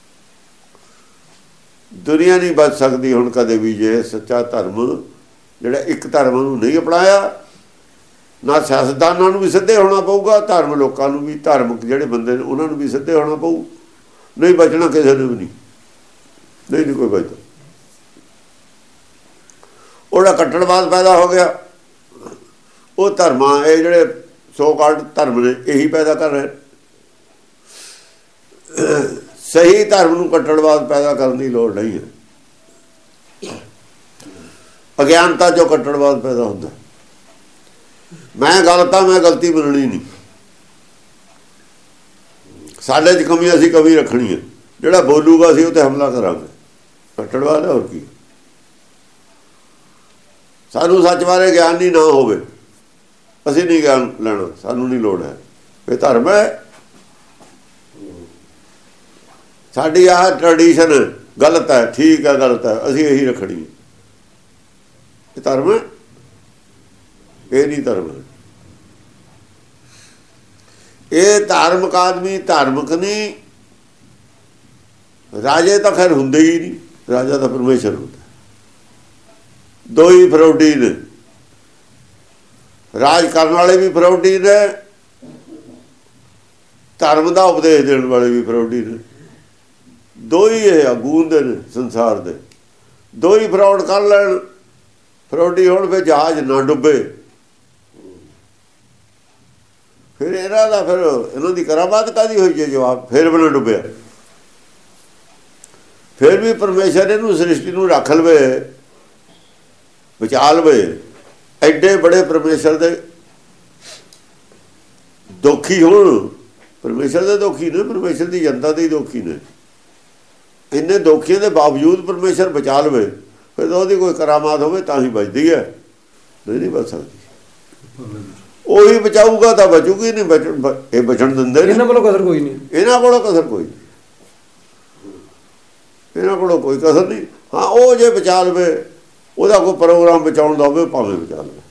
ਦੁਨੀਆ ਨਹੀਂ ਬਚ ਸਕਦੀ ਹੁਣ ਕਦੇ ਵੀ ਜੇ ਸੱਚਾ ਧਰਮ ਜਿਹੜਾ ਇੱਕ ਧਰਮ ਨੂੰ ਨਹੀਂ ਅਪਣਾਇਆ। ਨਾ ਸਿਆਸਤਦਾਨਾਂ ਨੂੰ ਵੀ ਸਿੱਧੇ ਹੋਣਾ ਪਊਗਾ, ਧਰਮ ਲੋਕਾਂ ਨੂੰ ਵੀ, ਧਾਰਮਿਕ ਜਿਹੜੇ ਬੰਦੇ ਨੇ ਉਹਨਾਂ ਨੂੰ ਵੀ ਸਿੱਧੇ ਹੋਣਾ ਪਊ, ਨਹੀਂ ਬਚਣਾ ਕਿਸੇ ਨੂੰ ਵੀ ਨਹੀਂ, ਨਹੀਂ ਨਹੀਂ ਕੋਈ ਬਚਦਾ। ਉਹਦਾ ਕੱਟੜਵਾਦ ਪੈਦਾ ਹੋ ਗਿਆ। ਉਹ ਧਰਮਾਂ ਇਹ ਜਿਹੜੇ ਸੋ ਕਾਲਡ ਧਰਮ ਨੇ ਇਹੀ ਪੈਦਾ ਕਰ ਰਹੇ। ਸਹੀ ਧਰਮ ਨੂੰ ਕੱਟੜਵਾਦ ਪੈਦਾ ਕਰਨ ਦੀ ਲੋੜ ਨਹੀਂ ਹੈ। ਅਗਿਆਨਤਾ ਚੋਂ ਕੱਟੜਵਾਦ ਪੈਦਾ ਹੁੰਦਾ। ਮੈਂ ਗਲਤ ਆ, ਮੈਂ ਗਲਤੀ ਮੰਨਣੀ ਨਹੀਂ, ਸਾਡੇ 'ਚ ਕਮੀ ਅਸੀਂ ਕਮੀ ਰੱਖਣੀ ਹੈ, ਜਿਹੜਾ ਬੋਲੂਗਾ ਅਸੀਂ ਉਹ 'ਤੇ ਹਮਲਾ ਕਰਾਂਗੇ। ਕੱਟੜਵਾਦ ਹੈ ਹੋਰ ਕੀ। ਸਾਨੂੰ ਸੱਚ ਬਾਰੇ ਗਿਆਨ ਨਹੀਂ ਨਾ ਹੋਵੇ, ਅਸੀਂ ਨਹੀਂ ਗਿਆਨ ਲੈਣਾ, ਸਾਨੂੰ ਨਹੀਂ ਲੋੜ ਹੈ। ਇਹ ਧਰਮ ਹੈ। ਸਾਡੀ ਆਹ ਟ੍ਰੈਡੀਸ਼ਨ ਗਲਤ ਹੈ, ਠੀਕ ਹੈ, ਗਲਤ ਹੈ, ਅਸੀਂ ਇਹੀ ਰੱਖਣੀ ਹੈ। ਇਹ ਧਰਮ ਹੈ? ਇਹ ਨਹੀਂ ਧਰਮ ਹੈ। ਇਹ ਧਾਰਮਿਕ ਆਦਮੀ ਧਾਰਮਿਕ ਨਹੀਂ। ਰਾਜੇ ਤਾਂ ਖੈਰ ਹੁੰਦੇ ਹੀ ਨਹੀਂ, ਰਾਜਾ ਤਾਂ ਪਰਮੇਸ਼ਰ ਹੁੰਦਾ। ਦੋ ਹੀ ਫਰੌਡੀ ਨੇ, ਰਾਜ ਕਰਨ ਵਾਲੇ ਵੀ ਫਰੌਡੀ ਨੇ, ਧਰਮ ਦਾ ਉਪਦੇਸ਼ ਦੇਣ ਵਾਲੇ ਵੀ ਫਰੌਡੀ ਨੇ। ਦੋ ਹੀ ਇਹ ਆਗੂ ਹੁੰਦੇ ਨੇ ਸੰਸਾਰ ਦੇ। ਦੋ ਹੀ ਫਰੌਡ ਕਰ ਲੈਣ, ਫਰੌਡੀ ਹੋਣ, ਫਿਰ ਜਹਾਜ਼ ਨਾ ਡੁੱਬੇ। ਫਿਰ ਇਹਨਾਂ ਦਾ ਫਿਰ ਇਹਨਾਂ ਦੀ ਕਰਾਮਾਤ ਕਾਹਦੀ ਹੋਈ ਜੇ ਜਵਾਬ ਫਿਰ ਵੀ ਨਾ ਡੁੱਬਿਆ। ਫਿਰ ਵੀ ਪਰਮੇਸ਼ਰ ਇਹਨੂੰ ਸ੍ਰਿਸ਼ਟੀ ਨੂੰ ਰੱਖ ਲਵੇ, ਬਚਾ ਲਵੇ। ਐਡੇ ਬੜੇ ਪਰਮੇਸ਼ਰ ਦੇ ਦੋਖੀ ਹੋਣ, ਪਰਮੇਸ਼ਰ ਦੇ ਦੋਖੀ ਨੇ, ਪਰਮੇਸ਼ਰ ਦੀ ਜਨਤਾ ਦੇ ਦੋਖੀ ਨੇ। ਇੰਨੇ ਦੋਖੀਆਂ ਦੇ ਬਾਵਜੂਦ ਪਰਮੇਸ਼ਰ ਬਚਾ ਲਵੇ, ਫਿਰ ਤਾਂ ਉਹਦੀ ਕੋਈ ਕਰਾਮਾਤ ਹੋਵੇ ਤਾਂ ਹੀ ਬਚਦੀ ਹੈ, ਨਹੀਂ ਨਹੀਂ ਬਚ ਸਕਦੀ। ਉਹੀ ਬਚਾਊਗਾ ਤਾਂ ਬਚੂਗੀ, ਨਹੀਂ ਬਚ ਇਹ ਬਚਣ ਦਿੰਦੇ ਨੇ। ਇਹਨਾਂ ਕੋਲੋਂ ਕਸਰ ਕੋਈ ਨਹੀਂ, ਇਹਨਾਂ ਕੋਲੋਂ ਕਸਰ ਕੋਈ ਨਹੀਂ, ਇਹਨਾਂ ਕੋਲੋਂ ਕੋਈ ਕਸਰ ਨਹੀਂ। ਹਾਂ ਉਹ ਜੇ ਬਚਾ ਲਵੇ, ਉਹਦਾ ਕੋਈ ਪ੍ਰੋਗਰਾਮ ਬਚਾਉਣ ਦਾ ਹੋਵੇ ਭਾਵੇਂ ਬਚਾ ਲਵੇ।